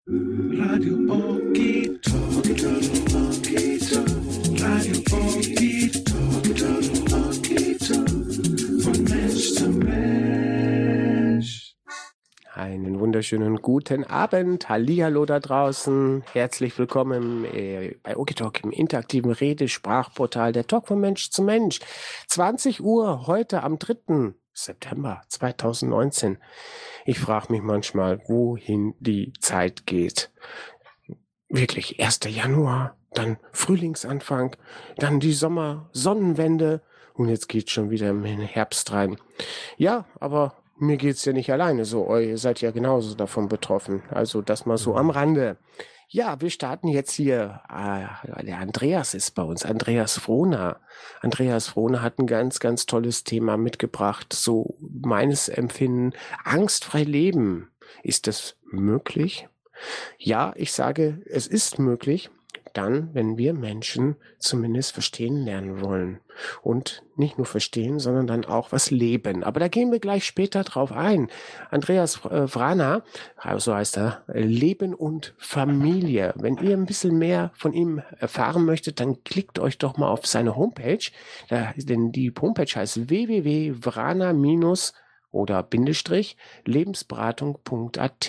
Radio Okie Talk, Radio Okie Talk, von Mensch zu Mensch. Einen wunderschönen guten Abend, Hallihallo da draußen, herzlich willkommen bei Okie Talk im interaktiven Rede-Sprachportal der Talk von Mensch zu Mensch. 20 Uhr heute am 3. September 2019. Ich frage mich manchmal, wohin die Zeit geht. Wirklich, 1. Januar, dann Frühlingsanfang, dann die Sonnenwende und jetzt geht's schon wieder in den Herbst rein. Ja, aber mir geht's ja nicht alleine so, ihr seid ja genauso davon betroffen. Also das mal so am Rande. Ja, wir starten jetzt hier. Der Andreas ist bei uns, Andreas Frohner. Andreas Frohner hat ein ganz, ganz tolles Thema mitgebracht. So meines Empfinden, angstfrei leben. Ist das möglich? Ja, ich sage, es ist möglich, dann, wenn wir Menschen zumindest verstehen lernen wollen. Und nicht nur verstehen, sondern dann auch was leben. Aber da gehen wir gleich später drauf ein. Andreas Frohner, so heißt er, Leben und Familie. Wenn ihr ein bisschen mehr von ihm erfahren möchtet, dann klickt euch doch mal auf seine Homepage. Denn die Homepage heißt www.frohner- oder Bindestrich lebensberatung.at.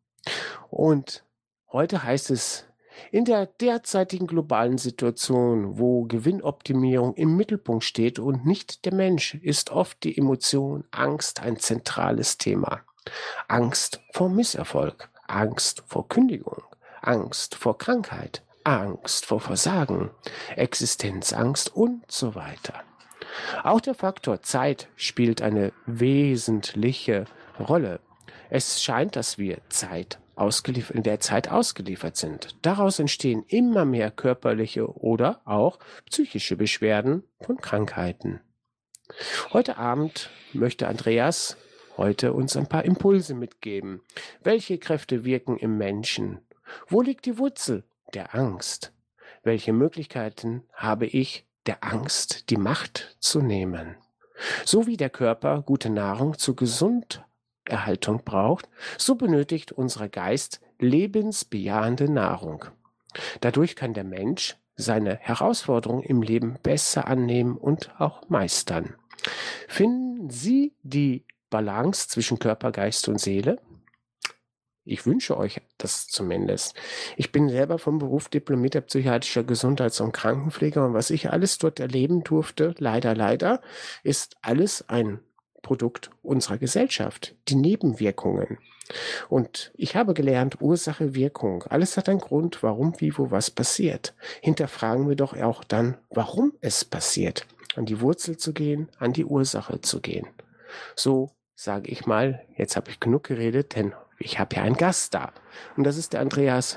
Und heute heißt es, in der derzeitigen globalen Situation, wo Gewinnoptimierung im Mittelpunkt steht und nicht der Mensch, ist oft die Emotion Angst ein zentrales Thema. Angst vor Misserfolg, Angst vor Kündigung, Angst vor Krankheit, Angst vor Versagen, Existenzangst und so weiter. Auch der Faktor Zeit spielt eine wesentliche Rolle. Es scheint, dass wir in der Zeit ausgeliefert sind. Daraus entstehen immer mehr körperliche oder auch psychische Beschwerden von Krankheiten. Heute Abend möchte Andreas uns ein paar Impulse mitgeben. Welche Kräfte wirken im Menschen? Wo liegt die Wurzel der Angst? Welche Möglichkeiten habe ich, der Angst die Macht zu nehmen? So wie der Körper gute Nahrung zur Gesunderhaltung braucht, so benötigt unser Geist lebensbejahende Nahrung. Dadurch kann der Mensch seine Herausforderungen im Leben besser annehmen und auch meistern. Finden Sie die Balance zwischen Körper, Geist und Seele? Ich wünsche euch das zumindest. Ich bin selber vom Beruf diplomierter psychiatrischer Gesundheits- und Krankenpfleger und was ich alles dort erleben durfte, leider, ist alles ein Produkt unserer Gesellschaft, die Nebenwirkungen. Und ich habe gelernt, Ursache, Wirkung. Alles hat einen Grund, warum, wie, wo, was passiert. Hinterfragen wir doch auch dann, warum es passiert. An die Wurzel zu gehen, an die Ursache zu gehen. So sage ich mal, jetzt habe ich genug geredet, denn ich habe ja einen Gast da. Und das ist der Andreas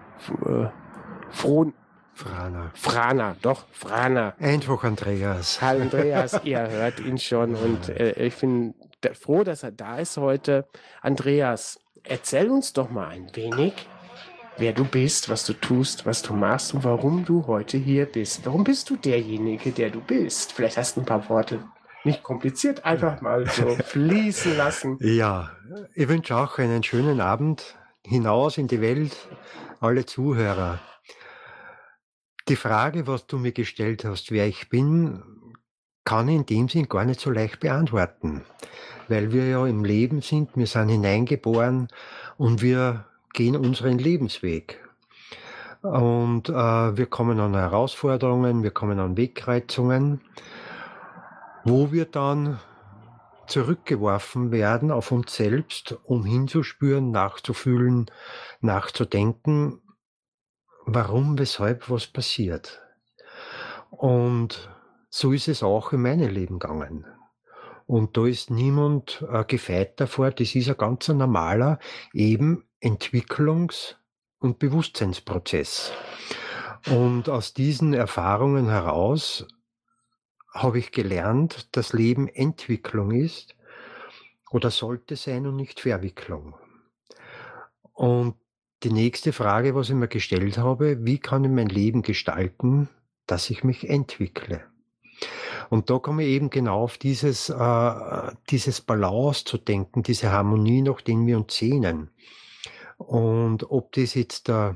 Frohner. Einfach Andreas. Hallo Andreas, ihr hört ihn schon und ich bin froh, dass er da ist heute. Andreas, erzähl uns doch mal ein wenig, wer du bist, was du tust, was du machst und warum du heute hier bist. Warum bist du derjenige, der du bist? Vielleicht hast du ein paar Worte. Nicht kompliziert, einfach mal so fließen lassen. Ja, ich wünsche auch einen schönen Abend hinaus in die Welt, alle Zuhörer. Die Frage, was du mir gestellt hast, wer ich bin, kann ich in dem Sinn gar nicht so leicht beantworten, weil wir ja im Leben sind, wir sind hineingeboren und wir gehen unseren Lebensweg. Und wir kommen an Herausforderungen, wir kommen an Wegkreuzungen, wo wir dann zurückgeworfen werden auf uns selbst, um hinzuspüren, nachzufühlen, nachzudenken, warum, weshalb, was passiert. Und so ist es auch in meinem Leben gegangen. Und da ist niemand gefeit davor, das ist ein ganz normaler eben Entwicklungs- und Bewusstseinsprozess. Und aus diesen Erfahrungen heraus habe ich gelernt, dass Leben Entwicklung ist oder sollte sein und nicht Verwicklung. Und die nächste Frage, was ich mir gestellt habe, wie kann ich mein Leben gestalten, dass ich mich entwickle? Und da komme ich eben genau auf dieses Balance zu denken, diese Harmonie, nach denen wir uns sehnen. Und ob das jetzt da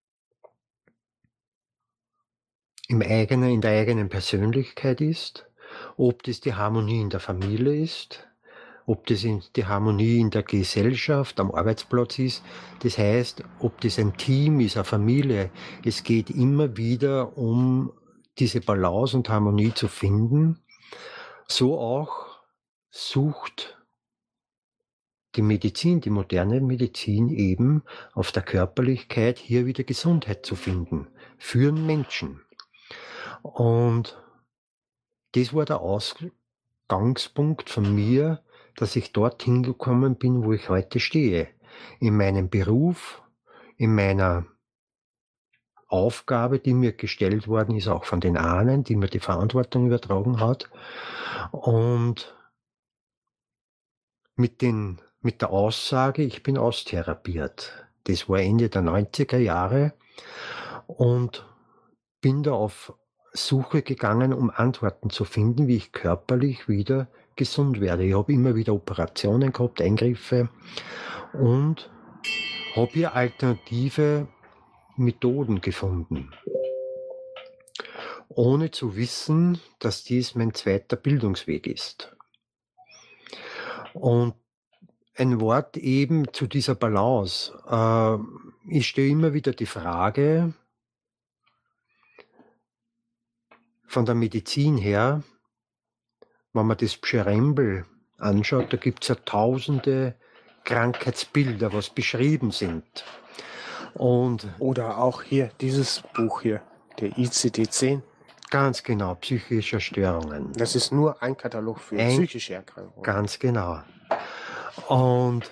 in der eigenen Persönlichkeit ist, ob das die Harmonie in der Familie ist, ob das die Harmonie in der Gesellschaft, am Arbeitsplatz ist. Das heißt, ob das ein Team ist, eine Familie. Es geht immer wieder um diese Balance und Harmonie zu finden. So auch sucht die Medizin, die moderne Medizin eben auf der Körperlichkeit hier wieder Gesundheit zu finden für den Menschen. Und das war der Ausgangspunkt von mir, dass ich dorthin gekommen bin, wo ich heute stehe. In meinem Beruf, in meiner Aufgabe, die mir gestellt worden ist, auch von den Ahnen, die mir die Verantwortung übertragen hat. Und mit der Aussage, ich bin austherapiert. Das war Ende der 90er Jahre und bin da auf Suche gegangen, um Antworten zu finden, wie ich körperlich wieder gesund werde. Ich habe immer wieder Operationen gehabt, Eingriffe und habe hier alternative Methoden gefunden, ohne zu wissen, dass dies mein zweiter Bildungsweg ist. Und ein Wort eben zu dieser Balance. Ich stelle immer wieder die Frage, von der Medizin her, wenn man das Pschyrembel anschaut, da gibt es ja tausende Krankheitsbilder, was beschrieben sind. Oder auch hier, dieses Buch hier, der ICD-10. Ganz genau, psychische Störungen. Das ist nur ein Katalog für psychische Erkrankungen. Ganz genau. Und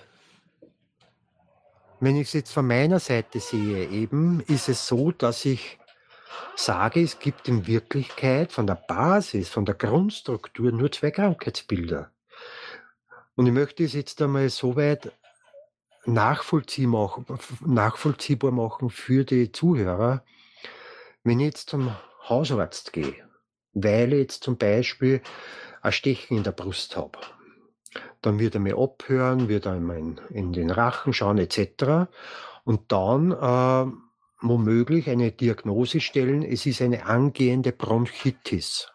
wenn ich es jetzt von meiner Seite sehe, eben, ist es so, dass ich sage, es gibt in Wirklichkeit von der Basis, von der Grundstruktur nur zwei Krankheitsbilder. Und ich möchte es jetzt einmal so weit nachvollziehbar machen für die Zuhörer. Wenn ich jetzt zum Hausarzt gehe, weil ich jetzt zum Beispiel ein Stechen in der Brust habe, dann wird er mir abhören, wird er in den Rachen schauen etc. Und dann womöglich eine Diagnose stellen, es ist eine angehende Bronchitis.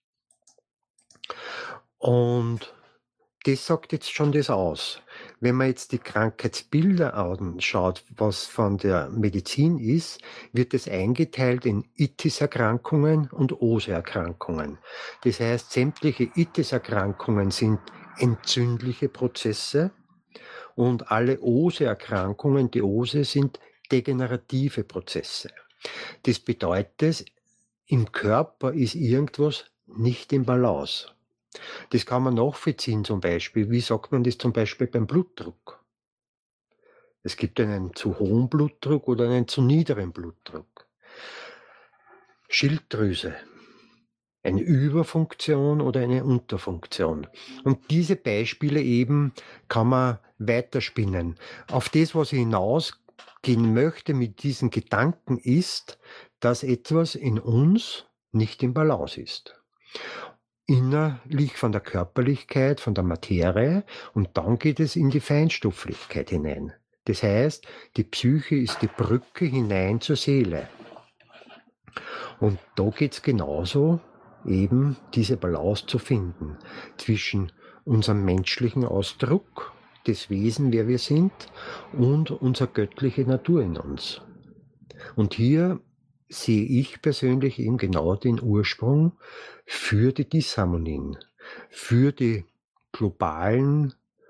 Und das sagt jetzt schon das aus. Wenn man jetzt die Krankheitsbilder anschaut, was von der Medizin ist, wird es eingeteilt in Itis-Erkrankungen und Ose-Erkrankungen. Das heißt, sämtliche Itis-Erkrankungen sind entzündliche Prozesse und alle Ose-Erkrankungen, die Ose, sind degenerative Prozesse. Das bedeutet, im Körper ist irgendwas nicht im Balance. Das kann man nachvollziehen zum Beispiel. Wie sagt man das zum Beispiel beim Blutdruck? Es gibt einen zu hohen Blutdruck oder einen zu niederen Blutdruck. Schilddrüse, eine Überfunktion oder eine Unterfunktion. Und diese Beispiele eben kann man weiterspinnen. Auf das, was ich hinausgehen möchte mit diesen Gedanken, ist, dass etwas in uns nicht im Balance ist. Innerlich von der Körperlichkeit, von der Materie, und dann geht es in die Feinstofflichkeit hinein. Das heißt, die Psyche ist die Brücke hinein zur Seele. Und da geht es genauso, eben diese Balance zu finden zwischen unserem menschlichen Ausdruck, des Wesen, wer wir sind, und unserer göttlichen Natur in uns. Und hier sehe ich persönlich eben genau den Ursprung für die Disharmonien, für die globalen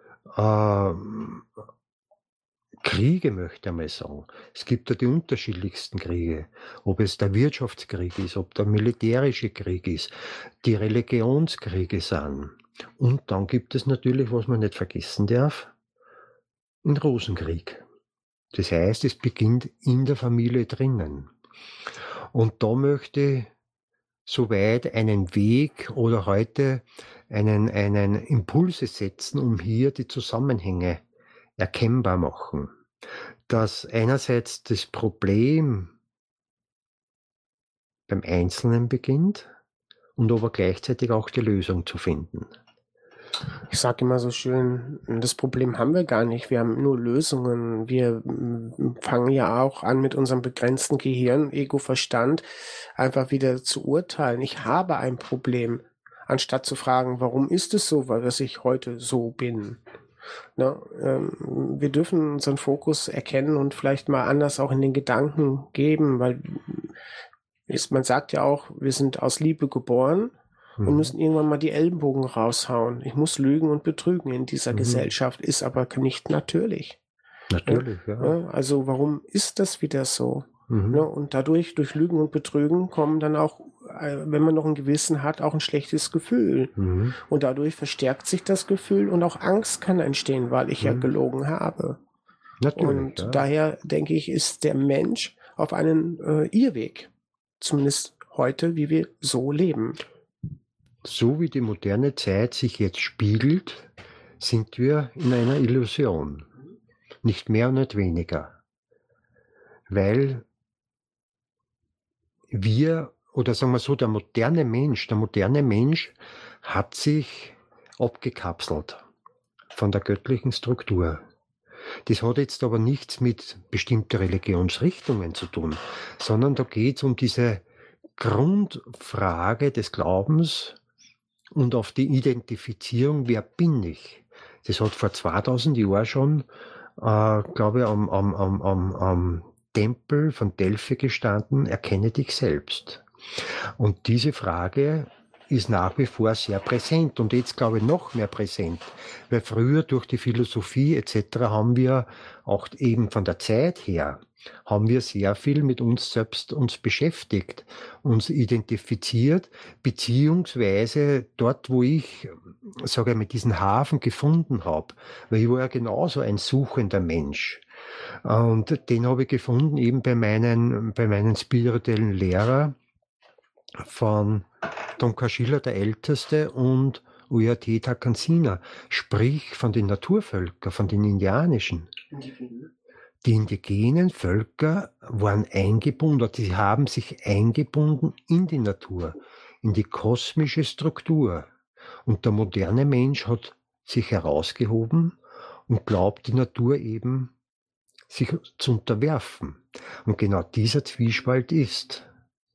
Kriege, möchte ich mal sagen. Es gibt ja die unterschiedlichsten Kriege, ob es der Wirtschaftskrieg ist, ob der militärische Krieg ist, die Religionskriege sind. Und dann gibt es natürlich, was man nicht vergessen darf, den Rosenkrieg. Das heißt, es beginnt in der Familie drinnen. Und da möchte ich soweit einen Weg oder heute einen Impulse setzen, um hier die Zusammenhänge erkennbar machen. Dass einerseits das Problem beim Einzelnen beginnt und aber gleichzeitig auch die Lösung zu finden. Ich sage immer so schön, das Problem haben wir gar nicht. Wir haben nur Lösungen. Wir fangen ja auch an, mit unserem begrenzten Gehirn, Ego-Verstand, einfach wieder zu urteilen. Ich habe ein Problem, anstatt zu fragen, warum ist es so, weil dass ich heute so bin. Ne? Wir dürfen unseren Fokus erkennen und vielleicht mal anders auch in den Gedanken geben, weil man sagt ja auch, wir sind aus Liebe geboren und müssen irgendwann mal die Ellenbogen raushauen. Ich muss lügen und betrügen in dieser Gesellschaft, ist aber nicht natürlich. Natürlich, ja. Also warum ist das wieder so? Und dadurch, durch Lügen und Betrügen, kommen dann auch, wenn man noch ein Gewissen hat, auch ein schlechtes Gefühl. Und dadurch verstärkt sich das Gefühl und auch Angst kann entstehen, weil ich ja gelogen habe. Natürlich, Und ja. daher denke ich, ist der Mensch auf einen Irrweg. Zumindest heute, wie wir so leben. So wie die moderne Zeit sich jetzt spiegelt, sind wir in einer Illusion. Nicht mehr und nicht weniger. Weil wir, oder sagen wir so, der moderne Mensch hat sich abgekapselt von der göttlichen Struktur. Das hat jetzt aber nichts mit bestimmten Religionsrichtungen zu tun, sondern da geht es um diese Grundfrage des Glaubens und auf die Identifizierung, wer bin ich? Das hat vor 2000 Jahren schon, glaube ich, am Tempel von Delphi gestanden, erkenne dich selbst. Und diese Frage ist nach wie vor sehr präsent und jetzt glaube ich noch mehr präsent, weil früher durch die Philosophie etc. haben wir auch eben von der Zeit her, haben wir sehr viel mit uns selbst beschäftigt, uns identifiziert, beziehungsweise dort, wo ich, sage ich mal, diesen Hafen gefunden habe, weil ich war ja genauso ein suchender Mensch. Und den habe ich gefunden eben bei meinen spirituellen Lehrer von Tom Kaschiller, der Älteste, und Uyateta Kansina, sprich von den Naturvölkern, von den indianischen. Die indigenen Völker waren eingebunden, sie haben sich eingebunden in die Natur, in die kosmische Struktur. Und der moderne Mensch hat sich herausgehoben und glaubt, die Natur eben sich zu unterwerfen. Und genau dieser Zwiespalt ist.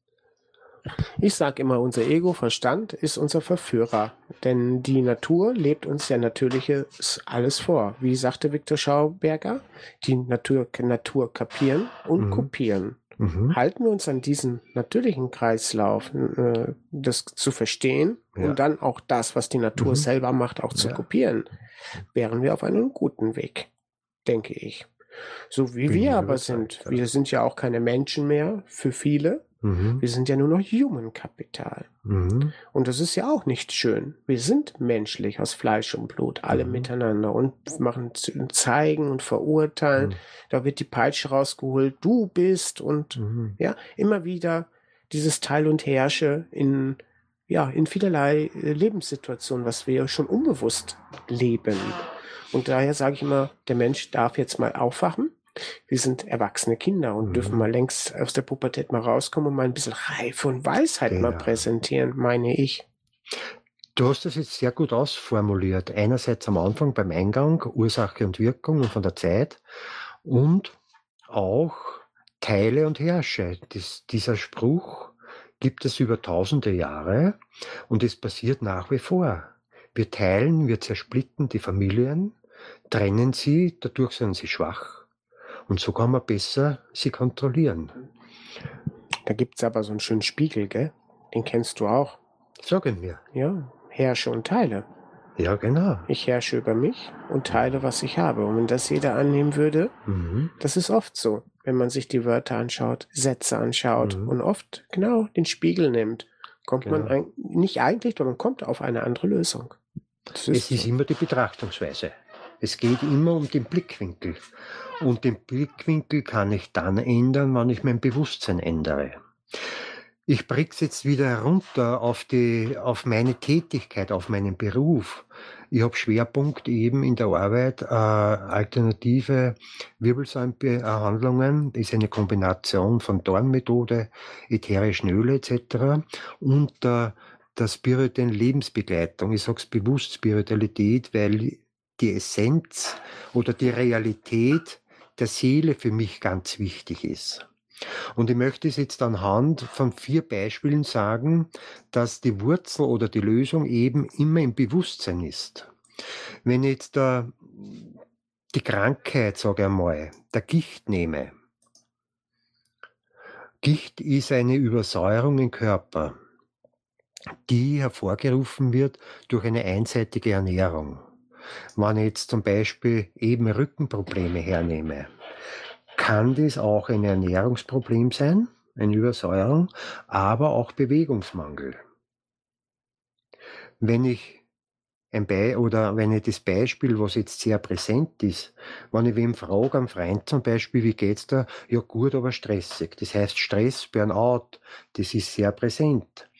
Ich sage immer, unser Ego-Verstand ist unser Verführer, denn die Natur lebt uns ja Natürliches alles vor. Wie sagte Viktor Schauberger, die Natur kapieren und kopieren. Halten wir uns an diesen natürlichen Kreislauf, das zu verstehen und dann auch das, was die Natur selber macht, auch zu kopieren, wären wir auf einem guten Weg, denke ich. So wie wir aber sind. Wir sind ja auch keine Menschen mehr für viele. Wir sind ja nur noch Human-Kapital. Und das ist ja auch nicht schön. Wir sind menschlich aus Fleisch und Blut, alle miteinander und zeigen und verurteilen. Da wird die Peitsche rausgeholt, du bist und ja, immer wieder dieses Teil und Herrsche in vielerlei Lebenssituationen, was wir schon unbewusst leben. Und daher sage ich immer, der Mensch darf jetzt mal aufwachen. Wir sind erwachsene Kinder und dürfen mal längst aus der Pubertät mal rauskommen und mal ein bisschen Reife und Weisheit mal präsentieren, meine ich. Du hast das jetzt sehr gut ausformuliert. Einerseits am Anfang beim Eingang, Ursache und Wirkung und von der Zeit und auch Teile und herrsche. Dieser Spruch gibt es über tausende Jahre und es passiert nach wie vor. Wir teilen, wir zersplitten die Familien, trennen sie, dadurch sind sie schwach. Und so kann man besser sie kontrollieren. Da gibt es aber so einen schönen Spiegel, gell? Den kennst du auch. Sagen wir. Ja, herrsche und teile. Ja, genau. Ich herrsche über mich und teile, was ich habe. Und wenn das jeder annehmen würde, das ist oft so, wenn man sich die Wörter anschaut, Sätze anschaut und oft genau den Spiegel nimmt, kommt man nicht eigentlich, aber man kommt auf eine andere Lösung. Es ist immer die Betrachtungsweise. Es geht immer um den Blickwinkel. Und den Blickwinkel kann ich dann ändern, wenn ich mein Bewusstsein ändere. Ich bring's jetzt wieder runter auf meine Tätigkeit, auf meinen Beruf. Ich habe Schwerpunkt eben in der Arbeit alternative Wirbelsäulenbehandlungen. Das ist eine Kombination von Dornmethode, ätherischen Öle etc. und der der spirituellen Lebensbegleitung. Ich sage es bewusst Spiritualität, weil die Essenz oder die Realität der Seele für mich ganz wichtig ist. Und ich möchte es jetzt anhand von 4 Beispielen sagen, dass die Wurzel oder die Lösung eben immer im Bewusstsein ist. Wenn ich jetzt die Krankheit, sage ich einmal, der Gicht nehme. Gicht ist eine Übersäuerung im Körper, die hervorgerufen wird durch eine einseitige Ernährung. Wenn ich jetzt zum Beispiel eben Rückenprobleme hernehme, kann das auch ein Ernährungsproblem sein, eine Übersäuerung, aber auch Bewegungsmangel. Wenn ich wenn ich das Beispiel, was jetzt sehr präsent ist, wenn ich wem frage, am Freund zum Beispiel, wie geht's da? Ja gut, aber stressig. Das heißt Stress, Burnout, das ist sehr präsent.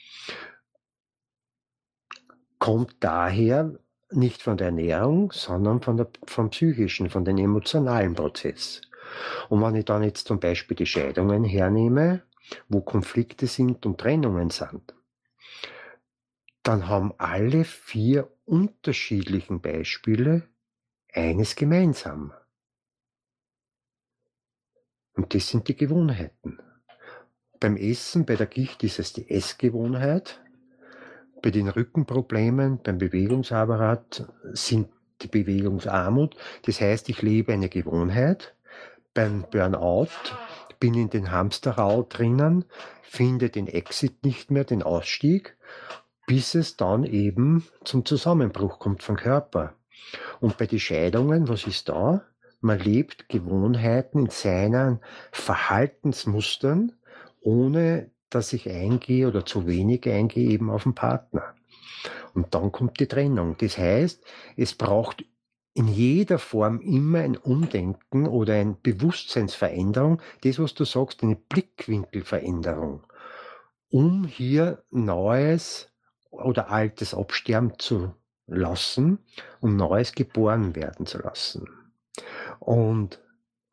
Kommt daher nicht von der Ernährung, sondern vom psychischen, von dem emotionalen Prozess. Und wenn ich dann jetzt zum Beispiel die Scheidungen hernehme, wo Konflikte sind und Trennungen sind, dann haben alle 4 unterschiedlichen Beispiele eines gemeinsam. Und das sind die Gewohnheiten. Beim Essen, bei der Gicht ist es die Essgewohnheit. Bei den Rückenproblemen, beim Bewegungsapparat sind die Bewegungsarmut. Das heißt, ich lebe eine Gewohnheit. Beim Burnout bin in den Hamsterrad drinnen, finde den Exit nicht mehr, den Ausstieg, bis es dann eben zum Zusammenbruch kommt vom Körper. Und bei den Scheidungen, was ist da? Man lebt Gewohnheiten in seinen Verhaltensmustern, ohne dass ich eingehe oder zu wenig eingehe eben auf den Partner. Und dann kommt die Trennung. Das heißt, es braucht in jeder Form immer ein Umdenken oder eine Bewusstseinsveränderung, das, was du sagst, eine Blickwinkelveränderung, um hier Neues oder Altes absterben zu lassen und Neues geboren werden zu lassen. Und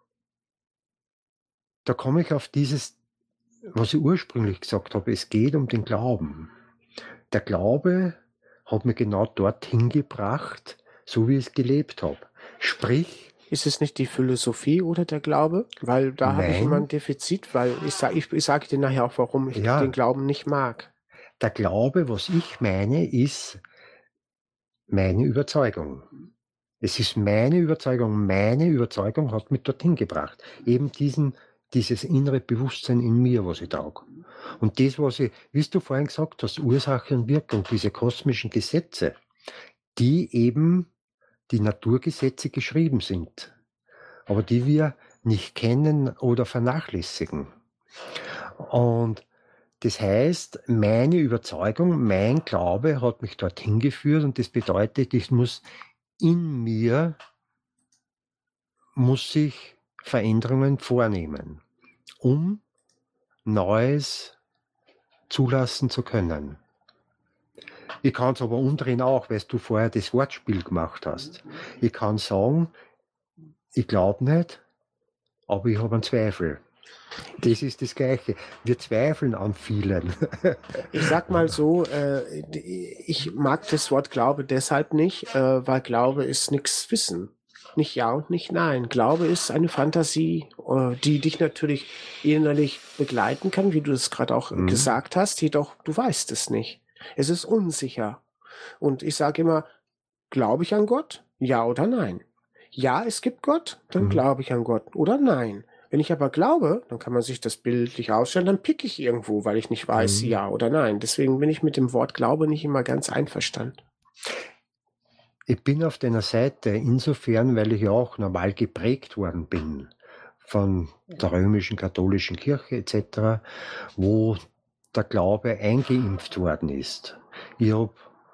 da komme ich auf dieses, was ich ursprünglich gesagt habe, es geht um den Glauben. Der Glaube hat mich genau dorthin gebracht, so wie ich es gelebt habe. Sprich, Ist es nicht die Philosophie oder der Glaube? Weil da habe ich immer ein Defizit, weil ich sage dir nachher auch, warum ich den Glauben nicht mag. Der Glaube, was ich meine, ist meine Überzeugung. Es ist meine Überzeugung. Meine Überzeugung hat mich dorthin gebracht. Eben dieses innere Bewusstsein in mir, was ich trage. Und das, was ich, wie du vorhin gesagt hast, Ursache und Wirkung, diese kosmischen Gesetze, die eben die Naturgesetze geschrieben sind, aber die wir nicht kennen oder vernachlässigen. Und das heißt, meine Überzeugung, mein Glaube hat mich dorthin geführt und das bedeutet, ich muss ich Veränderungen vornehmen, um Neues zulassen zu können. Ich kann es aber umdrehen auch, weil du vorher das Wortspiel gemacht hast. Ich kann sagen, ich glaube nicht, aber ich habe einen Zweifel. Das ist das Gleiche. Wir zweifeln an vielen. Ich sag mal so, ich mag das Wort Glaube deshalb nicht, weil Glaube ist nichts Wissen. Nicht Ja und nicht Nein. Glaube ist eine Fantasie, die dich natürlich innerlich begleiten kann, wie du es gerade auch gesagt hast, jedoch du weißt es nicht. Es ist unsicher. Und ich sage immer, glaube ich an Gott? Ja oder nein? Ja, es gibt Gott, dann glaube ich an Gott. Oder nein. Wenn ich aber glaube, dann kann man sich das bildlich ausstellen, dann pick ich irgendwo, weil ich nicht weiß, ja oder nein. Deswegen bin ich mit dem Wort Glaube nicht immer ganz einverstanden. Ich bin auf deiner Seite insofern, weil ich ja auch normal geprägt worden bin von der römischen katholischen Kirche etc., wo der Glaube eingeimpft worden ist. Ich habe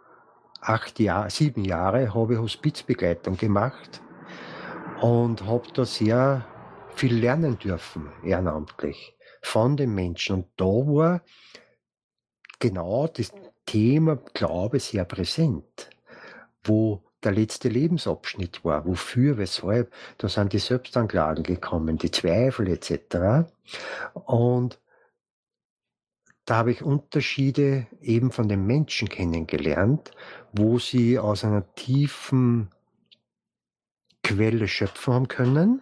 7 Jahre habe ich Hospizbegleitung gemacht und habe da sehr viel lernen dürfen, ehrenamtlich, von den Menschen. Und da war genau das Thema Glaube sehr präsent, wo der letzte Lebensabschnitt war, wofür, weshalb, da sind die Selbstanklagen gekommen, die Zweifel etc. Und da habe ich Unterschiede eben von den Menschen kennengelernt, wo sie aus einer tiefen Quelle schöpfen haben können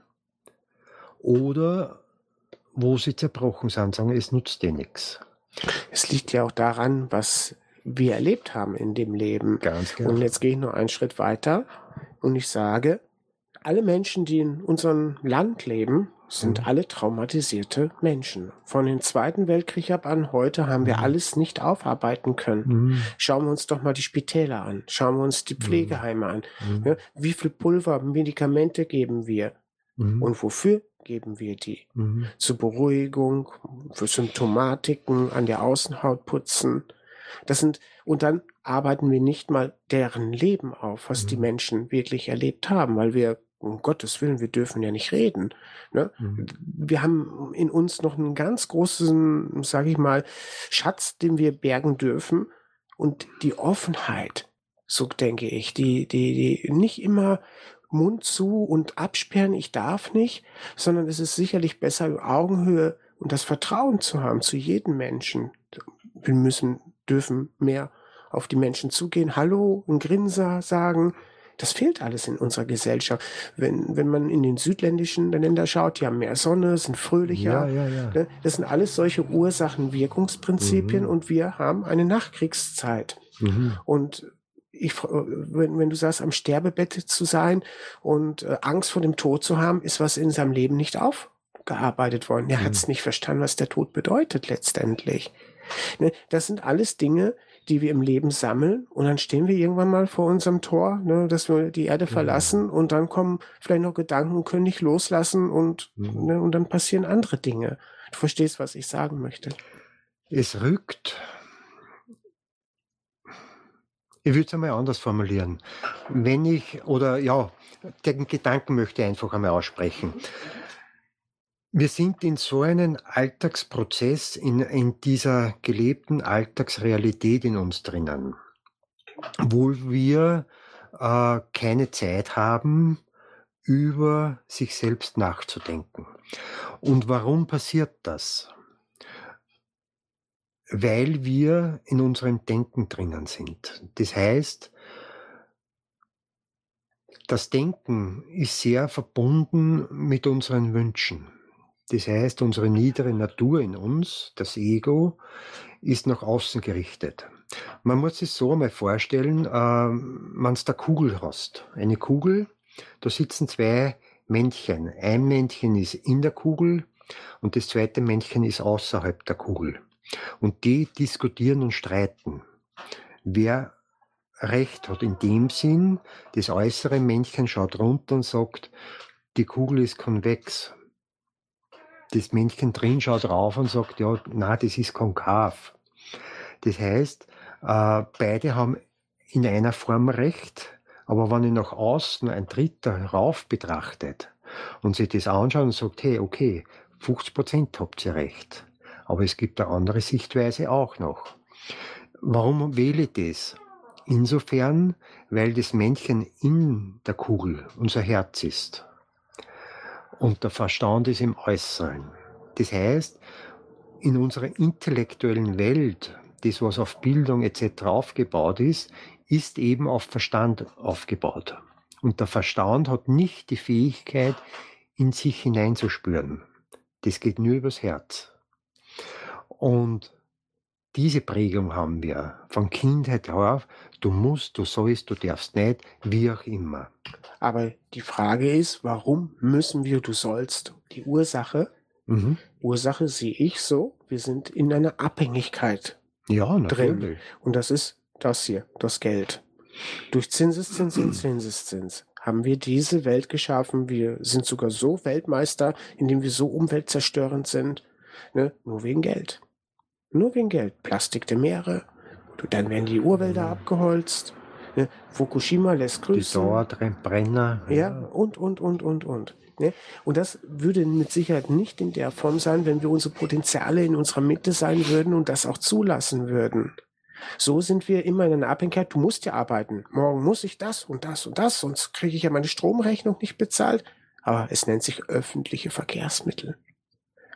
oder wo sie zerbrochen sind, sagen, es nutzt dir nichts. Es liegt ja auch daran, was wir erlebt haben in dem Leben. Ganz genau. Und jetzt gehe ich noch einen Schritt weiter und ich sage, alle Menschen, die in unserem Land leben, sind alle traumatisierte Menschen. Von dem Zweiten Weltkrieg ab an heute haben wir alles nicht aufarbeiten können. Schauen wir uns doch mal die Spitäler an. Schauen wir uns die Pflegeheime an. Ja, wie viel Pulver, Medikamente geben wir? Und wofür geben wir die? Zur Beruhigung, für Symptomatiken, an der Außenhaut putzen. Und dann arbeiten wir nicht mal deren Leben auf, was die Menschen wirklich erlebt haben, weil wir, um Gottes Willen, wir dürfen ja nicht reden. Ne? Wir haben in uns noch einen ganz großen, sage ich mal, Schatz, den wir bergen dürfen. Und die Offenheit, so denke ich, die nicht immer Mund zu und absperren, ich darf nicht, sondern es ist sicherlich besser, in Augenhöhe und das Vertrauen zu haben zu jedem Menschen. Wir dürfen mehr auf die Menschen zugehen, Hallo, ein Grinser sagen. Das fehlt alles in unserer Gesellschaft. Wenn man in den südländischen Länder schaut, die haben mehr Sonne, sind fröhlicher. Ne? Das sind alles solche Ursachen-Wirkungsprinzipien und wir haben eine Nachkriegszeit. Und wenn du sagst, am Sterbebett zu sein und Angst vor dem Tod zu haben, ist was in seinem Leben nicht aufgearbeitet worden. Er hat es nicht verstanden, was der Tod bedeutet letztendlich. Ne? Das sind alles Dinge, die wir im Leben sammeln und dann stehen wir irgendwann mal vor unserem Tor, ne, dass wir die Erde verlassen und dann kommen vielleicht noch Gedanken und können nicht loslassen und dann passieren andere Dinge. Du verstehst, was ich sagen möchte. Es rückt. Ich würde es einmal anders formulieren. Den Gedanken möchte ich einfach einmal aussprechen. Wir sind in so einem Alltagsprozess, in dieser gelebten Alltagsrealität in uns drinnen, wo wir keine Zeit haben, über sich selbst nachzudenken. Und warum passiert das? Weil wir in unserem Denken drinnen sind. Das heißt, das Denken ist sehr verbunden mit unseren Wünschen. Das heißt, unsere niedere Natur in uns, das Ego, ist nach außen gerichtet. Man muss sich so einmal vorstellen, wenn du eine Kugel hast. Eine Kugel, da sitzen zwei Männchen. Ein Männchen ist in der Kugel und das zweite Männchen ist außerhalb der Kugel. Und die diskutieren und streiten. Wer Recht hat in dem Sinn, das äußere Männchen schaut runter und sagt, die Kugel ist konvex. Das Männchen drin schaut rauf und sagt, ja, na, das ist konkav. Das heißt, beide haben in einer Form Recht, aber wenn ich nach außen ein Dritter rauf betrachtet und sich das anschaut und sagt, hey, okay, 50% habt ihr Recht, aber es gibt eine andere Sichtweise auch noch. Warum wähle ich das? Insofern, weil das Männchen in der Kugel unser Herz ist. Und der Verstand ist im Äußeren. Das heißt, in unserer intellektuellen Welt, das was auf Bildung etc. aufgebaut ist eben auf Verstand aufgebaut. Und der Verstand hat nicht die Fähigkeit, in sich hineinzuspüren. Das geht nur übers Herz. Und diese Prägung haben wir von Kindheit auf, du musst, du sollst, du darfst nicht, wie auch immer. Aber die Frage ist, warum müssen wir, du sollst? Die Ursache sehe ich so, wir sind in einer Abhängigkeit drin. Und das ist das hier, das Geld. Durch Zinseszins haben wir diese Welt geschaffen. Wir sind sogar so Weltmeister, indem wir so umweltzerstörend sind, ne? Nur wegen Geld. Nur wegen Geld. Plastik der Meere, dann werden die Urwälder abgeholzt. Ne? Fukushima lässt grüßen. Die Dauerbrenner. Ja, und. Ne? Und das würde mit Sicherheit nicht in der Form sein, wenn wir unsere Potenziale in unserer Mitte sein würden und das auch zulassen würden. So sind wir immer in einer Abhängigkeit. Du musst ja arbeiten. Morgen muss ich das und das und das, sonst kriege ich ja meine Stromrechnung nicht bezahlt. Aber es nennt sich öffentliche Verkehrsmittel.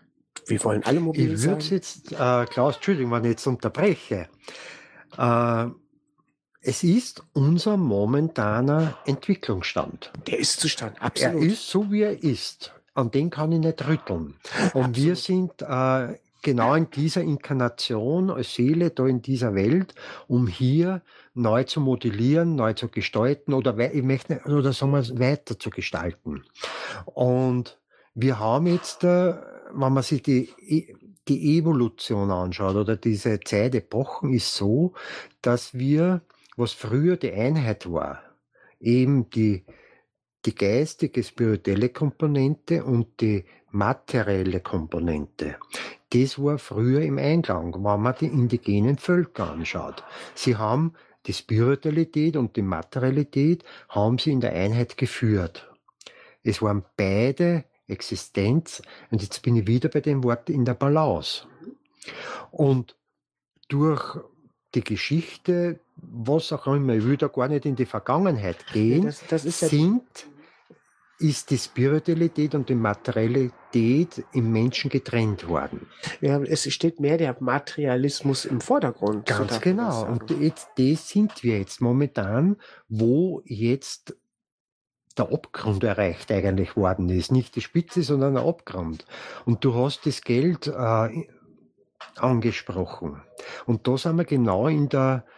Wir wollen alle mobil Ich würde sein. jetzt, Klaus, Entschuldigung, wenn ich jetzt unterbreche. Äh, Es ist unser momentaner Entwicklungsstand. Der Ist-Zustand, Er absolut. ist so, wie er ist. An den kann ich nicht rütteln. Und wir sind genau in dieser Inkarnation als Seele da in dieser Welt, um hier neu zu modellieren, neu zu gestalten oder ich möchte oder sagen wir es, weiter zu gestalten. Und wir haben jetzt, wenn man sich die Evolution anschaut oder diese Zeitepochen, ist so, dass wir, was früher die Einheit war, eben die geistige, spirituelle Komponente und die materielle Komponente. Das war früher im Einklang, wenn man die indigenen Völker anschaut. Sie haben die Spiritualität und die Materialität haben sie in der Einheit geführt. Es waren beide Existenz, und jetzt bin ich wieder bei dem Wort, in der Balance. Und durch die Geschichte, was auch immer, ich will da gar nicht in die Vergangenheit gehen, Das ist ja ist die Spiritualität und die Materialität im Menschen getrennt worden. ja, es steht mehr der Materialismus im Vordergrund. so Ganz darf man das genau. sagen. Und jetzt, das sind wir jetzt momentan, wo jetzt der Abgrund erreicht eigentlich worden ist. Nicht die Spitze, sondern der Abgrund. Und du hast das Geld angesprochen. Und da sind wir genau in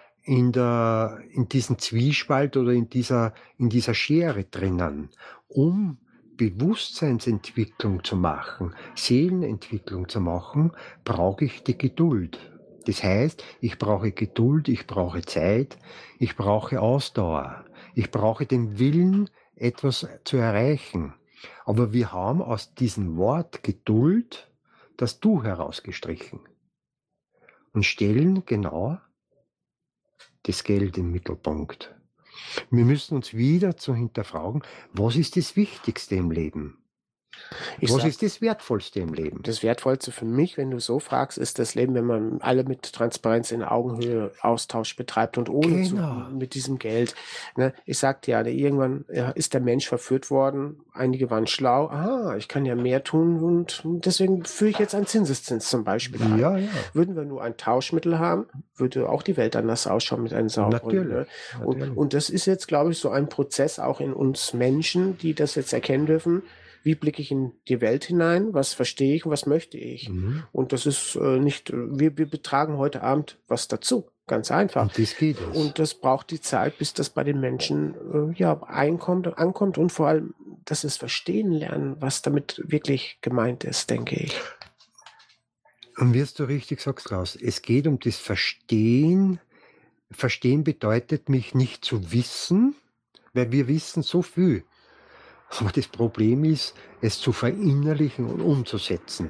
diesem Zwiespalt oder in dieser Schere drinnen. Um Bewusstseinsentwicklung zu machen, Seelenentwicklung zu machen, brauche ich die Geduld. Das heißt, ich brauche Geduld, ich brauche Zeit, ich brauche Ausdauer, ich brauche den Willen, etwas zu erreichen. Aber wir haben aus diesem Wort Geduld das Du herausgestrichen und stellen genau das Geld im Mittelpunkt. Wir müssen uns wieder zu hinterfragen, was ist das Wichtigste im Leben? Ich Was sag, ist das Wertvollste im Leben? das Wertvollste für mich, wenn du so fragst, ist das Leben, wenn man alle mit Transparenz in Augenhöhe Austausch betreibt und ohne Genau. mit diesem Geld. Ne? Ich sagte ja, irgendwann ist der Mensch verführt worden. Einige waren schlau. Aha, ich kann ja mehr tun und deswegen führe ich jetzt einen Zinseszins zum Beispiel ein. Ja, ja. Würden wir nur ein Tauschmittel haben, würde auch die Welt anders ausschauen mit einem sauberen. Natürlich. Ne? Natürlich. Und das ist jetzt, glaube ich, so ein Prozess auch in uns Menschen, die das jetzt erkennen dürfen. Wie blicke ich in die Welt hinein? Was verstehe ich und was möchte ich? Mhm. Und das ist nicht, wir betragen heute Abend was dazu. Ganz einfach. Und das geht es. Und das braucht die Zeit, bis das bei den Menschen ankommt und vor allem, dass sie es verstehen lernen, was damit wirklich gemeint ist, denke ich. Und wie du richtig sagst, Klaus, es geht um das Verstehen. Verstehen bedeutet, mich nicht zu wissen, weil wir wissen so viel. Aber das Problem ist, es zu verinnerlichen und umzusetzen.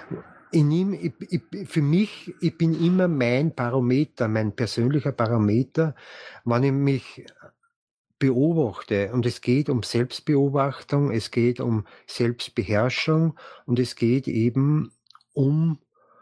Für mich, ich bin immer mein Barometer, mein persönlicher Barometer, wenn ich mich beobachte. Und es geht um Selbstbeobachtung, es geht um Selbstbeherrschung und es geht eben um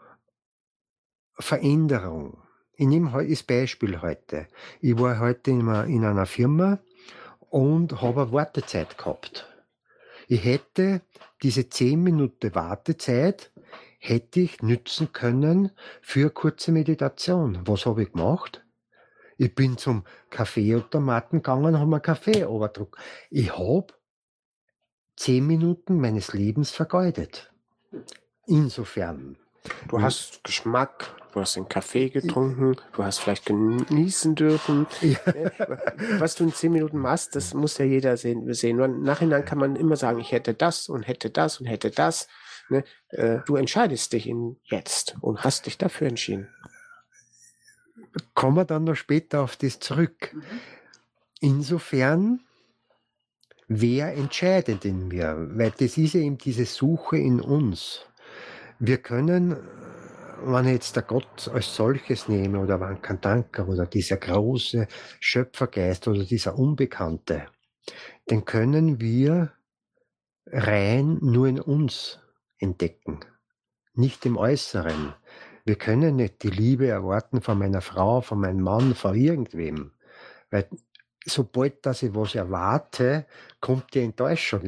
Veränderung. Ich nehme das Beispiel heute. Ich war heute in einer Firma und habe eine Wartezeit gehabt. Ich hätte diese 10 Minuten Wartezeit hätte ich nützen können für kurze Meditation. Was habe ich gemacht? Ich bin zum Kaffeeautomaten gegangen und habe mir Kaffee überdruckt. Ich habe 10 Minuten meines Lebens vergeudet. Insofern. Du hast Geschmack, du hast den Kaffee getrunken, du hast vielleicht genießen dürfen. Was du in 10 Minuten machst, das muss ja jeder sehen. Und im Nachhinein kann man immer sagen, ich hätte das und hätte das und hätte das. Ne? Du entscheidest dich jetzt und hast dich dafür entschieden. Kommen wir dann noch später auf das zurück. Insofern, wer entscheidet in mir? Weil das ist ja eben diese Suche in uns. Wir können, wenn ich jetzt der Gott als solches nehme oder Vankantanka oder dieser große Schöpfergeist oder dieser Unbekannte, den können wir rein nur in uns entdecken, nicht im Äußeren. Wir können nicht die Liebe erwarten von meiner Frau, von meinem Mann, von irgendwem. Weil sobald dass ich was erwarte, kommt die Enttäuschung ja.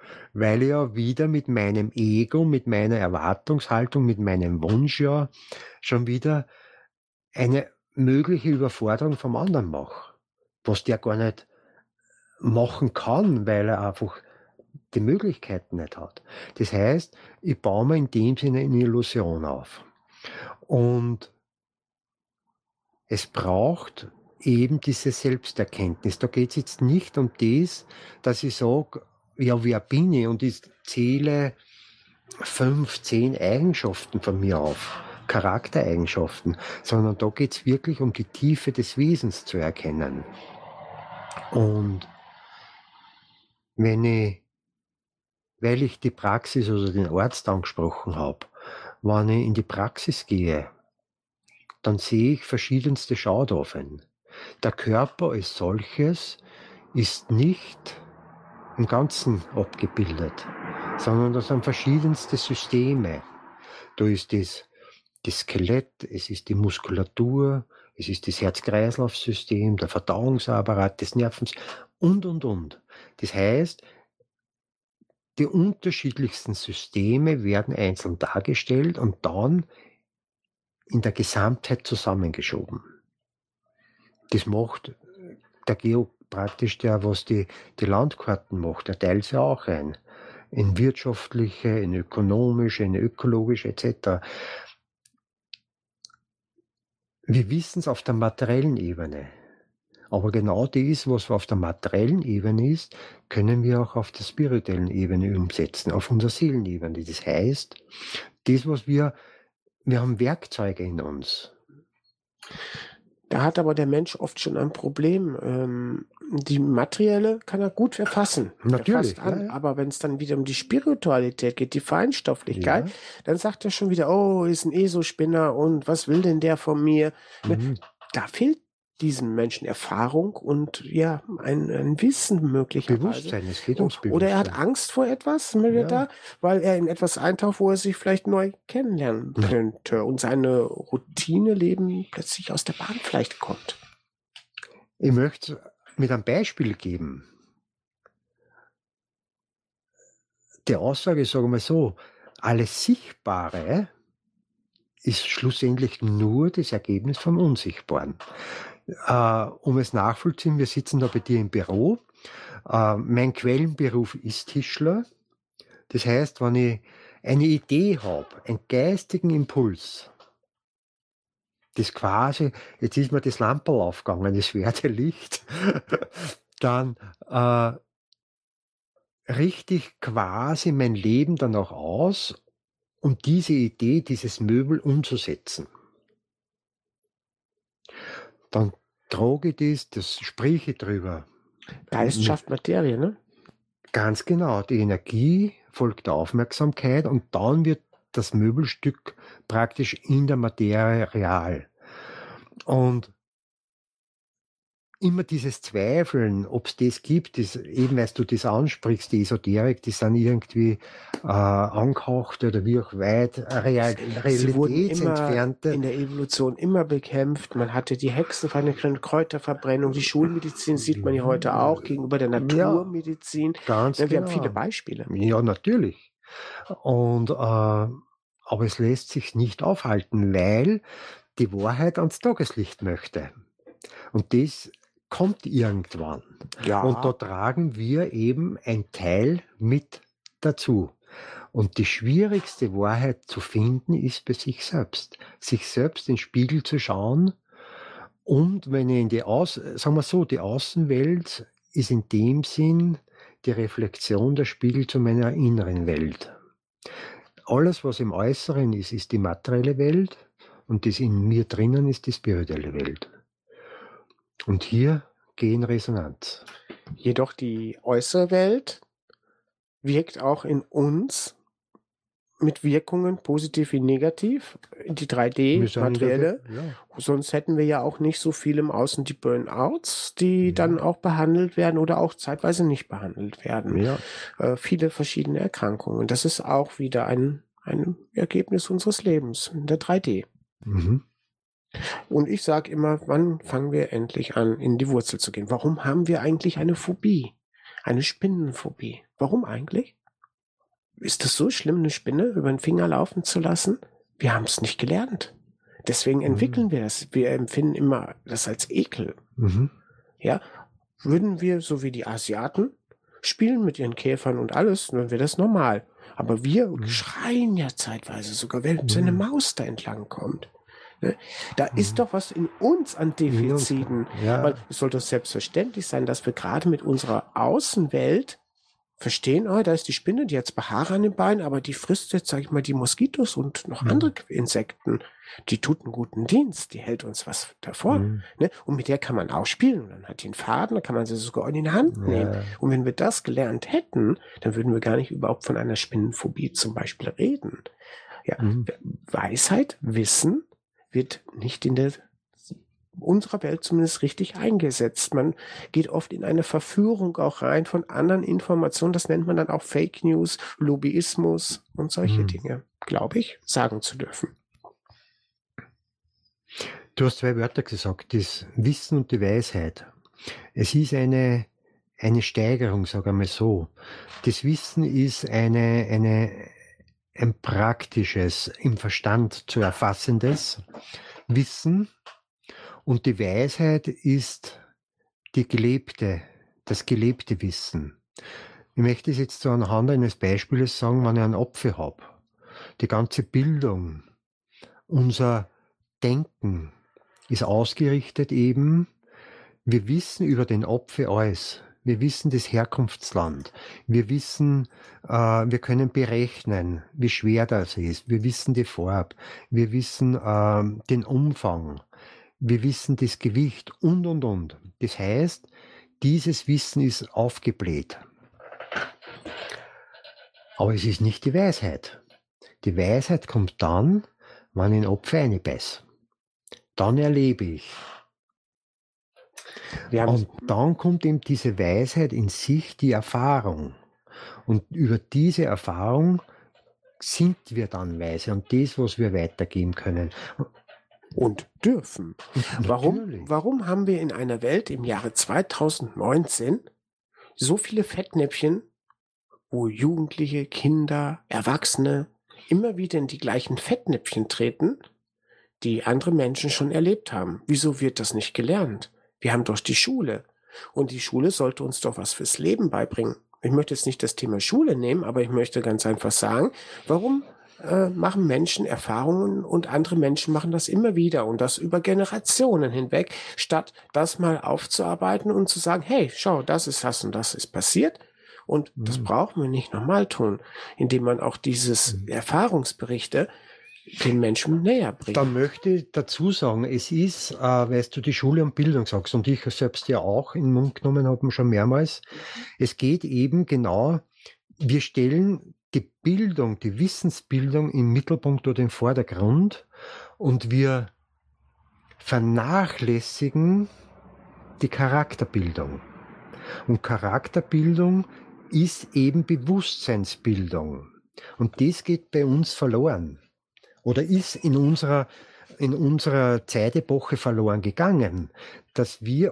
weil ich ja wieder mit meinem Ego, mit meiner Erwartungshaltung, mit meinem Wunsch ja schon wieder eine mögliche Überforderung vom anderen mache, was der gar nicht machen kann, weil er einfach die Möglichkeiten nicht hat. Das heißt, ich baue mir in dem Sinne eine Illusion auf. Und es braucht eben diese Selbsterkenntnis. Da geht es jetzt nicht um das, dass ich sage, ja, wer bin ich? Und ich zähle 5, 10 Eigenschaften von mir auf, Charaktereigenschaften, sondern da geht es wirklich um die Tiefe des Wesens zu erkennen. Und weil ich die Praxis oder den Arzt angesprochen habe, wenn ich in die Praxis gehe, dann sehe ich verschiedenste Schautaufen. Der Körper als solches ist nicht im Ganzen abgebildet, sondern da sind verschiedenste Systeme. Da ist das Skelett, es ist die Muskulatur, es ist das Herz-Kreislauf-System, der Verdauungsapparat, das Nervensystem und. Das heißt, die unterschiedlichsten Systeme werden einzeln dargestellt und dann in der Gesamtheit zusammengeschoben. Das macht der Geo praktisch, was die Landkarten macht, der teilt sie auch ein. In wirtschaftliche, in ökonomische, in ökologische etc. Wir wissen es auf der materiellen Ebene. Aber genau das, was auf der materiellen Ebene ist, können wir auch auf der spirituellen Ebene umsetzen, auf unserer Seelenebene. Das heißt, das, was wir haben Werkzeuge in uns. Da hat aber der Mensch oft schon ein Problem. Die materielle kann er gut erfassen. Natürlich, Er fasst an, ja. aber wenn es dann wieder um die Spiritualität geht, die Feinstofflichkeit, Ja. dann sagt er schon wieder, oh, ist ein ESO-Spinner und was will denn der von mir? Mhm. Da fehlt diesem Menschen Erfahrung und ja, ein Wissen möglicherweise. Bewusstsein, es geht ums Bewusstsein. Oder er hat Angst vor etwas, da, weil er in etwas eintaucht, wo er sich vielleicht neu kennenlernen könnte und seine Routineleben plötzlich aus der Bahn vielleicht kommt. Ich möchte mit einem Beispiel geben. Die Aussage, sagen wir mal so, alles Sichtbare ist schlussendlich nur das Ergebnis vom Unsichtbaren. Um es nachvollziehen, wir sitzen da bei dir im Büro. Mein Quellenberuf ist Tischler. Das heißt, wenn ich eine Idee habe, einen geistigen Impuls, das quasi, jetzt ist mir das Lamperl aufgegangen, das werde Licht, dann richte ich quasi mein Leben danach aus, um diese Idee, dieses Möbel umzusetzen. Dann trage ich das sprich ich drüber. Geist schafft Materie, ne? Ganz genau, die Energie folgt der Aufmerksamkeit und dann wird das Möbelstück praktisch in der Materie real. Und immer dieses Zweifeln, ob es das gibt, das, eben weil du das ansprichst, die Esoterik, die sind irgendwie angehaucht oder wie auch weit Sie wurden immer realitätsentfernte. in der Evolution immer bekämpft. Man hatte die Hexenverbrennung, Kräuterverbrennung, die Schulmedizin sieht man ja heute auch gegenüber der Naturmedizin. Ganz Wir genau. haben viele Beispiele. Ja, natürlich. Und aber es lässt sich nicht aufhalten, weil die Wahrheit ans Tageslicht möchte. Und das kommt irgendwann. Ja. Und da tragen wir eben ein Teil mit dazu. Und die schwierigste Wahrheit zu finden ist bei sich selbst. Sich selbst in den Spiegel zu schauen. Und wenn ich in die sagen wir so, die Außenwelt ist in dem Sinn die Reflexion, der Spiegel zu meiner inneren Welt. Alles, was im Äußeren ist, ist die materielle Welt. Und das in mir drinnen ist die spirituelle Welt. Und hier gehen Resonanz. Jedoch die äußere Welt wirkt auch in uns mit Wirkungen, positiv wie negativ, die 3D, materielle. Sonst hätten wir ja auch nicht so viel im Außen die Burnouts, die dann auch behandelt werden oder auch zeitweise nicht behandelt werden. Ja. Viele verschiedene Erkrankungen. Das ist auch wieder ein Ergebnis unseres Lebens, in der 3D. Mhm. Und ich sage immer, wann fangen wir endlich an, in die Wurzel zu gehen? Warum haben wir eigentlich eine Phobie? Eine Spinnenphobie. Warum eigentlich? ist es so schlimm, eine Spinne über den Finger laufen zu lassen? Wir haben es nicht gelernt. Deswegen entwickeln wir das. Wir empfinden immer das als Ekel. Mhm. Ja, würden wir, so wie die Asiaten, spielen mit ihren Käfern und alles, dann wäre das normal. Aber wir schreien ja zeitweise sogar, wenn so eine Maus da entlang kommt. Ne? Da ist doch was in uns an Defiziten. Ja. Weil es sollte selbstverständlich sein, dass wir gerade mit unserer Außenwelt verstehen, oh, da ist die Spinne, die hat zwar Haare an den Beinen, aber die frisst jetzt, sag ich mal, die Moskitos und noch andere Insekten. Die tut einen guten Dienst, die hält uns was davor. Ne? Und mit der kann man auch spielen. Und dann hat die einen Faden, dann kann man sie sogar in die Hand nehmen. Ja. Und wenn wir das gelernt hätten, dann würden wir gar nicht überhaupt von einer Spinnenphobie zum Beispiel reden. Ja, Weisheit, Wissen wird nicht in unserer Welt zumindest richtig eingesetzt. Man geht oft in eine Verführung auch rein von anderen Informationen. Das nennt man dann auch Fake News, Lobbyismus und solche Dinge, glaube ich, sagen zu dürfen. Du hast 2 Wörter gesagt, das Wissen und die Weisheit. Es ist eine Steigerung, sagen wir so. Das Wissen ist ein praktisches, im Verstand zu erfassendes Wissen. Und die Weisheit ist das gelebte Wissen. Ich möchte es jetzt so anhand eines Beispiels sagen, wenn ich einen Apfel habe. Die ganze Bildung, unser Denken ist ausgerichtet eben, wir wissen über den Apfel alles. Wir wissen das Herkunftsland. Wir wissen, wir können berechnen, wie schwer das ist. Wir wissen die Farbe. Wir wissen den Umfang. Wir wissen das Gewicht und. Das heißt, dieses Wissen ist aufgebläht. Aber es ist nicht die Weisheit. Die Weisheit kommt dann, wenn ich in den Apfel reinbeiß. Dann erlebe ich. Und dann kommt eben diese Weisheit in sich, die Erfahrung. Und über diese Erfahrung sind wir dann weise und das, was wir weitergeben können. Und dürfen. Natürlich. Warum haben wir in einer Welt im Jahre 2019 so viele Fettnäpfchen, wo Jugendliche, Kinder, Erwachsene immer wieder in die gleichen Fettnäpfchen treten, die andere Menschen schon erlebt haben? Wieso wird das nicht gelernt? Wir haben doch die Schule. Und die Schule sollte uns doch was fürs Leben beibringen. Ich möchte jetzt nicht das Thema Schule nehmen, aber ich möchte ganz einfach sagen, warum machen Menschen Erfahrungen und andere Menschen machen das immer wieder und das über Generationen hinweg, statt das mal aufzuarbeiten und zu sagen, hey, schau, das und das ist passiert und das brauchen wir nicht nochmal tun, indem man auch dieses Erfahrungsberichte den Menschen näher bringt. Dann möchte ich dazu sagen, es ist, weißt du, die Schule und Bildung sagst und ich selbst ja auch in den Mund genommen habe schon mehrmals, es geht eben genau, wir stellen die Bildung, die Wissensbildung im Mittelpunkt oder im Vordergrund und wir vernachlässigen die Charakterbildung. Und Charakterbildung ist eben Bewusstseinsbildung. Und das geht bei uns verloren. Oder ist in unserer Zeitepoche verloren gegangen, dass wir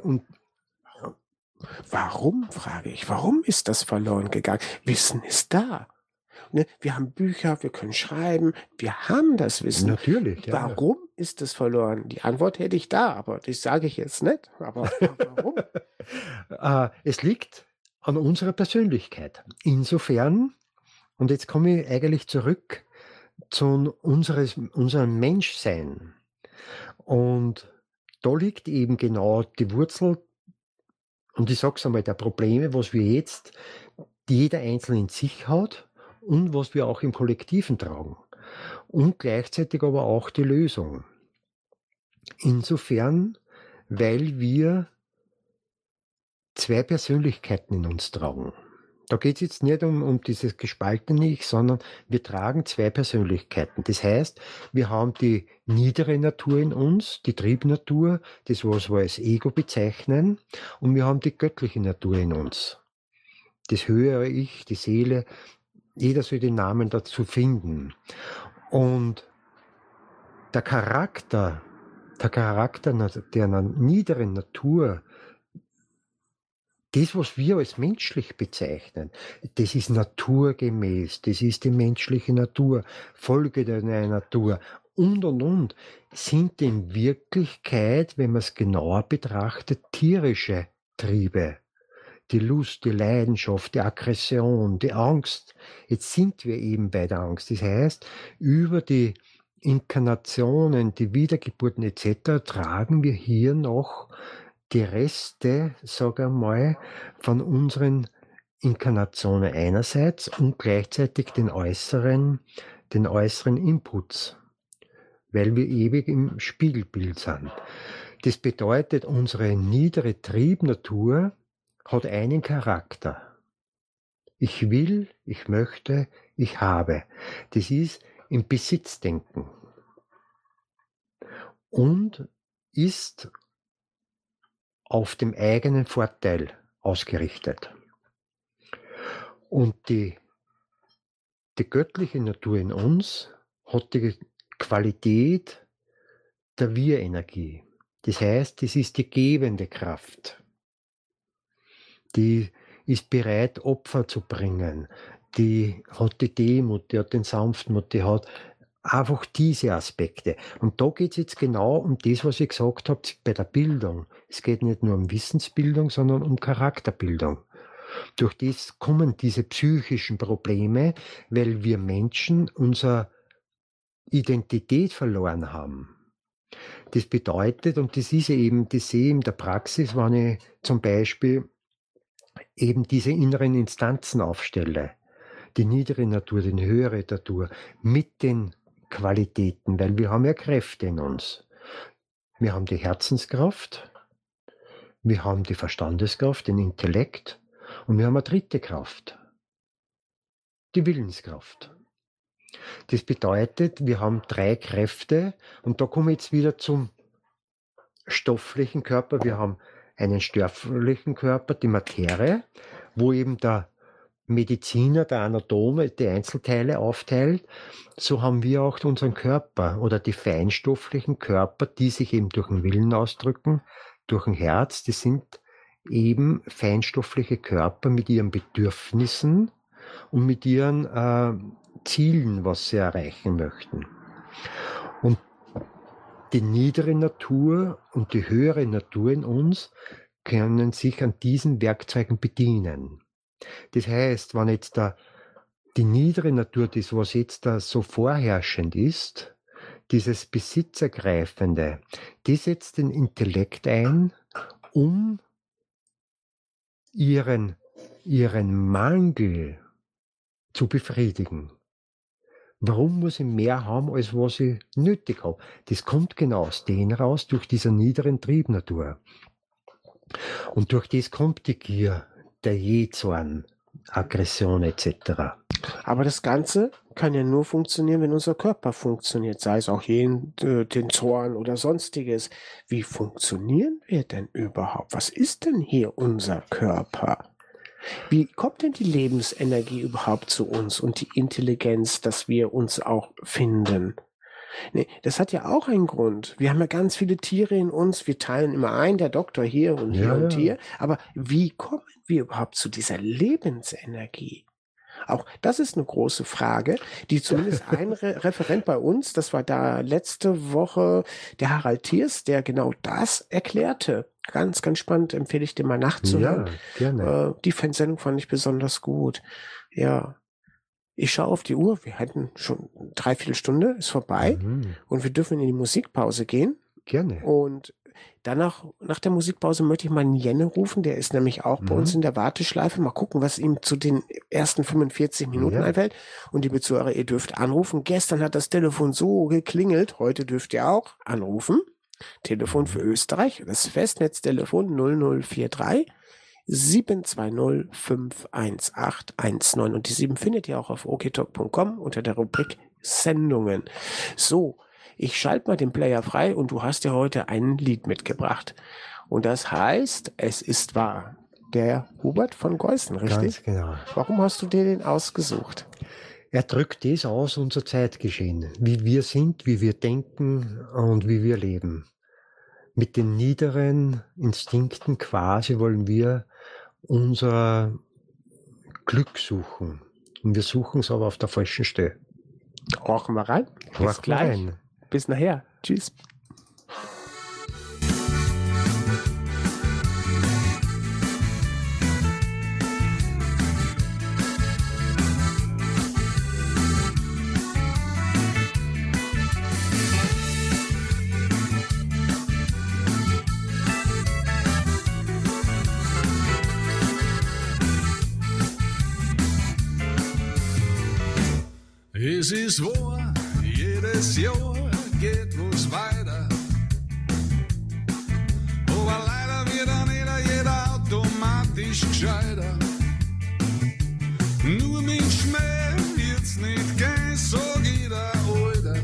Warum, frage ich, warum ist das verloren gegangen? Wissen ist da. Ne? Wir haben Bücher, wir können schreiben, wir haben das Wissen. Natürlich, ja. Warum ist es verloren? Die Antwort hätte ich da, aber das sage ich jetzt nicht. Aber warum? Es liegt an unserer Persönlichkeit. Insofern, und jetzt komme ich eigentlich zurück zu unserem Menschsein. Und da liegt eben genau die Wurzel, und ich sage es einmal, der Probleme, was wir jetzt jeder Einzelne in sich hat und was wir auch im Kollektiven tragen. Und gleichzeitig aber auch die Lösung. Insofern, weil wir 2 Persönlichkeiten in uns tragen. Da geht es jetzt nicht um dieses gespaltene Ich, sondern wir tragen 2 Persönlichkeiten. Das heißt, wir haben die niedere Natur in uns, die Triebnatur, das was wir als Ego bezeichnen, und wir haben die göttliche Natur in uns. Das höhere Ich, die Seele, jeder soll den Namen dazu finden. Und der Charakter der niederen Natur das, was wir als menschlich bezeichnen, das ist naturgemäß, das ist die menschliche Natur, Folge der Natur und, sind in Wirklichkeit, wenn man es genauer betrachtet, tierische Triebe. Die Lust, die Leidenschaft, die Aggression, die Angst. Jetzt sind wir eben bei der Angst. Das heißt, über die Inkarnationen, die Wiedergeburten etc. tragen wir hier noch die Reste, sage ich mal, von unseren Inkarnationen einerseits und gleichzeitig den äußeren Inputs, weil wir ewig im Spiegelbild sind. Das bedeutet, unsere niedere Triebnatur hat einen Charakter. Ich will, ich möchte, ich habe. Das ist im Besitzdenken und ist auf dem eigenen Vorteil ausgerichtet. Und die göttliche Natur in uns hat die Qualität der Wir-Energie. Das heißt, es ist die gebende Kraft. Die ist bereit, Opfer zu bringen. Die hat die Demut, die hat den Sanftmut, die hat einfach diese Aspekte. Und da geht es jetzt genau um das, was ich gesagt habe bei der Bildung. Es geht nicht nur um Wissensbildung, sondern um Charakterbildung. Durch das kommen diese psychischen Probleme, weil wir Menschen unsere Identität verloren haben. Das bedeutet, und das ist eben, das sehe ich in der Praxis, wenn ich zum Beispiel eben diese inneren Instanzen aufstelle, die niedere Natur, die höhere Natur, mit den Qualitäten, weil wir haben ja Kräfte in uns. Wir haben die Herzenskraft, wir haben die Verstandeskraft, den Intellekt und wir haben eine dritte Kraft, die Willenskraft. Das bedeutet, wir haben 3 Kräfte und da komme ich jetzt wieder zum stofflichen Körper. Wir haben einen stofflichen Körper, die Materie, wo eben der Mediziner, der Anatome, die Einzelteile aufteilt. So haben wir auch unseren Körper oder die feinstofflichen Körper, die sich eben durch den Willen ausdrücken, durch ein Herz. Das sind eben feinstoffliche Körper mit ihren Bedürfnissen und mit ihren Zielen, was sie erreichen möchten. Und die niedere Natur und die höhere Natur in uns können sich an diesen Werkzeugen bedienen. Das heißt, wenn jetzt die niedere Natur, das was jetzt da so vorherrschend ist, dieses Besitzergreifende, die setzt den Intellekt ein, um ihren Mangel zu befriedigen. Warum muss ich mehr haben, als was ich nötig habe? Das kommt genau aus denen raus, durch diese niederen Triebnatur. Und durch das kommt die Gier, der Jähzorn, Aggression etc. Aber das Ganze kann ja nur funktionieren, wenn unser Körper funktioniert, sei es auch den Zorn oder sonstiges. Wie funktionieren wir denn überhaupt? Was ist denn hier unser Körper? Wie kommt denn die Lebensenergie überhaupt zu uns und die Intelligenz, dass wir uns auch finden? Nee, das hat ja auch einen Grund. Wir haben ja ganz viele Tiere in uns. Wir teilen immer ein, der Doktor hier und hier und hier. Aber wie kommen wir überhaupt zu dieser Lebensenergie? Auch das ist eine große Frage, die zumindest ein Referent bei uns, das war da letzte Woche der Harald Thiers, der genau das erklärte. Ganz, ganz spannend, empfehle ich dir mal nachzuhören. Ja, gerne. Die Fansendung fand ich besonders gut. Ja, ich schaue auf die Uhr, wir hätten schon 3/4 Stunde, ist vorbei und wir dürfen in die Musikpause gehen. Gerne. Und danach, nach der Musikpause möchte ich mal einen Jenne rufen, der ist nämlich auch bei uns in der Warteschleife. Mal gucken, was ihm zu den ersten 45 Minuten einfällt. Und liebe Zuhörer, ihr dürft anrufen. Gestern hat das Telefon so geklingelt, heute dürft ihr auch anrufen. Telefon für Österreich, das Festnetztelefon 0043 720 51819. Und die 7 findet ihr auch auf oktalk.com unter der Rubrik Sendungen. So, ich schalte mal den Player frei und du hast ja heute ein Lied mitgebracht. Und das heißt, es ist wahr. Der Hubert von Geußen, richtig? Ganz genau. Warum hast du dir den ausgesucht? Er drückt das aus, unser Zeitgeschehen, wie wir sind, wie wir denken und wie wir leben. Mit den niederen Instinkten quasi wollen wir unser Glück suchen. Und wir suchen es aber auf der falschen Stelle. Horchen wir rein. Bis Horchen wir gleich. rein. Bis nachher. Tschüss. Es ist wahr, jedes Jahr geht was weiter. Aber leider wird auch nicht jeder automatisch gescheiter. Nur mit Schmäh wird's nicht gehen, sag jeder Alter.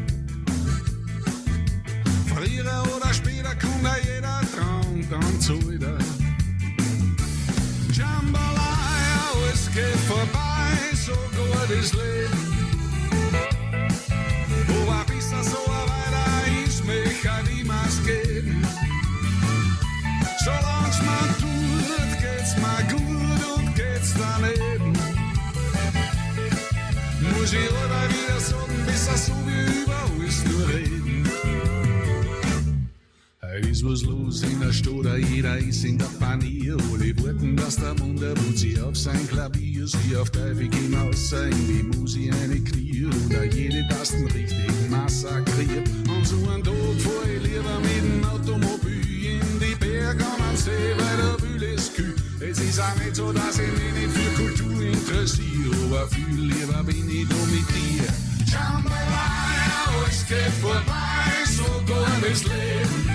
Früher oder später kommt da jeder Traum dann zu wieder. Jambalaya, es geht vorbei, sogar das Leben. Aber bis das so weiter ist, mich kann niemals geben. Solang's man tut, geht's mir gut und geht's daneben. Muss ich aber wieder sagen, bis das so wie über alles nur reden. Ist was los in der Stadt, jeder ist in der Panier. Alle warten, dass der Wunderwut sie auf sein Klavier, sie auf Teufel hinaus, irgendwie muss ich eine Knie oder jede Tasten richtig massakriert. An so einen Tag fahr ich lieber mit dem Automobil in die Berge an den See, weil der Wühl ist kühl. Es ist auch nicht so, dass ich mich nicht für Kultur interessiere, aber viel lieber bin ich da mit dir. Jambalaya, es geht vorbei, sogar das Leben.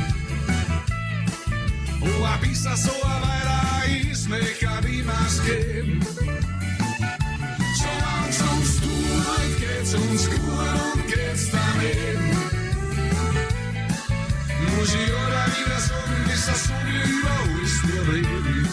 Oh, bis das so weiter ist, mich kann niemals geben. Solang's uns tut, geht's uns gut und geht's daneben. Muss ich oder wieder sagen, bis das so wie über ist, wir reden.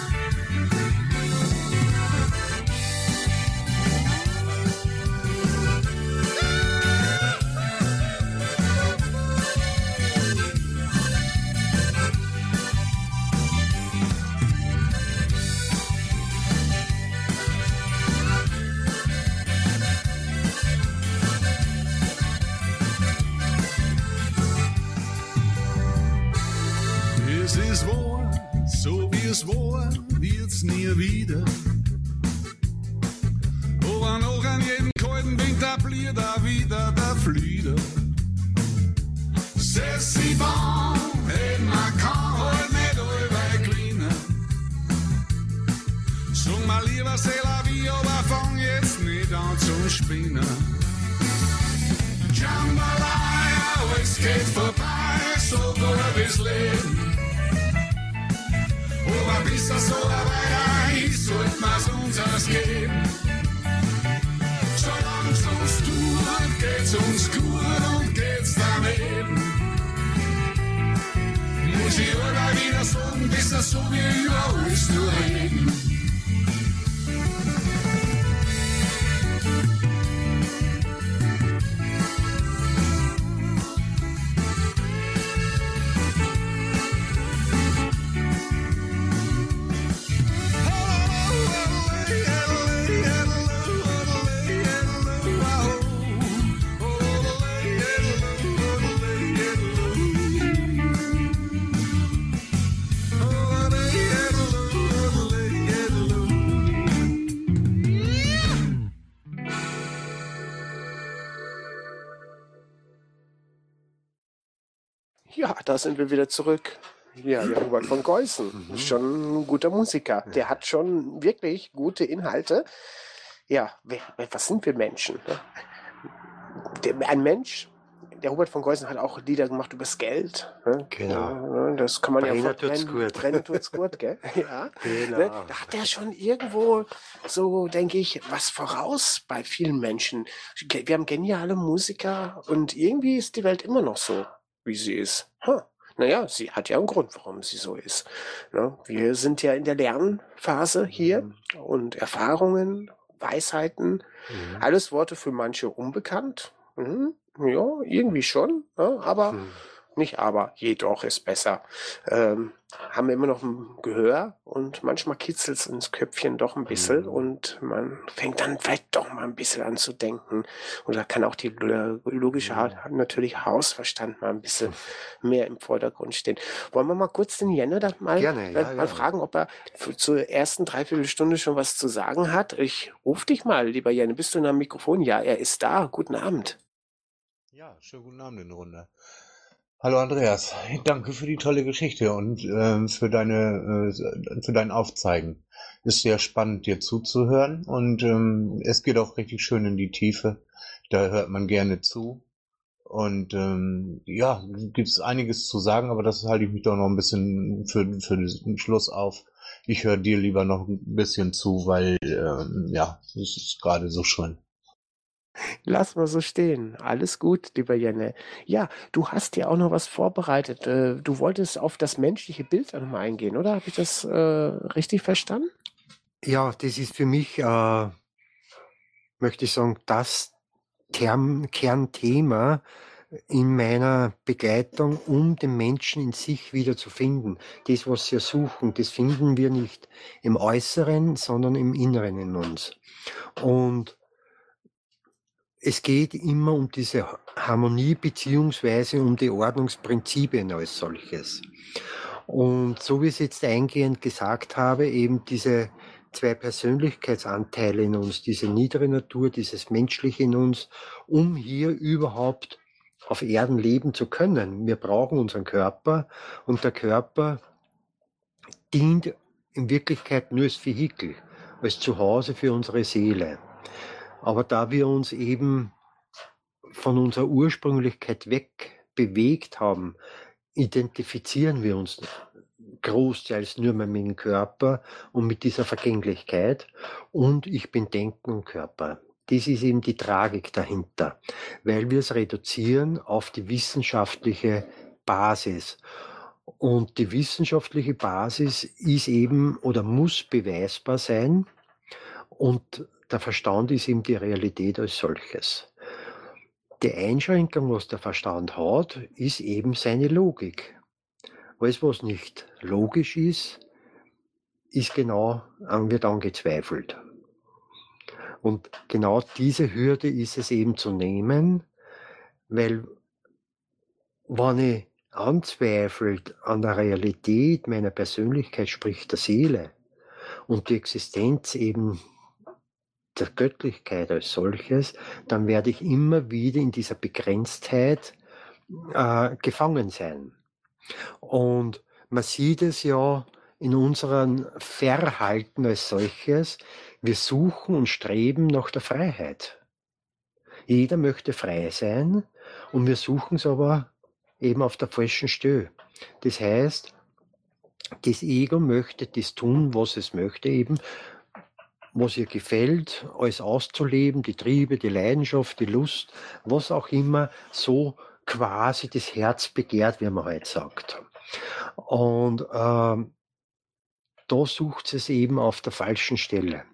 Es ist wahr, so wie es war, wird's nie wieder. Aber noch an jedem kalten Winter blieb da wieder der Flieder. C'est si bon, et man kann halt nicht allweil kleiner. Sag mal lieber c'est la vie, aber fang jetzt nicht an zum Spinnen. Jambalaya, es geht vorbei, sogar das Leben. Aber bis das so weiter ist, sollte man's uns ausgeben. Solang's uns tut, geht's uns gut und geht's daneben. Muss ich oder wieder sagen, bis das so wie über uns nur reden. Ja, da sind wir wieder zurück. Ja, der Hubert von Geußen ist schon ein guter Musiker. Der hat schon wirklich gute Inhalte. Ja, was sind wir Menschen? Ne? Ein Mensch, der Hubert von Geußen hat auch Lieder gemacht übers Geld. Ne? Genau. Ja, das kann man Brennen ja tut's gut. Brennen tut's gut, gell? Ja. Genau. Ne? Da hat er schon irgendwo so, denke ich, was voraus bei vielen Menschen. Wir haben geniale Musiker und irgendwie ist die Welt immer noch so, wie sie ist. Naja, sie hat ja einen Grund, warum sie so ist. Ne? Wir sind ja in der Lernphase hier und Erfahrungen, Weisheiten, alles Worte für manche unbekannt. Ja, irgendwie schon, ne? Aber nicht aber, jedoch ist besser. Haben wir immer noch ein Gehör und manchmal kitzelt es ins Köpfchen doch ein bisschen und man fängt dann vielleicht doch mal ein bisschen an zu denken. Und da kann auch die logische natürlich Hausverstand mal ein bisschen mehr im Vordergrund stehen. Wollen wir mal kurz den Jenne da Gerne, mal fragen, ob er zur ersten Dreiviertelstunde schon was zu sagen hat? Ich rufe dich mal, lieber Jenne. Bist du in am Mikrofon? Ja, er ist da. Guten Abend. Ja, schönen guten Abend in der Runde. Hallo Andreas, danke für die tolle Geschichte und für dein Aufzeigen. Ist sehr spannend, dir zuzuhören und es geht auch richtig schön in die Tiefe. Da hört man gerne zu. Und ja, gibt es einiges zu sagen, aber das halte ich mich doch noch ein bisschen für den Schluss auf. Ich höre dir lieber noch ein bisschen zu, weil ja, es ist gerade so schön. Lass mal so stehen. Alles gut, lieber Jenne. Ja, du hast ja auch noch was vorbereitet. Du wolltest auf das menschliche Bild nochmal eingehen, oder? Habe ich das richtig verstanden? Ja, das ist für mich, möchte ich sagen, das Kernthema in meiner Begleitung, um den Menschen in sich wieder zu finden. Das, was wir suchen, das finden wir nicht im Äußeren, sondern im Inneren in uns. Und es geht immer um diese Harmonie beziehungsweise um die Ordnungsprinzipien als solches. Und so wie ich es jetzt eingehend gesagt habe, eben diese zwei Persönlichkeitsanteile in uns, diese niedere Natur, dieses Menschliche in uns, um hier überhaupt auf Erden leben zu können. Wir brauchen unseren Körper und der Körper dient in Wirklichkeit nur als Vehikel, als Zuhause für unsere Seele. Aber da wir uns eben von unserer Ursprünglichkeit weg bewegt haben, identifizieren wir uns großteils nur mehr mit dem Körper und mit dieser Vergänglichkeit. Und ich bin Denken und Körper. Das ist eben die Tragik dahinter, weil wir es reduzieren auf die wissenschaftliche Basis. Und die wissenschaftliche Basis ist eben oder muss beweisbar sein. Und der Verstand ist eben die Realität als solches. Die Einschränkung, was der Verstand hat, ist eben seine Logik. Alles, was nicht logisch ist, wird angezweifelt. Und genau diese Hürde ist es eben zu nehmen, weil wenn ich anzweifelt an der Realität meiner Persönlichkeit, sprich der Seele, und die Existenz eben der Göttlichkeit als solches, dann werde ich immer wieder in dieser Begrenztheit gefangen sein. Und man sieht es ja in unserem Verhalten als solches, wir suchen und streben nach der Freiheit. Jeder möchte frei sein und wir suchen es aber eben auf der falschen Stelle. Das heißt, das Ego möchte das tun, was es möchte, eben was ihr gefällt, alles auszuleben, die Triebe, die Leidenschaft, die Lust, was auch immer so quasi das Herz begehrt, wie man heute sagt. Und da sucht es eben auf der falschen Stelle.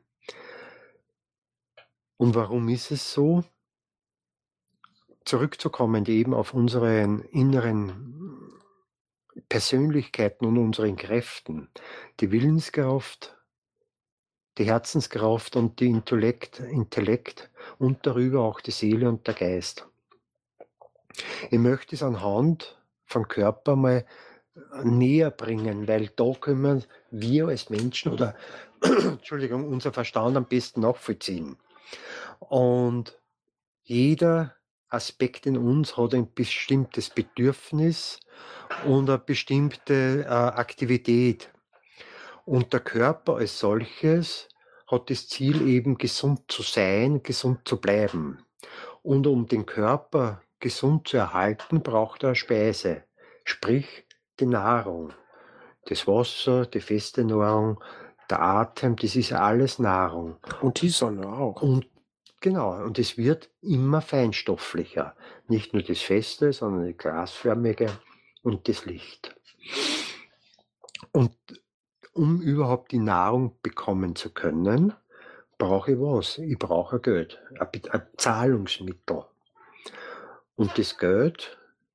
Und warum ist es so? Zurückzukommen eben auf unseren inneren Persönlichkeiten und unseren Kräften, die Willenskraft, die Herzenskraft und die Intellekt und darüber auch die Seele und der Geist. Ich möchte es anhand vom Körper mal näher bringen, weil da können wir als Menschen oder Entschuldigung, unser Verstand am besten nachvollziehen. Und jeder Aspekt in uns hat ein bestimmtes Bedürfnis und eine bestimmte Aktivität. Und der Körper als solches hat das Ziel eben gesund zu sein, gesund zu bleiben. Und um den Körper gesund zu erhalten, braucht er Speise, sprich die Nahrung. Das Wasser, die feste Nahrung, der Atem, das ist alles Nahrung. Und die Sonne auch. Und genau, und es wird immer feinstofflicher. Nicht nur das Feste, sondern das Glasförmige und das Licht. Und um überhaupt die Nahrung bekommen zu können, brauche ich was? Ich brauche Geld, ein Zahlungsmittel. Und das Geld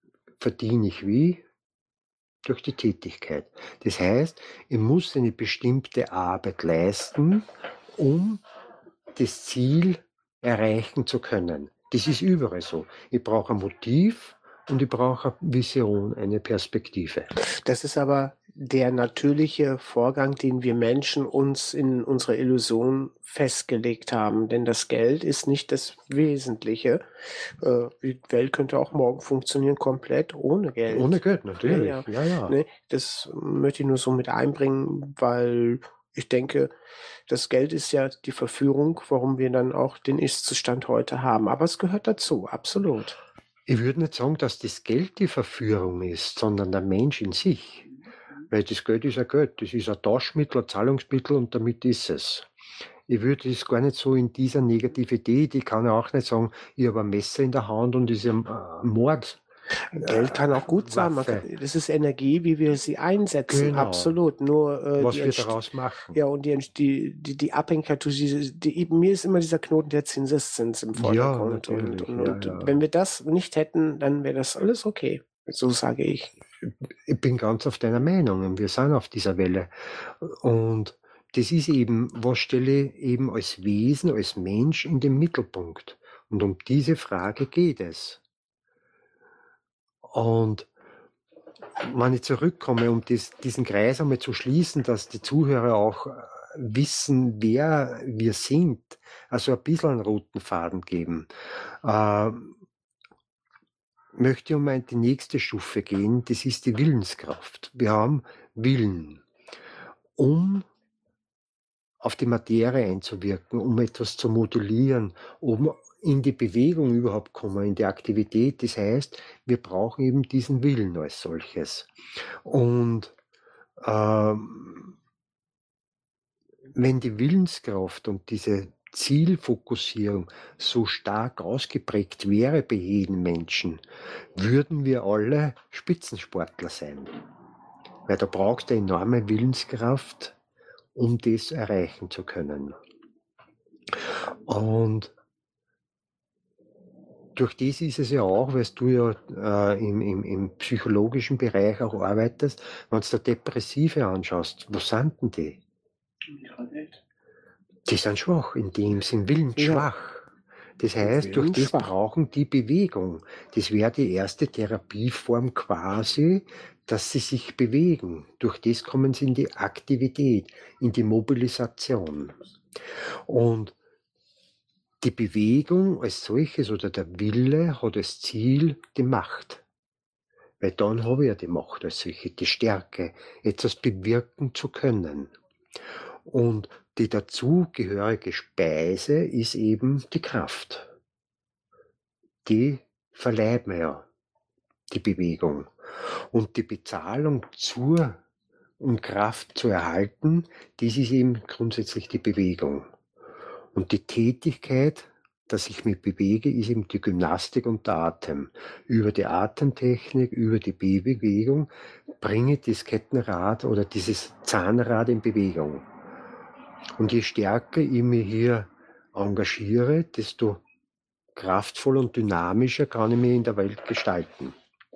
verdiene ich wie? Durch die Tätigkeit. Das heißt, ich muss eine bestimmte Arbeit leisten, um das Ziel erreichen zu können. Das ist überall so. Ich brauche ein Motiv und ich brauche eine Vision, eine Perspektive. Das ist aber der natürliche Vorgang, den wir Menschen uns in unserer Illusion festgelegt haben. Denn das Geld ist nicht das Wesentliche. Die Welt könnte auch morgen funktionieren, komplett ohne Geld. Ohne Geld, natürlich. Ja, Ja. Ne, das möchte ich nur so mit einbringen, weil ich denke, das Geld ist ja die Verführung, warum wir dann auch den Ist-Zustand heute haben. Aber es gehört dazu, absolut. Ich würde nicht sagen, dass das Geld die Verführung ist, sondern der Mensch in sich. Weil das Geld ist ja Geld. Das ist ein Tauschmittel, ein Zahlungsmittel und damit ist es. Ich würde das gar nicht so in dieser Negativität, ich kann ja auch nicht sagen, ich habe ein Messer in der Hand und ist ein Mord. Geld kann auch gut sein. Das ist Energie, wie wir sie einsetzen, Genau. absolut. Nur was wir daraus machen. Ja, und die Abhängigkeit, mir ist immer dieser Knoten der Zinseszins im Vordergrund. Ja, natürlich. Und wenn wir das nicht hätten, dann wäre das alles okay. So sage ich. Ich bin ganz auf deiner Meinung und wir sind auf dieser Welle. Und das ist eben, was stelle ich eben als Wesen, als Mensch in den Mittelpunkt. Und um diese Frage geht es. Und wenn ich zurückkomme, um diesen Kreis einmal zu schließen, dass die Zuhörer auch wissen, wer wir sind, also ein bisschen einen roten Faden geben, möchte ich um die nächste Stufe gehen, das ist die Willenskraft. Wir haben Willen, um auf die Materie einzuwirken, um etwas zu modulieren, um in die Bewegung überhaupt kommen, in die Aktivität. Das heißt, wir brauchen eben diesen Willen als solches. Und wenn die Willenskraft und diese Zielfokussierung so stark ausgeprägt wäre bei jedem Menschen, würden wir alle Spitzensportler sein. Weil da brauchst du enorme Willenskraft, um das erreichen zu können. Und durch das ist es ja auch, weil du ja im psychologischen Bereich auch arbeitest, wenn du da Depressive anschaust, wo sind denn die? Die sind schwach, in dem Sinn willensschwach. Das heißt, durch das brauchen die Bewegung. Das wäre die erste Therapieform quasi, dass sie sich bewegen. Durch das kommen sie in die Aktivität, in die Mobilisation. Und die Bewegung als solches oder der Wille hat als Ziel die Macht. Weil dann habe ich ja die Macht als solche, die Stärke, etwas bewirken zu können. Und die dazugehörige Speise ist eben die Kraft. Die verleiht mir ja, die Bewegung. Und die Bezahlung um Kraft zu erhalten, das ist eben grundsätzlich die Bewegung. Und die Tätigkeit, dass ich mich bewege, ist eben die Gymnastik und der Atem. Über die Atemtechnik, über die Bewegung bringe ich das Kettenrad oder dieses Zahnrad in Bewegung. Und je stärker ich mich hier engagiere, desto kraftvoller und dynamischer kann ich mich in der Welt gestalten.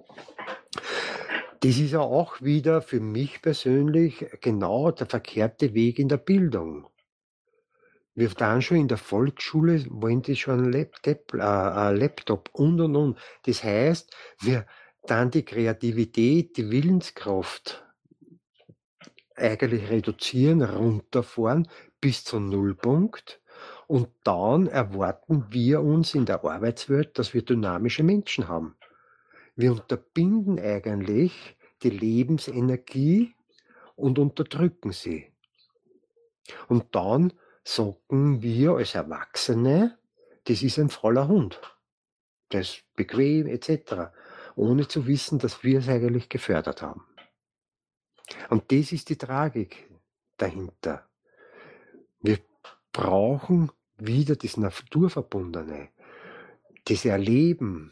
Das ist ja auch wieder für mich persönlich genau der verkehrte Weg in der Bildung. Wir dann schon in der Volksschule, wollen die schon ein Laptop und. Das heißt, wir dann die Kreativität, die Willenskraft eigentlich reduzieren, runterfahren bis zum Nullpunkt. Und dann erwarten wir uns in der Arbeitswelt, dass wir dynamische Menschen haben. Wir unterbinden eigentlich die Lebensenergie und unterdrücken sie. Und dann sagen wir als Erwachsene, das ist ein fauler Hund. Das ist bequem etc. Ohne zu wissen, dass wir es eigentlich gefördert haben. Und das ist die Tragik dahinter. Wir brauchen wieder das Naturverbundene, das Erleben,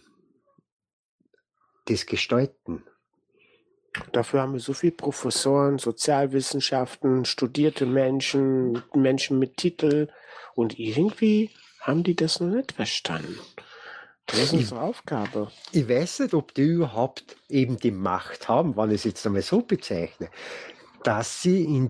das Gestalten. Dafür haben wir so viele Professoren, Sozialwissenschaften, studierte Menschen, Menschen mit Titel und irgendwie haben die das noch nicht verstanden. Das ist unsere Aufgabe. Ich weiß nicht, ob die überhaupt eben die Macht haben, wenn ich es jetzt einmal so bezeichne, dass sie in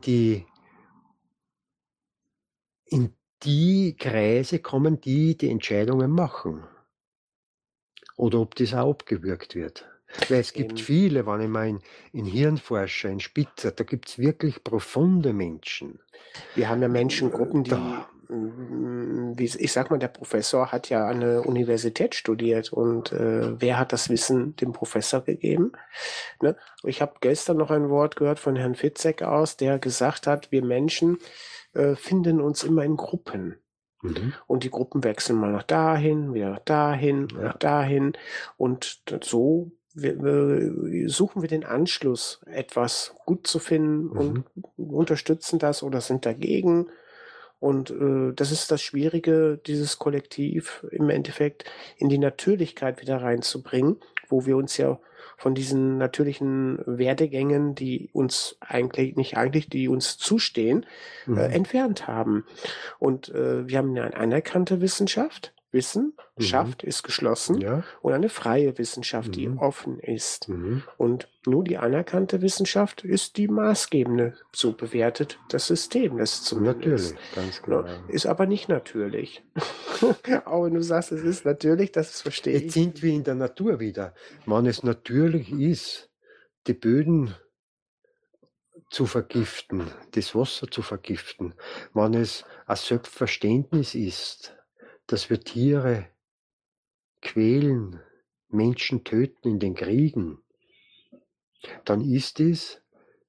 die Kreise kommen, die die Entscheidungen machen. Oder ob das auch abgewürgt wird. Weil es gibt viele, wenn ich mal in Hirnforscher, in Spitzer, da gibt es wirklich profunde Menschen. Wir haben ja Menschengruppen, die, ich sag mal, der Professor hat ja an der Universität studiert und wer hat das Wissen dem Professor gegeben? Ne? Ich habe gestern noch ein Wort gehört von Herrn Fitzek aus, der gesagt hat, wir Menschen finden uns immer in Gruppen. Und die Gruppen wechseln mal nach dahin, wieder nach dahin, nach dahin. Und so suchen wir den Anschluss, etwas gut zu finden und unterstützen das oder sind dagegen. Und das ist das Schwierige, dieses Kollektiv im Endeffekt in die Natürlichkeit wieder reinzubringen, wo wir uns ja von diesen natürlichen Werdegängen, die uns die uns zustehen, entfernt haben. Und wir haben eine anerkannte Wissenschaft. Wissenschaft ist geschlossen und eine freie Wissenschaft, die offen ist. Und nur die anerkannte Wissenschaft ist die maßgebende, so bewertet das System. Das zumindest. Natürlich, ganz klar. Ist aber nicht natürlich. Auch wenn du sagst, es ist natürlich, das verstehe ich. Jetzt sind wir in der Natur wieder. Wenn es natürlich ist, die Böden zu vergiften, das Wasser zu vergiften, wenn es ein Selbstverständnis ist, dass wir Tiere quälen, Menschen töten in den Kriegen, dann ist es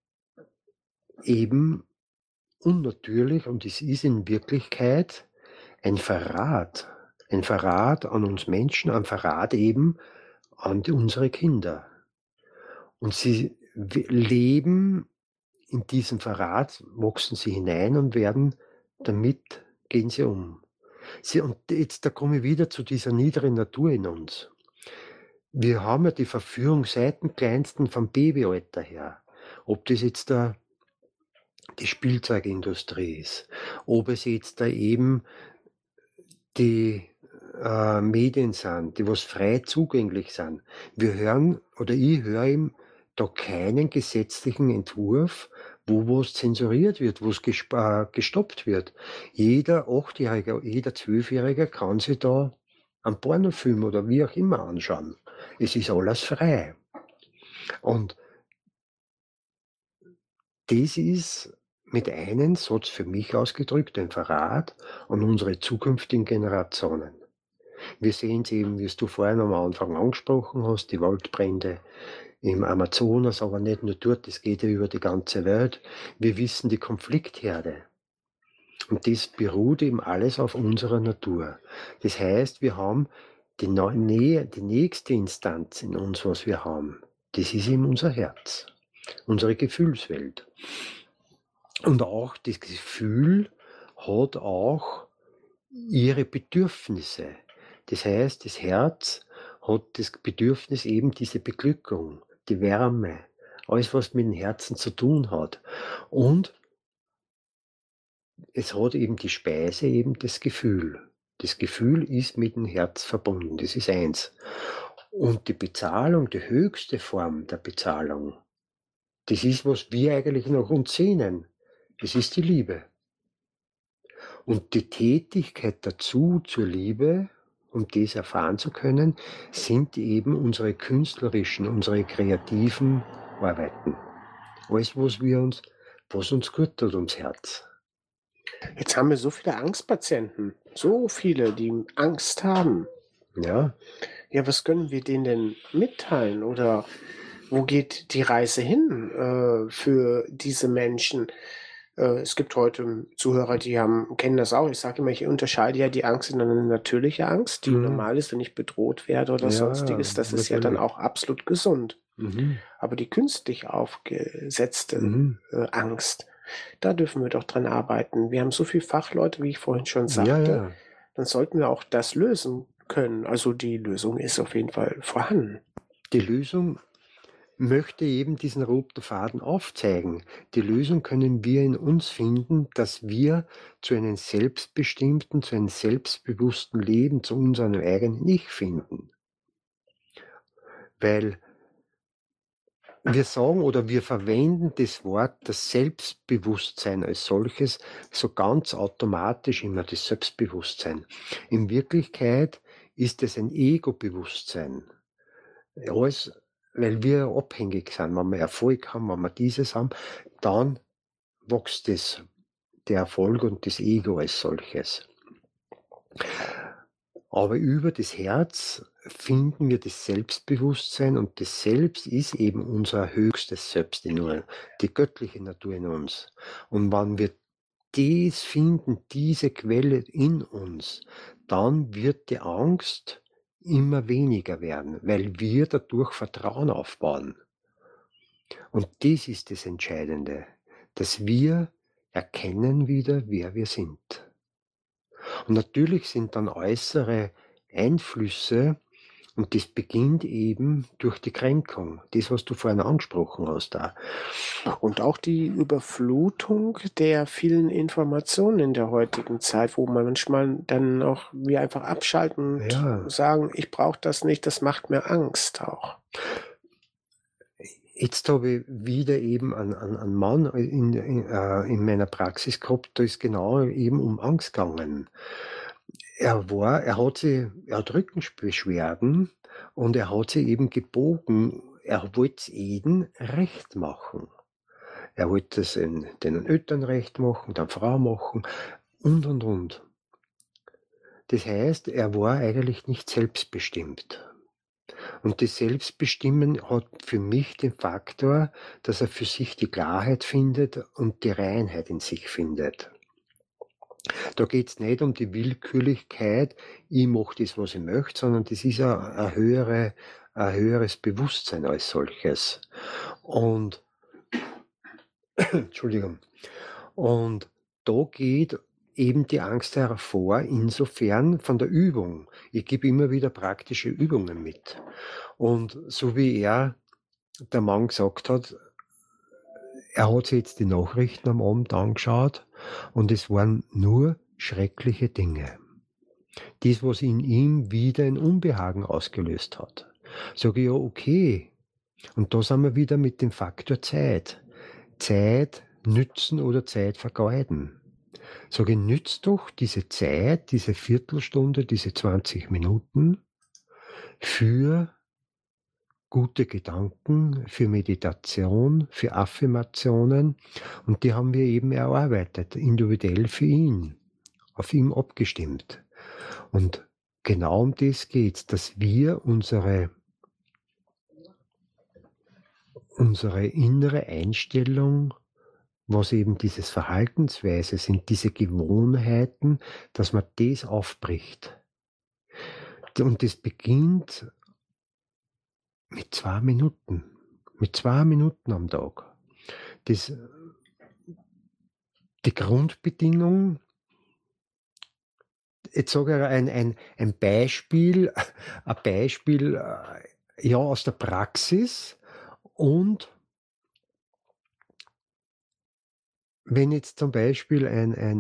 eben unnatürlich und es ist in Wirklichkeit ein Verrat an uns Menschen, ein Verrat eben an unsere Kinder. Und sie leben in diesem Verrat, wachsen sie hinein und damit gehen sie um. Und jetzt, da komme ich wieder zu dieser niederen Natur in uns. Wir haben ja die Verführung seit dem Kleinsten vom Babyalter her. Ob das jetzt die Spielzeugindustrie ist, ob es jetzt eben die Medien sind, die was frei zugänglich sind. Ich höre da keinen gesetzlichen Entwurf, wo was zensuriert wird, wo es gestoppt wird. Jeder 8-Jährige, jeder 12-Jährige kann sich da einen Pornofilm oder wie auch immer anschauen. Es ist alles frei. Und das ist mit einem Satz für mich ausgedrückt ein Verrat an unsere zukünftigen Generationen. Wir sehen es eben, wie du vorhin am Anfang angesprochen hast, die Waldbrände im Amazonas, aber nicht nur dort, das geht ja über die ganze Welt. Wir wissen die Konfliktherde. Und das beruht eben alles auf unserer Natur. Das heißt, wir haben die nächste Instanz in uns, was wir haben. Das ist eben unser Herz, unsere Gefühlswelt. Und auch das Gefühl hat auch ihre Bedürfnisse. Das heißt, das Herz hat das Bedürfnis eben diese Beglückung, die Wärme, alles was mit dem Herzen zu tun hat. Und es hat eben die Speise, eben das Gefühl. Das Gefühl ist mit dem Herz verbunden, das ist eins. Und die Bezahlung, die höchste Form der Bezahlung, das ist, was wir eigentlich nach uns sehnen. Das ist die Liebe. Und die Tätigkeit dazu zur Liebe, um das erfahren zu können, sind eben unsere künstlerischen, unsere kreativen Arbeiten. Alles, was uns gut tut, ums Herz. Jetzt haben wir so viele Angstpatienten, so viele, die Angst haben. Ja. Ja, was können wir denen denn mitteilen? Oder wo geht die Reise hin für diese Menschen? Es gibt heute Zuhörer, die kennen das auch. Ich sage immer, ich unterscheide ja die Angst in eine natürliche Angst, die normal ist, wenn ich bedroht werde oder sonstiges. Das ist ja dann auch absolut gesund. Aber die künstlich aufgesetzte Angst, da dürfen wir doch dran arbeiten. Wir haben so viele Fachleute, wie ich vorhin schon sagte. Dann sollten wir auch das lösen können. Also die Lösung ist auf jeden Fall vorhanden. Die Lösung möchte eben diesen roten Faden aufzeigen. Die Lösung können wir in uns finden, dass wir zu einem selbstbestimmten, zu einem selbstbewussten Leben, zu unserem eigenen Ich finden. Weil wir sagen oder wir verwenden das Wort, das Selbstbewusstsein als solches, so ganz automatisch immer das Selbstbewusstsein. In Wirklichkeit ist es ein Ego-Bewusstsein. Alles, weil wir abhängig sind. Wenn wir Erfolg haben, wenn wir dieses haben, dann wächst der Erfolg und das Ego als solches. Aber über das Herz finden wir das Selbstbewusstsein und das Selbst ist eben unser höchstes Selbst in uns, die göttliche Natur in uns. Und wenn wir das finden, diese Quelle in uns, dann wird die Angst immer weniger werden, weil wir dadurch Vertrauen aufbauen. Und das ist das Entscheidende, dass wir erkennen wieder, wer wir sind. Und natürlich sind dann äußere Einflüsse, und das beginnt eben durch die Kränkung, das, was du vorhin angesprochen hast. Da. Und auch die Überflutung der vielen Informationen in der heutigen Zeit, wo man manchmal dann auch wie einfach abschalten und sagen, ich brauche das nicht, das macht mir Angst auch. Jetzt habe ich wieder eben einen Mann in meiner Praxis gehabt, da ist genau eben um Angst gegangen. Er hat Rückenbeschwerden und er hat sich eben gebogen. Er wollte es jedem recht machen. Er wollte es den Eltern recht machen, der Frau machen und. Das heißt, er war eigentlich nicht selbstbestimmt. Und das Selbstbestimmen hat für mich den Faktor, dass er für sich die Klarheit findet und die Reinheit in sich findet. Da geht es nicht um die Willkürlichkeit, ich mache das, was ich möchte, sondern das ist ein höheres Bewusstsein als solches. Und Entschuldigung. Und da geht eben die Angst hervor, insofern von der Übung. Ich gebe immer wieder praktische Übungen mit. Und so wie der Mann gesagt hat, er hat sich jetzt die Nachrichten am Abend angeschaut und es waren nur schreckliche Dinge. Das, was in ihm wieder ein Unbehagen ausgelöst hat. Sage ich, ja, okay. Und da sind wir wieder mit dem Faktor Zeit. Zeit nützen oder Zeit vergeuden. Sage ich, nützt doch diese Zeit, diese Viertelstunde, diese 20 Minuten für gute Gedanken, für Meditation, für Affirmationen. Und die haben wir eben erarbeitet, individuell für ihn, auf ihn abgestimmt. Und genau um das geht es, dass wir unsere innere Einstellung, was eben dieses Verhaltensweise sind, diese Gewohnheiten, dass man das aufbricht. Und das beginnt mit 2 Minuten. Mit 2 Minuten am Tag. Die Grundbedingung, jetzt sage ich ein Beispiel aus der Praxis. Und wenn jetzt zum Beispiel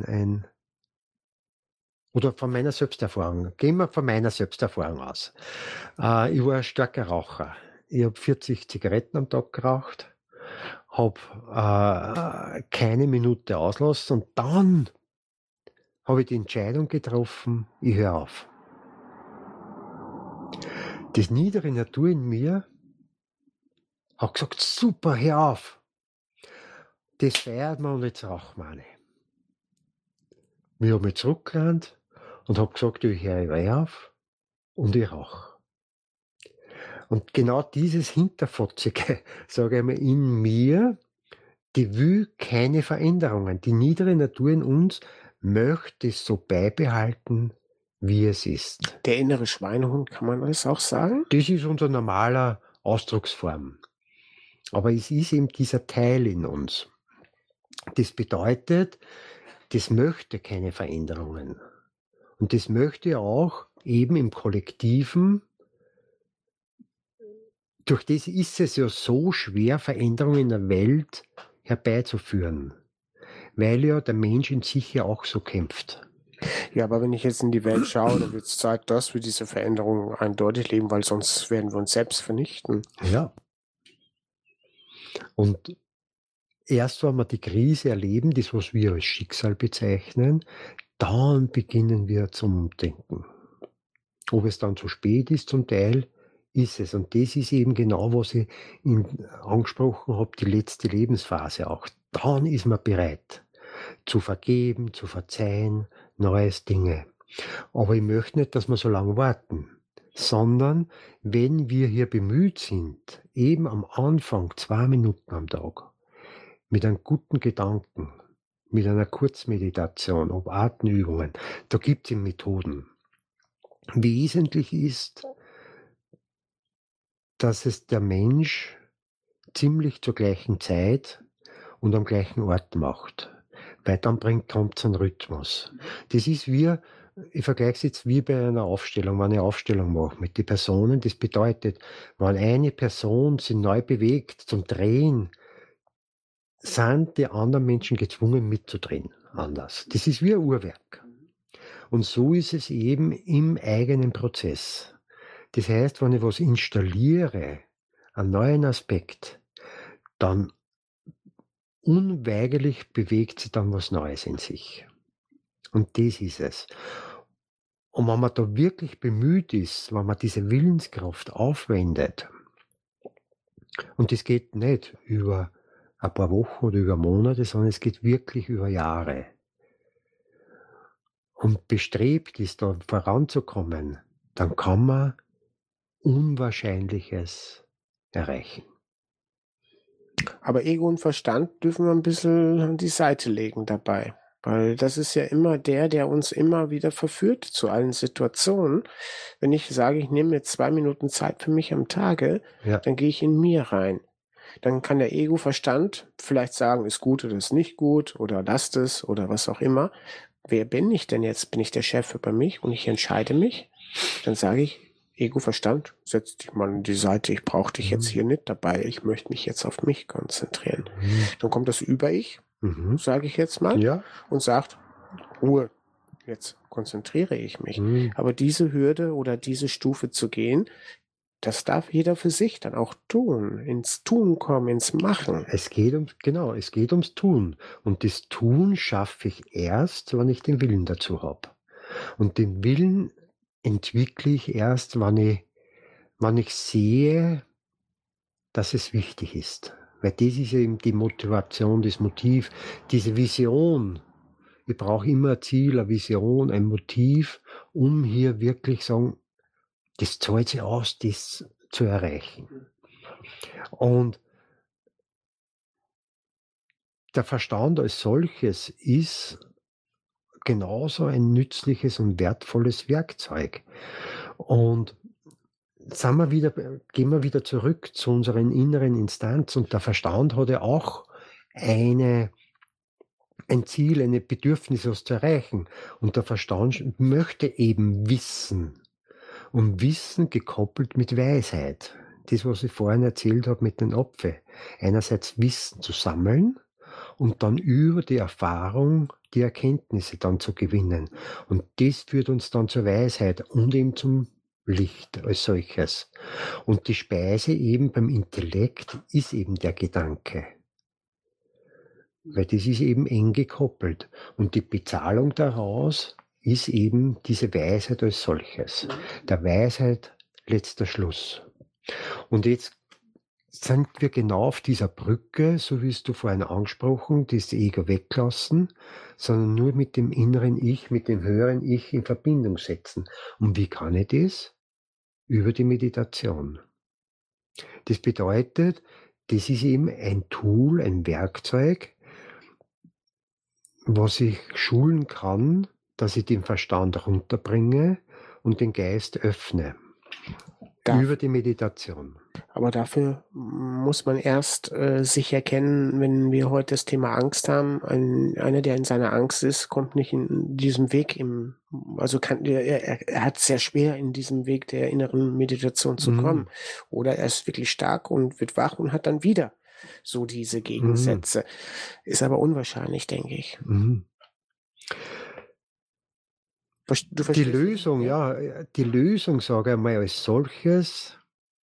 oder von meiner Selbsterfahrung, gehen wir von meiner Selbsterfahrung aus. Ich war ein starker Raucher. Ich habe 40 Zigaretten am Tag geraucht, habe keine Minute auslassen und dann habe ich die Entscheidung getroffen, ich höre auf. Das niedere Natur in mir hat gesagt, super, hör auf. Das feiert man und jetzt rauchen wir nicht. Ich habe mich zurückgerannt und habe gesagt, ich höre auf und ich rauche. Und genau dieses Hinterfotzige, sage ich mal, in mir, die will keine Veränderungen. Die niedere Natur in uns möchte es so beibehalten, wie es ist. Der innere Schweinehund, kann man das auch sagen? Das ist unser normaler Ausdrucksform. Aber es ist eben dieser Teil in uns. Das bedeutet, das möchte keine Veränderungen. Und das möchte auch eben im Kollektiven durch das ist es ja so schwer, Veränderungen in der Welt herbeizuführen, weil ja der Mensch in sich ja auch so kämpft. Ja, aber wenn ich jetzt in die Welt schaue, dann wird es Zeit, dass wir diese Veränderungen eindeutig leben, weil sonst werden wir uns selbst vernichten. Ja. Und erst wenn wir die Krise erleben, das, was wir als Schicksal bezeichnen, dann beginnen wir zum Denken. Ob es dann zu spät ist, zum Teil ist es. Und das ist eben genau, was ich angesprochen habe, die letzte Lebensphase auch. Dann ist man bereit zu vergeben, zu verzeihen, neues Dinge. Aber ich möchte nicht, dass wir so lange warten, sondern wenn wir hier bemüht sind, eben am Anfang 2 Minuten am Tag, mit einem guten Gedanken, mit einer Kurzmeditation, ob Atemübungen, da gibt es Methoden. Wesentlich ist, dass es der Mensch ziemlich zur gleichen Zeit und am gleichen Ort macht, weil dann kommt es einen Rhythmus. Das ist wie, ich vergleiche es jetzt wie bei einer Aufstellung, wenn ich eine Aufstellung mache mit den Personen. Das bedeutet, wenn eine Person sich neu bewegt zum Drehen, sind die anderen Menschen gezwungen mitzudrehen, anders. Das ist wie ein Uhrwerk. Und so ist es eben im eigenen Prozess. Das heißt, wenn ich was installiere, einen neuen Aspekt, dann unweigerlich bewegt sich dann was Neues in sich. Und das ist es. Und wenn man da wirklich bemüht ist, wenn man diese Willenskraft aufwendet, und das geht nicht über ein paar Wochen oder über Monate, sondern es geht wirklich über Jahre, und bestrebt ist, da voranzukommen, dann kann man Unwahrscheinliches erreichen. Aber Ego und Verstand dürfen wir ein bisschen an die Seite legen dabei. Weil das ist ja immer der uns immer wieder verführt zu allen Situationen. Wenn ich sage, ich nehme jetzt 2 Minuten Zeit für mich am Tage, Ja. dann gehe ich in mir rein. Dann kann der Ego-Verstand vielleicht sagen, ist gut oder ist nicht gut oder lasst es oder was auch immer. Wer bin ich denn jetzt? Bin ich der Chef über mich und ich entscheide mich? Dann sage ich, Ego-Verstand, setz dich mal an die Seite, ich brauche dich jetzt hier nicht dabei, ich möchte mich jetzt auf mich konzentrieren. Dann kommt das Über-Ich, sage ich jetzt mal, Ja. und sagt, Ruhe, jetzt konzentriere ich mich. Mhm. Aber diese Hürde oder diese Stufe zu gehen, das darf jeder für sich dann auch tun, ins Tun kommen, ins Machen. Es geht ums Tun. Und das Tun schaffe ich erst, wenn ich den Willen dazu habe. Und den Willen entwickle ich erst, wenn ich sehe, dass es wichtig ist. Weil das ist eben die Motivation, das Motiv, diese Vision. Ich brauche immer ein Ziel, eine Vision, ein Motiv, um hier wirklich sagen, das zahlt sich aus, das zu erreichen. Und der Verstand als solches ist genauso ein nützliches und wertvolles Werkzeug. Und gehen wir wieder zurück zu unseren inneren Instanz, und der Verstand hat ja auch ein Ziel, ein Bedürfnis, was zu erreichen. Und der Verstand möchte eben Wissen. Und Wissen gekoppelt mit Weisheit. Das, was ich vorhin erzählt habe mit den Apfel. Einerseits Wissen zu sammeln und dann über die Erfahrung die Erkenntnisse dann zu gewinnen. Und das führt uns dann zur Weisheit und eben zum Licht als solches. Und die Speise eben beim Intellekt ist eben der Gedanke. Weil das ist eben eng gekoppelt. Und die Bezahlung daraus ist eben diese Weisheit als solches. Der Weisheit letzter Schluss. Und jetzt sind wir genau auf dieser Brücke, so wie es du vorhin angesprochen, das Ego weglassen, sondern nur mit dem inneren Ich, mit dem höheren Ich in Verbindung setzen. Und wie kann ich das? Über die Meditation. Das bedeutet, das ist eben ein Tool, ein Werkzeug, was ich schulen kann, dass ich den Verstand runterbringe und den Geist öffne. Über die Meditation. Aber dafür muss man erst sich erkennen, wenn wir heute das Thema Angst haben. Einer, der in seiner Angst ist, kommt nicht in diesem Weg er hat es sehr schwer, in diesem Weg der inneren Meditation zu kommen. Oder er ist wirklich stark und wird wach und hat dann wieder so diese Gegensätze. Ist aber unwahrscheinlich, denke ich. Du Die Lösung, die Lösung, sage ich einmal, als solches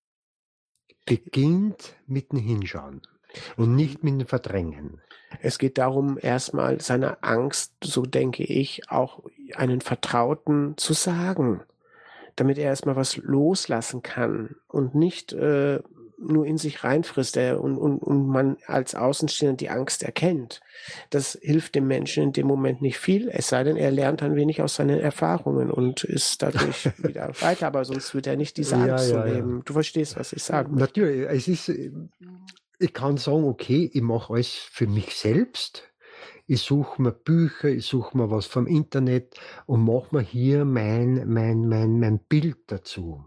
beginnt mit dem Hinschauen und nicht mit dem Verdrängen. Es geht darum, erstmal seine Angst, so denke ich, auch einen Vertrauten zu sagen, damit er erstmal was loslassen kann und nicht nur in sich reinfrisst und man als Außenstehender die Angst erkennt. Das hilft dem Menschen in dem Moment nicht viel, es sei denn, er lernt ein wenig aus seinen Erfahrungen und ist dadurch wieder weiter, aber sonst wird er nicht diese Angst so leben. Du verstehst, was ich sage. Natürlich, ich kann sagen, okay, ich mache alles für mich selbst. Ich suche mir Bücher, ich suche mir was vom Internet und mache mir hier mein Bild dazu.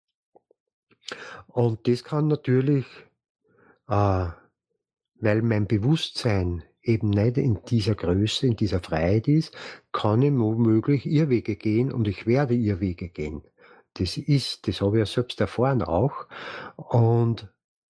Und das kann natürlich, weil mein Bewusstsein eben nicht in dieser Größe, in dieser Freiheit ist, kann ich womöglich Irrwege gehen und ich werde Irrwege gehen. Das habe ich ja selbst erfahren auch. Und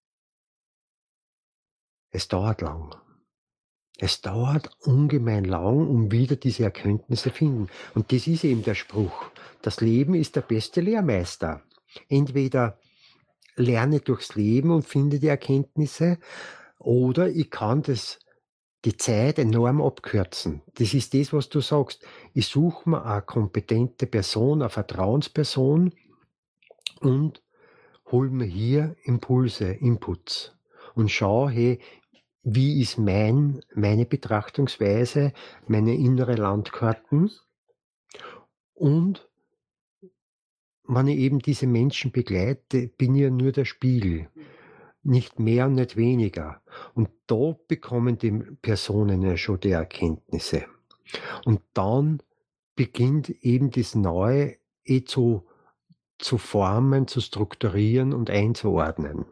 es dauert lang. Es dauert ungemein lang, um wieder diese Erkenntnisse zu finden. Und das ist eben der Spruch. Das Leben ist der beste Lehrmeister. Entweder lerne durchs Leben und finde die Erkenntnisse, oder ich kann die Zeit enorm abkürzen. Das ist das, was du sagst. Ich suche mir eine kompetente Person, eine Vertrauensperson und hole mir hier Impulse, Inputs und schaue, hey, wie ist meine Betrachtungsweise, meine innere Landkarten, und wenn ich eben diese Menschen begleite, bin ich ja nur der Spiegel. Nicht mehr und nicht weniger. Und da bekommen die Personen ja schon die Erkenntnisse. Und dann beginnt eben das Neue zu formen, zu strukturieren und einzuordnen.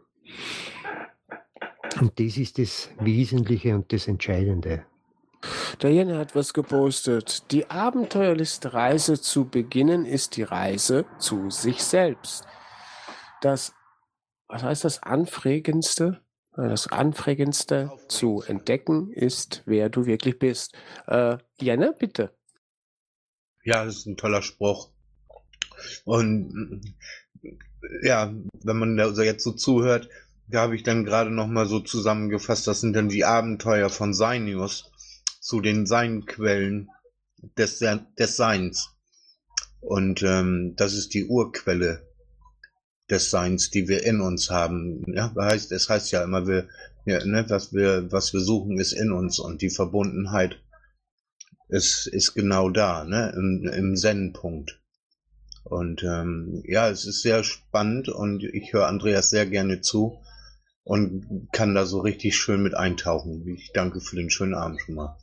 Und das ist das Wesentliche und das Entscheidende. Diana hat was gepostet. Die abenteuerlichste Reise zu beginnen ist die Reise zu sich selbst. Was heißt das Anfregendste? Das Anfregendste zu entdecken ist, wer du wirklich bist. Diana, bitte. Ja, das ist ein toller Spruch. Und ja, wenn man da jetzt so zuhört, da habe ich dann gerade nochmal so zusammengefasst, das sind dann die Abenteuer von Seinius zu den Seinquellen des Seins. Und das ist die Urquelle des Seins, die wir in uns haben. Ja, es heißt ja immer, was wir suchen, ist in uns, und die Verbundenheit ist genau da, ne, im Zen-Punkt. Und es ist sehr spannend und ich höre Andreas sehr gerne zu und kann da so richtig schön mit eintauchen. Ich danke für den schönen Abend schon mal.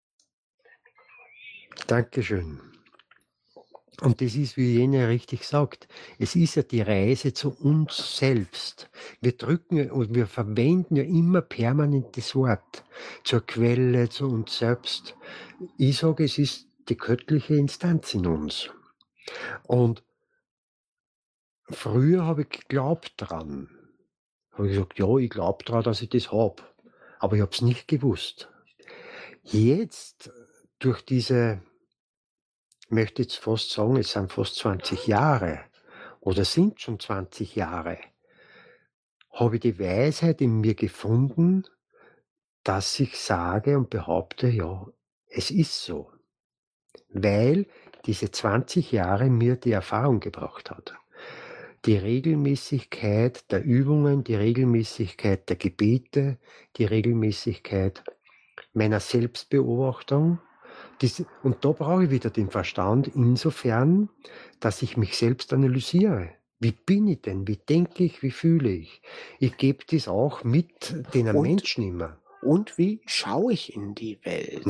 Dankeschön. Und das ist, wie Jene richtig sagt, es ist ja die Reise zu uns selbst. Wir drücken und wir verwenden ja immer permanent das Wort zur Quelle, zu uns selbst. Ich sage, es ist die göttliche Instanz in uns. Und früher habe ich geglaubt dran. Habe ich gesagt, ja, ich glaube daran, dass ich das habe. Aber ich habe es nicht gewusst. Jetzt, durch diese, ich möchte jetzt fast sagen, es sind fast 20 Jahre oder sind schon 20 Jahre, habe ich die Weisheit in mir gefunden, dass ich sage und behaupte, ja, es ist so. Weil diese 20 Jahre mir die Erfahrung gebracht hat. Die Regelmäßigkeit der Übungen, die Regelmäßigkeit der Gebete, die Regelmäßigkeit meiner Selbstbeobachtung. Und da brauche ich wieder den Verstand insofern, dass ich mich selbst analysiere. Wie bin ich denn? Wie denke ich? Wie fühle ich? Ich gebe das auch mit den Menschen immer. Und wie schaue ich in die Welt?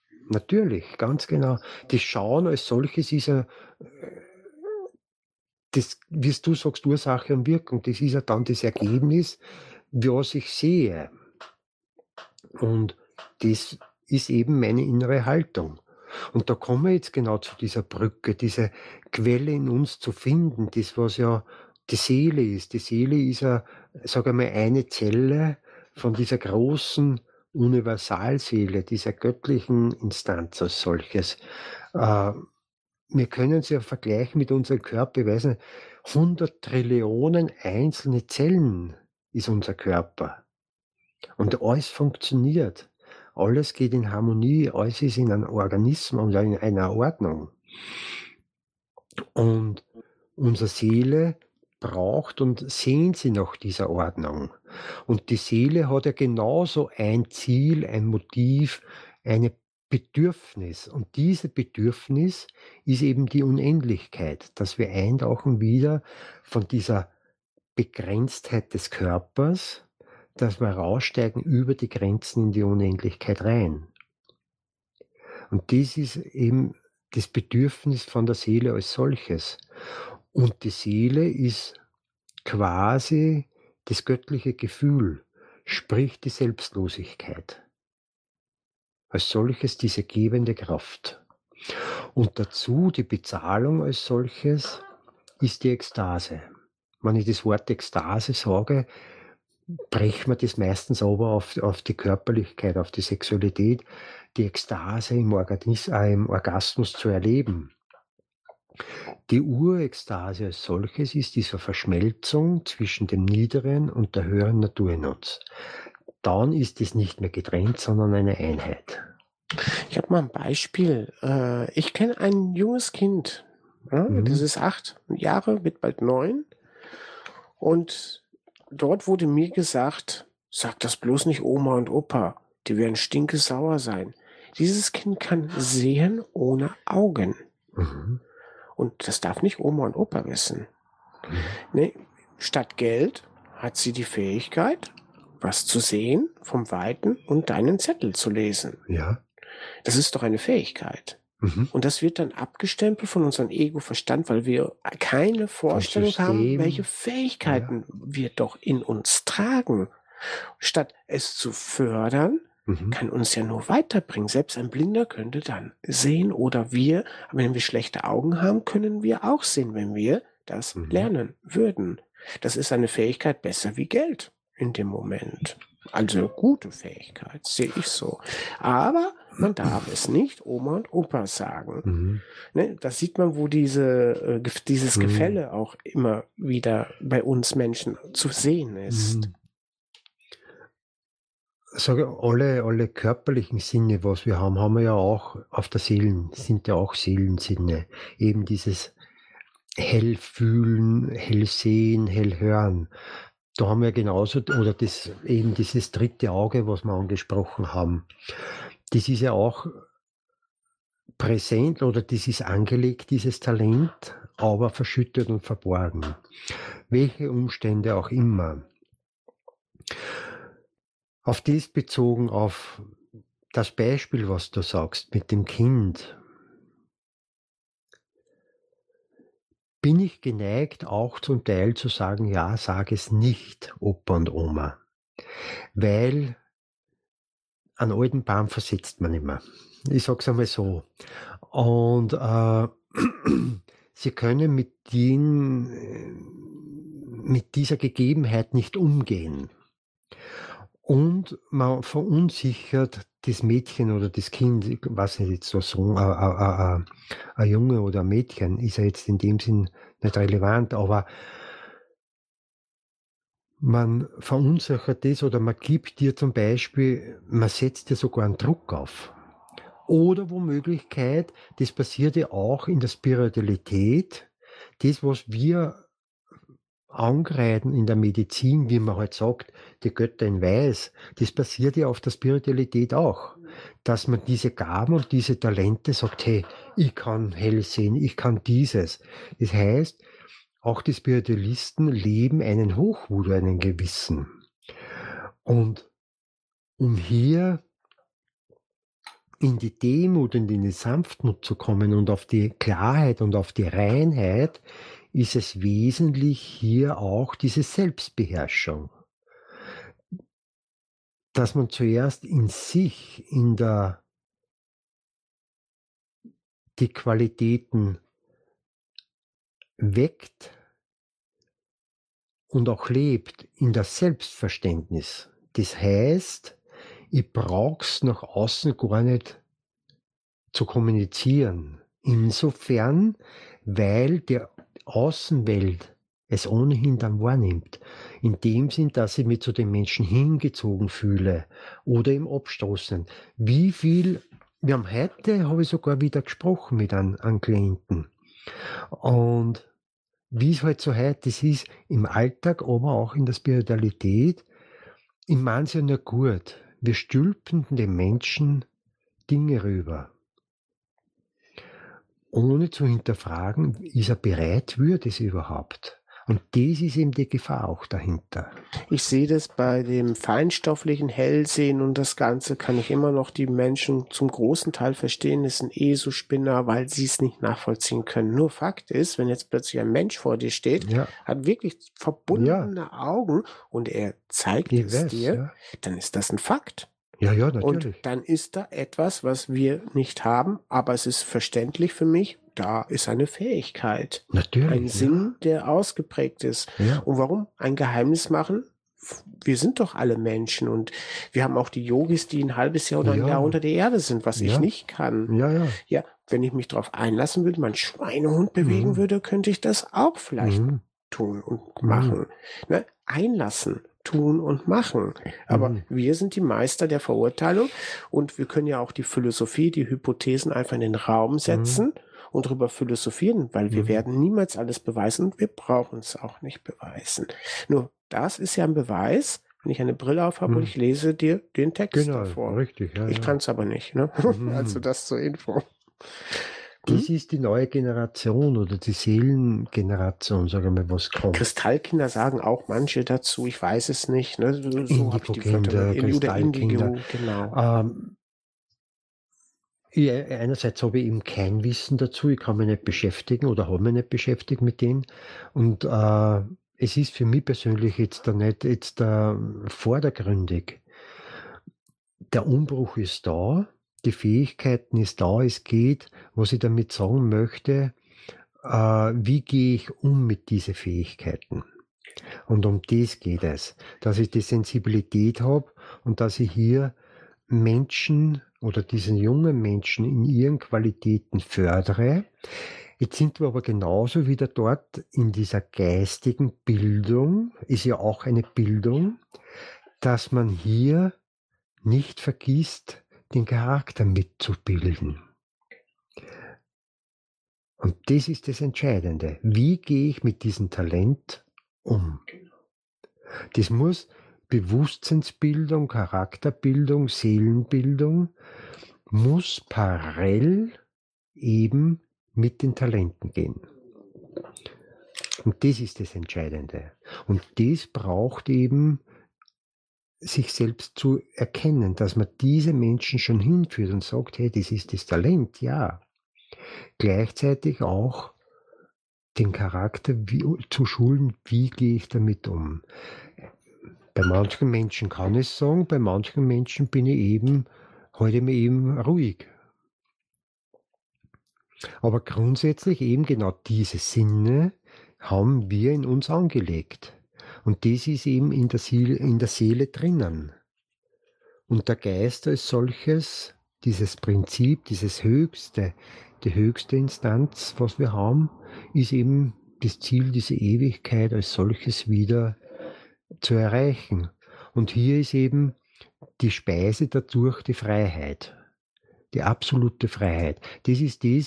Natürlich, ganz genau. Das Schauen als solches ist das, wie du sagst, Ursache und Wirkung, das ist ja dann das Ergebnis, was ich sehe. Und das ist eben meine innere Haltung. Und da kommen wir jetzt genau zu dieser Brücke, diese Quelle in uns zu finden, das, was ja die Seele ist. Die Seele ist ja, sage ich mal, eine Zelle von dieser großen Universalseele, dieser göttlichen Instanz als solches. Wir können es ja vergleichen mit unserem Körper, ich weiß nicht, 100 Trillionen einzelne Zellen ist unser Körper. Und alles funktioniert. Alles geht in Harmonie, alles ist in einem Organismus und in einer Ordnung. Und unsere Seele braucht und sehnt sie nach dieser Ordnung. Und die Seele hat ja genauso ein Ziel, ein Motiv, eine Bedürfnis. Und diese Bedürfnis ist eben die Unendlichkeit, dass wir eintauchen wieder von dieser Begrenztheit des Körpers, dass wir raussteigen über die Grenzen in die Unendlichkeit rein. Und das ist eben das Bedürfnis von der Seele als solches. Und die Seele ist quasi das göttliche Gefühl, sprich die Selbstlosigkeit. Als solches diese gebende Kraft. Und dazu die Bezahlung als solches ist die Ekstase. Wenn ich das Wort Ekstase sage, brechen wir das meistens aber auf die Körperlichkeit, auf die Sexualität, die Ekstase im Orgasmus zu erleben. Die Urekstase als solches ist diese Verschmelzung zwischen dem niederen und der höheren Natur in uns. Dann ist es nicht mehr getrennt, sondern eine Einheit. Ich habe mal ein Beispiel. Ich kenne ein junges Kind, das ist 8 Jahre, wird bald 9. Und dort wurde mir gesagt, sag das bloß nicht Oma und Opa, die werden stinkesauer sein. Dieses Kind kann sehen ohne Augen. Und das darf nicht Oma und Opa wissen. Nee, statt Geld hat sie die Fähigkeit, was zu sehen vom Weiten und deinen Zettel zu lesen. Ja. Das ist doch eine Fähigkeit. Und das wird dann abgestempelt von unserem Ego-Verstand, weil wir keine Vorstellung haben, welche Fähigkeiten wir doch in uns tragen. Statt es zu fördern, kann uns ja nur weiterbringen. Selbst ein Blinder könnte dann sehen oder wir, wenn wir schlechte Augen haben, können wir auch sehen, wenn wir das lernen würden. Das ist eine Fähigkeit besser wie Geld in dem Moment. Also gute Fähigkeit, sehe ich so. Aber man darf es nicht Oma und Opa sagen. Ne, das sieht man, wo dieses Gefälle auch immer wieder bei uns Menschen zu sehen ist. Sage, alle körperlichen Sinne, was wir haben wir ja auch auf der sind ja auch Seelensinne. Eben dieses hell fühlen, hell sehen, hell hören. Da haben wir genauso, oder eben dieses dritte Auge, was wir angesprochen haben. Das ist ja auch präsent oder das ist angelegt, dieses Talent, aber verschüttet und verborgen. Welche Umstände auch immer. Auf das bezogen, auf das Beispiel, was du sagst, mit dem Kind, bin ich geneigt, auch zum Teil zu sagen, ja, sag es nicht, Opa und Oma. Weil einen alten Baum versetzt man nicht mehr. Ich sag's einmal so. Und sie können mit dieser Gegebenheit nicht umgehen. Und man verunsichert das Mädchen oder das Kind, ich weiß nicht, jetzt so ein Junge oder ein Mädchen, ist ja jetzt in dem Sinn nicht relevant, aber man verunsichert das oder man gibt dir zum Beispiel, man setzt dir sogar einen Druck auf. Oder womöglich, das passiert ja auch in der Spiritualität, das, was wir angreifen in der Medizin, wie man halt sagt, die Götter in Weiß, das passiert ja auf der Spiritualität auch, dass man diese Gaben und diese Talente sagt, hey, ich kann hell sehen, ich kann dieses. Das heißt, auch die Spiritualisten leben einen Hochmut, einen gewissen. Und um hier in die Demut und in die Sanftmut zu kommen und auf die Klarheit und auf die Reinheit, ist es wesentlich hier auch diese Selbstbeherrschung. Dass man zuerst in sich, die Qualitäten weckt und auch lebt in das Selbstverständnis. Das heißt, ich brauch's nach außen gar nicht zu kommunizieren. Insofern, weil der Außenwelt es ohnehin dann wahrnimmt. In dem Sinn, dass ich mich zu den Menschen hingezogen fühle oder im Abstoßen. Wir haben heute, habe ich sogar wieder gesprochen mit einem Klienten. Und wie es halt so heute das ist, im Alltag, aber auch in der Spiritualität, ich meine es ja nur gut. Wir stülpen den Menschen Dinge rüber. Ohne zu hinterfragen, ist er bereit, würde es überhaupt? Und das ist eben die Gefahr auch dahinter. Ich sehe das bei dem feinstofflichen Hellsehen und das Ganze kann ich immer noch die Menschen zum großen Teil verstehen, das sind ESO-Spinner, weil sie es nicht nachvollziehen können. Nur Fakt ist, wenn jetzt plötzlich ein Mensch vor dir steht, hat wirklich verbundene Augen und er zeigt dir, dann ist das ein Fakt. Ja, natürlich. Und dann ist da etwas, was wir nicht haben, aber es ist verständlich für mich, da ist eine Fähigkeit. Natürlich. Ein Sinn, der ausgeprägt ist. Ja. Und warum ein Geheimnis machen? Wir sind doch alle Menschen und wir haben auch die Yogis, die ein halbes Jahr oder ein Jahr unter der Erde sind, was ich nicht kann. Ja, wenn ich mich darauf einlassen würde, mein Schweinehund bewegen würde, könnte ich das auch vielleicht tun und machen. Ne? Einlassen. Tun und machen. Aber wir sind die Meister der Verurteilung und wir können ja auch die Philosophie, die Hypothesen einfach in den Raum setzen und darüber philosophieren, weil wir werden niemals alles beweisen und wir brauchen es auch nicht beweisen. Nur das ist ja ein Beweis, wenn ich eine Brille auf habe und ich lese dir den Text davor. Richtig, ich kann es aber nicht. Ne? Also das zur Info. Das ist die neue Generation oder die Seelengeneration, sagen wir mal, was kommt. Kristallkinder sagen auch manche dazu, ich weiß es nicht. Ne? So Indigo-Kinder, Kristallkinder. Genau. Einerseits habe ich eben kein Wissen dazu, ich kann mich nicht beschäftigen oder habe mich nicht beschäftigt mit dem. Und es ist für mich persönlich jetzt da nicht vordergründig. Der Umbruch ist da. Die Fähigkeiten ist da, es geht, was ich damit sagen möchte, wie gehe ich um mit diesen Fähigkeiten? Und um das geht es, dass ich die Sensibilität habe und dass ich hier Menschen oder diesen jungen Menschen in ihren Qualitäten fördere. Jetzt sind wir aber genauso wieder dort in dieser geistigen Bildung, ist ja auch eine Bildung, dass man hier nicht vergisst, den Charakter mitzubilden. Und das ist das Entscheidende. Wie gehe ich mit diesem Talent um? Das muss Bewusstseinsbildung, Charakterbildung, Seelenbildung, muss parallel eben mit den Talenten gehen. Und das ist das Entscheidende. Und das braucht eben sich selbst zu erkennen, dass man diese Menschen schon hinführt und sagt, hey, das ist das Talent, ja. Gleichzeitig auch den Charakter zu schulen, wie gehe ich damit um. Bei manchen Menschen kann ich es sagen, bei manchen Menschen halte ich mich eben ruhig. Aber grundsätzlich eben genau diese Sinne haben wir in uns angelegt. Und das ist eben in der Seele drinnen. Und der Geist als solches, dieses Prinzip, die höchste Instanz, was wir haben, ist eben das Ziel, diese Ewigkeit als solches wieder zu erreichen. Und hier ist eben die Speise dadurch die Freiheit, die absolute Freiheit. Das ist die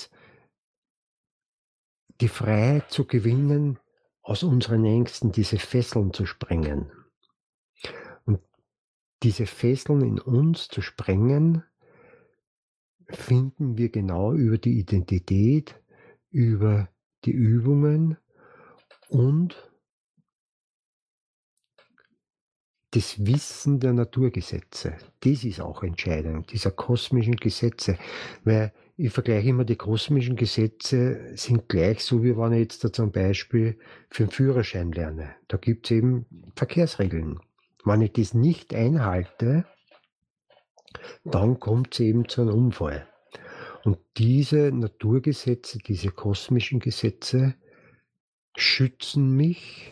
Freiheit zu gewinnen, aus unseren Ängsten diese Fesseln zu sprengen. Und diese Fesseln in uns zu sprengen, finden wir genau über die Identität, über die Übungen und das Wissen der Naturgesetze. Das ist auch entscheidend, dieser kosmischen Gesetze. Weil ich vergleiche immer, die kosmischen Gesetze sind gleich so, wie wenn ich jetzt da zum Beispiel für einen Führerschein lerne. Da gibt es eben Verkehrsregeln. Wenn ich das nicht einhalte, dann kommt es eben zu einem Unfall. Und diese Naturgesetze, diese kosmischen Gesetze schützen mich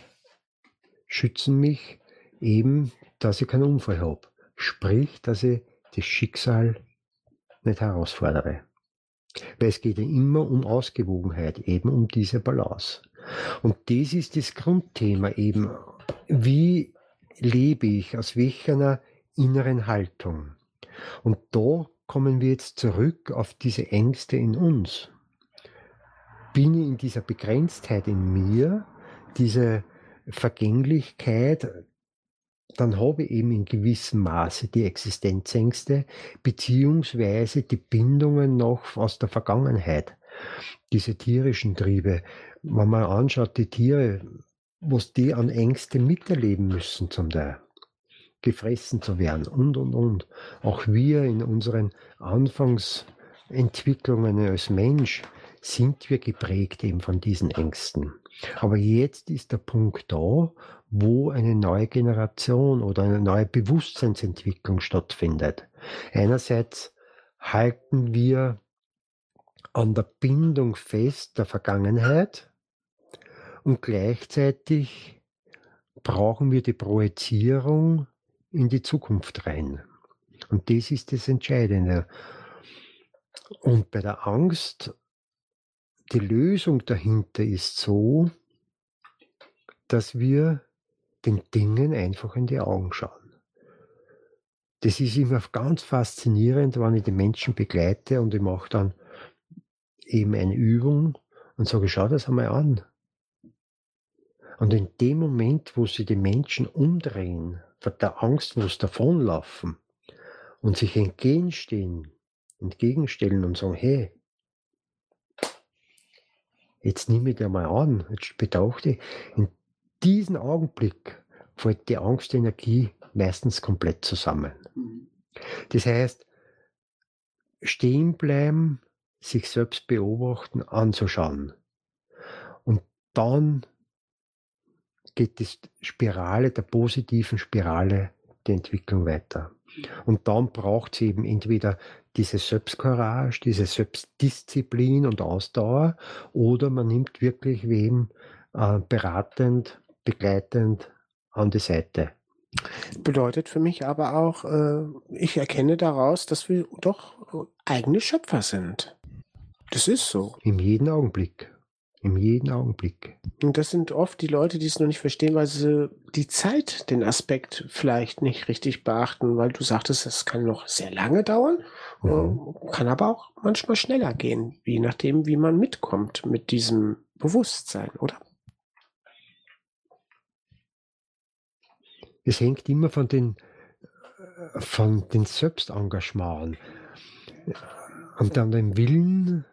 eben, dass ich keinen Unfall habe. Sprich, dass ich das Schicksal nicht herausfordere. Weil es geht ja immer um Ausgewogenheit, eben um diese Balance. Und das ist das Grundthema eben. Wie lebe ich, aus welcher inneren Haltung? Und da kommen wir jetzt zurück auf diese Ängste in uns. Bin ich in dieser Begrenztheit in mir, diese Vergänglichkeit, dann habe ich eben in gewissem Maße die Existenzängste, beziehungsweise die Bindungen noch aus der Vergangenheit, diese tierischen Triebe. Wenn man anschaut, die Tiere, was die an Ängste miterleben müssen zum Teil, gefressen zu werden und. Auch wir in unseren Anfangsentwicklungen als Mensch sind wir geprägt eben von diesen Ängsten. Aber jetzt ist der Punkt da, wo eine neue Generation oder eine neue Bewusstseinsentwicklung stattfindet. Einerseits halten wir an der Bindung fest der Vergangenheit und gleichzeitig brauchen wir die Projizierung in die Zukunft rein. Und das ist das Entscheidende. Und bei der Angst, die Lösung dahinter ist so, dass wir den Dingen einfach in die Augen schauen. Das ist immer ganz faszinierend, wenn ich die Menschen begleite und ich mache dann eben eine Übung und sage, schau das einmal an. Und in dem Moment, wo sich die Menschen umdrehen, von der Angst, wo sie davonlaufen und sich entgegenstellen und sagen, hey, jetzt nehme ich dir mal an, jetzt betrachte ich, in diesem Augenblick fällt die Angstenergie meistens komplett zusammen. Das heißt, stehen bleiben, sich selbst beobachten, anzuschauen. Und dann geht die Spirale, der positiven Spirale, die Entwicklung weiter. Und dann braucht es eben entweder diese Selbstcourage, diese Selbstdisziplin und Ausdauer, oder man nimmt wirklich wem beratend, begleitend an die Seite. Bedeutet für mich aber auch, ich erkenne daraus, dass wir doch eigene Schöpfer sind. Das ist so. In jedem Augenblick. In jedem Augenblick. Und das sind oft die Leute, die es noch nicht verstehen, weil sie die Zeit, den Aspekt vielleicht nicht richtig beachten, weil du sagtest, es kann noch sehr lange dauern, kann aber auch manchmal schneller gehen, je nachdem, wie man mitkommt mit diesem Bewusstsein, oder? Es hängt immer von den Selbstengagementen und dann dem Willen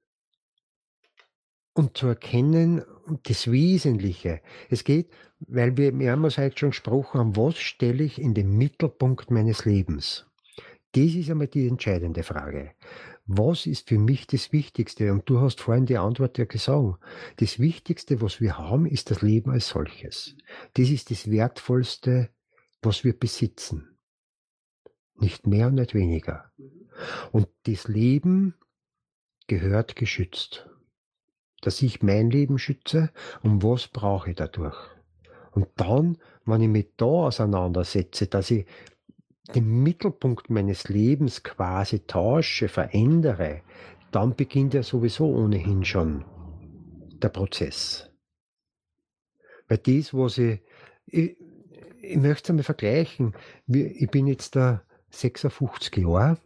und zu erkennen, das Wesentliche. Es geht, weil wir mehrmals heute schon gesprochen haben, was stelle ich in den Mittelpunkt meines Lebens? Das ist einmal die entscheidende Frage. Was ist für mich das Wichtigste? Und du hast vorhin die Antwort ja gesagt. Das Wichtigste, was wir haben, ist das Leben als solches. Das ist das Wertvollste, was wir besitzen. Nicht mehr und nicht weniger. Und das Leben gehört geschützt. Dass ich mein Leben schütze und was brauche ich dadurch. Und dann, wenn ich mich da auseinandersetze, dass ich den Mittelpunkt meines Lebens quasi tausche, verändere, dann beginnt ja sowieso ohnehin schon der Prozess. Weil das, was ich möchte es einmal vergleichen, ich bin jetzt da 56 Jahre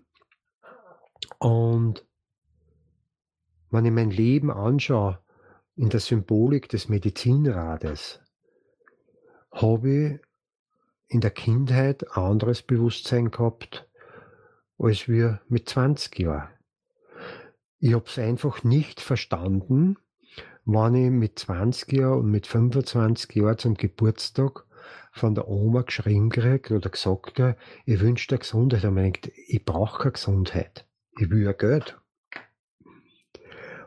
und wenn ich mein Leben anschaue, in der Symbolik des Medizinrades, habe ich in der Kindheit ein anderes Bewusstsein gehabt, als wir mit 20 Jahren. Ich habe es einfach nicht verstanden, wenn ich mit 20 Jahren und mit 25 Jahren zum Geburtstag von der Oma geschrieben kriege oder gesagt kriege, ich wünsche dir Gesundheit. Und man denkt, ich brauche keine Gesundheit, ich will ja Geld.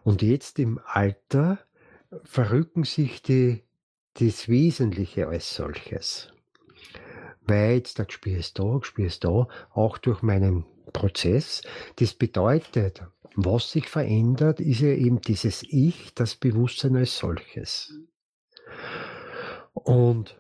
Und jetzt im Alter verrücken sich das Wesentliche als solches. Weil jetzt da spüre ich es da, auch durch meinen Prozess. Das bedeutet, was sich verändert, ist ja eben dieses Ich, das Bewusstsein als solches. Und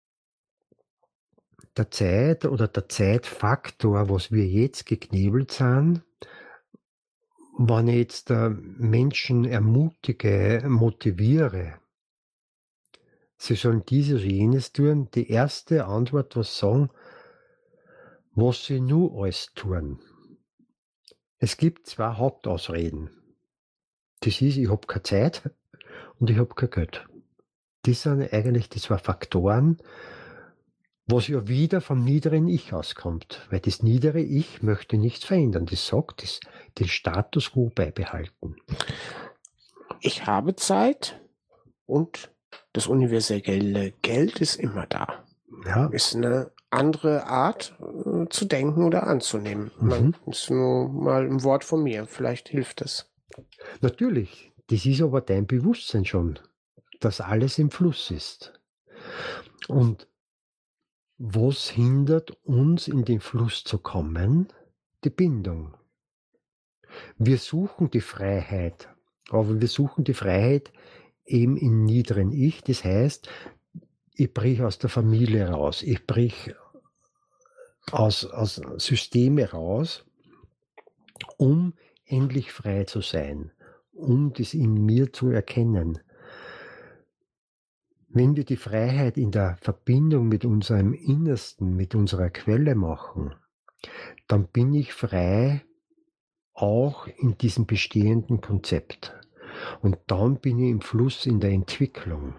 der Zeit oder der Zeitfaktor, was wir jetzt geknebelt sind, wenn ich jetzt Menschen ermutige, motiviere, sie sollen dieses oder jenes tun, die erste Antwort, was sagen, was sie nur alles tun. Es gibt zwei Hauptausreden. Das ist, ich habe keine Zeit und ich habe kein Geld. Das sind eigentlich die zwei Faktoren, was ja wieder vom niederen Ich auskommt. Weil das niedere Ich möchte nichts verändern. Das sagt, den Status quo beibehalten. Ich habe Zeit und das universelle Geld ist immer da. Ja. Ist eine andere Art zu denken oder anzunehmen. Ist nur mal ein Wort von mir. Vielleicht hilft es. Natürlich. Das ist aber dein Bewusstsein schon, dass alles im Fluss ist. Und was hindert uns, in den Fluss zu kommen? Die Bindung. Wir suchen die Freiheit, aber wir suchen die Freiheit eben im niederen Ich. Das heißt, ich brich aus der Familie raus, ich brich aus Systeme raus, um endlich frei zu sein, um das in mir zu erkennen. Wenn wir die Freiheit in der Verbindung mit unserem Innersten, mit unserer Quelle machen, dann bin ich frei auch in diesem bestehenden Konzept. Und dann bin ich im Fluss in der Entwicklung.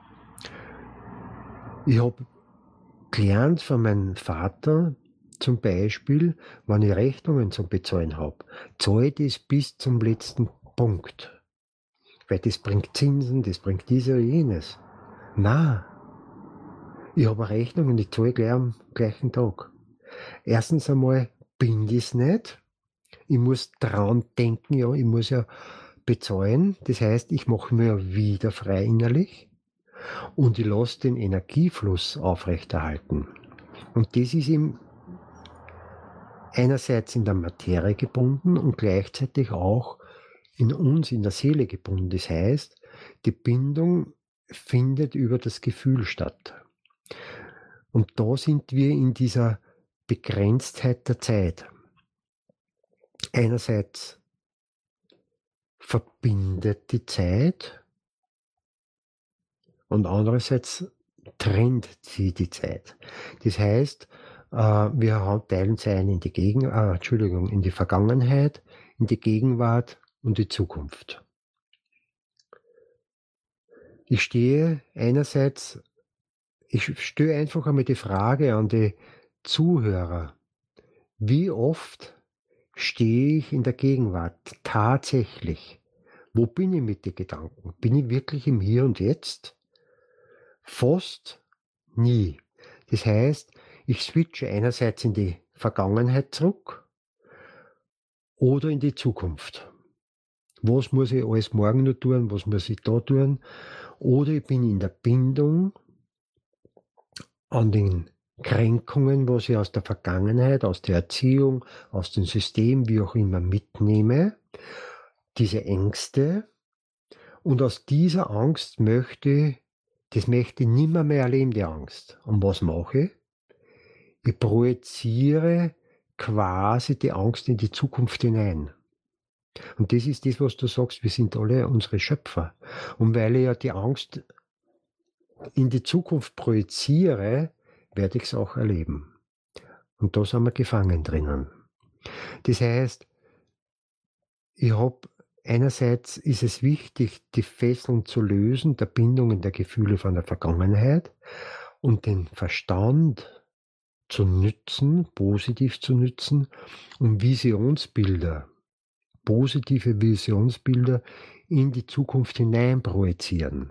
Ich habe gelernt von meinem Vater, zum Beispiel, wenn ich Rechnungen zum Bezahlen habe, zahle ich das bis zum letzten Punkt. Weil das bringt Zinsen, das bringt dies oder jenes. Nein, ich habe eine Rechnung und ich zahle gleich am gleichen Tag. Erstens einmal bin ich es nicht. Ich muss dran denken, ja, ich muss ja bezahlen. Das heißt, ich mache mir wieder frei innerlich und ich lasse den Energiefluss aufrechterhalten. Und das ist eben einerseits in der Materie gebunden und gleichzeitig auch in uns, in der Seele gebunden. Das heißt, die Bindung findet über das Gefühl statt. Und da sind wir in dieser Begrenztheit der Zeit. Einerseits verbindet die Zeit und andererseits trennt sie die Zeit. Das heißt, wir teilen sie ein in in die Vergangenheit, in die Gegenwart und die Zukunft. Ich stelle einfach einmal die Frage an die Zuhörer, wie oft stehe ich in der Gegenwart tatsächlich? Wo bin ich mit den Gedanken? Bin ich wirklich im Hier und Jetzt? Fast nie. Das heißt, ich switche einerseits in die Vergangenheit zurück oder in die Zukunft. Was muss ich alles morgen noch tun? Was muss ich da tun? Oder ich bin in der Bindung an den Kränkungen, was ich aus der Vergangenheit, aus der Erziehung, aus dem System, wie auch immer mitnehme, diese Ängste. Und aus dieser Angst möchte ich nimmer mehr erleben, die Angst. Und was mache ich? Ich projiziere quasi die Angst in die Zukunft hinein. Und das ist das, was du sagst, wir sind alle unsere Schöpfer. Und weil ich ja die Angst in die Zukunft projiziere, werde ich es auch erleben. Und da sind wir gefangen drinnen. Das heißt, einerseits ist es wichtig, die Fesseln zu lösen, der Bindungen der Gefühle von der Vergangenheit und den Verstand zu nützen, positiv zu nützen, um positive Visionsbilder in die Zukunft hinein projizieren.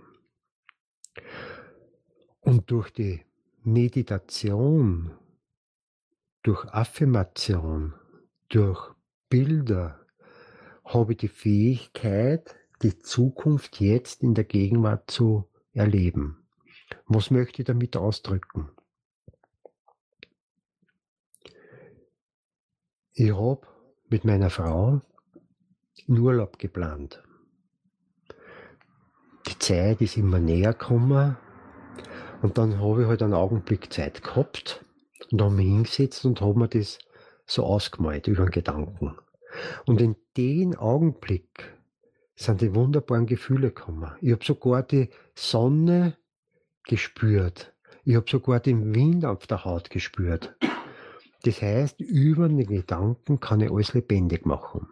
Und durch die Meditation, durch Affirmation, durch Bilder habe ich die Fähigkeit, die Zukunft jetzt in der Gegenwart zu erleben. Was möchte ich damit ausdrücken? Ich habe mit meiner Frau einen Urlaub geplant. Die Zeit ist immer näher gekommen und dann habe ich halt einen Augenblick Zeit gehabt und habe mich hingesetzt und habe mir das so ausgemalt über den Gedanken. Und in den Augenblick sind die wunderbaren Gefühle gekommen. Ich habe sogar die Sonne gespürt. Ich habe sogar den Wind auf der Haut gespürt. Das heißt, über den Gedanken kann ich alles lebendig machen.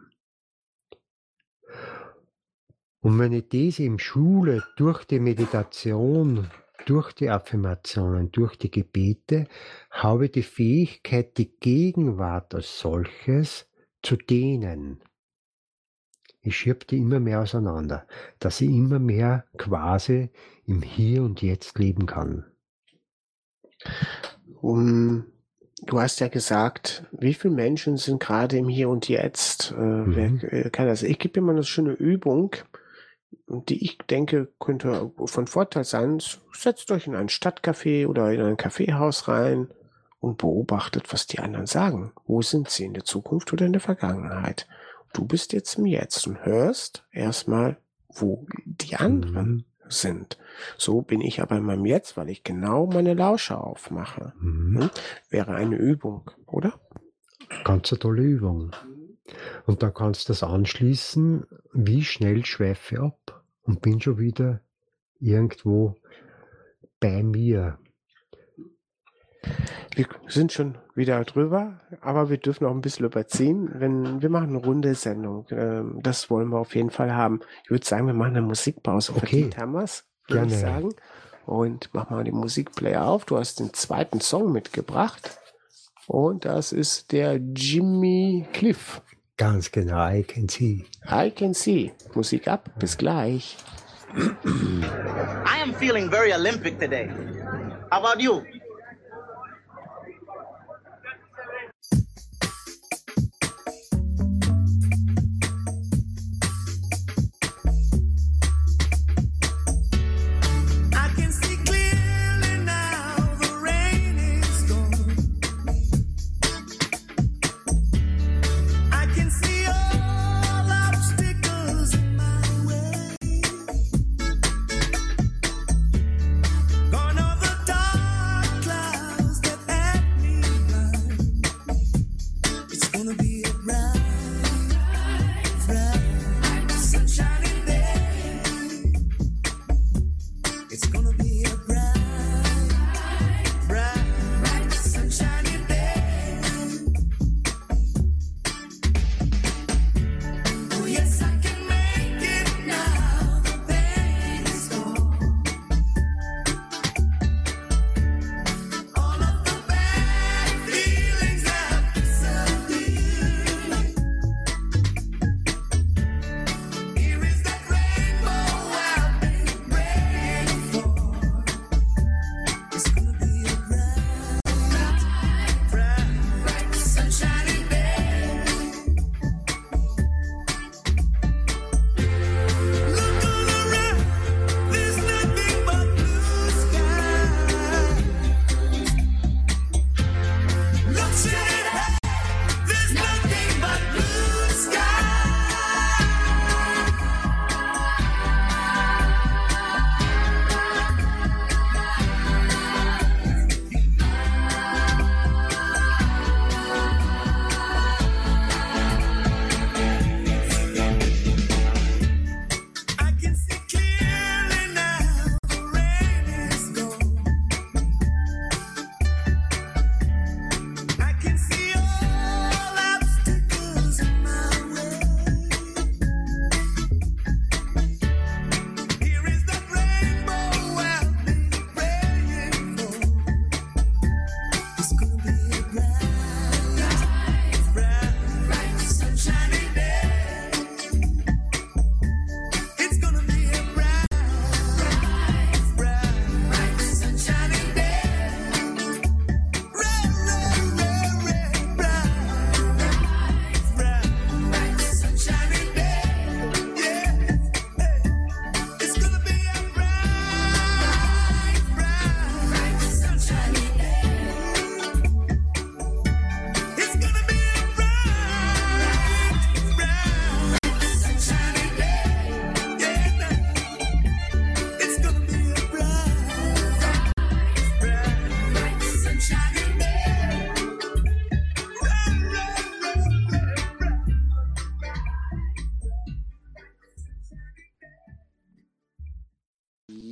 Und wenn ich das in Schule durch die Meditation, durch die Affirmationen, durch die Gebete, habe ich die Fähigkeit, die Gegenwart als solches zu dehnen. Ich schiebe die immer mehr auseinander, dass ich immer mehr quasi im Hier und Jetzt leben kann. Du hast ja gesagt, wie viele Menschen sind gerade im Hier und Jetzt? Wer kann das? Ich gebe dir mal eine schöne Übung, die ich denke, könnte von Vorteil sein. Setzt euch in ein Stadtcafé oder in ein Kaffeehaus rein und beobachtet, was die anderen sagen. Wo sind sie, in der Zukunft oder in der Vergangenheit? Du bist jetzt im Jetzt und hörst erstmal, wo die anderen sind. So bin ich aber in meinem Jetzt, weil ich genau meine Lauscher aufmache. Wäre eine Übung, oder? Ganz eine tolle Übung. Und dann kannst du das anschließen, wie schnell schweife ich ab und bin schon wieder irgendwo bei mir. Wir sind schon wieder drüber, aber wir dürfen auch ein bisschen überziehen. Wir machen eine runde Sendung. Das wollen wir auf jeden Fall haben. Ich würde sagen, wir machen eine Musikpause. Okay. Verdient haben wir's, würde ich Gerne. sagen. Und mach mal den Musikplayer auf. Du hast den zweiten Song mitgebracht. Und das ist der Jimmy Cliff. Ganz genau, I can see. I can see. Musik ab. Bis gleich. I am feeling very Olympic today. How about you? Gone are the dark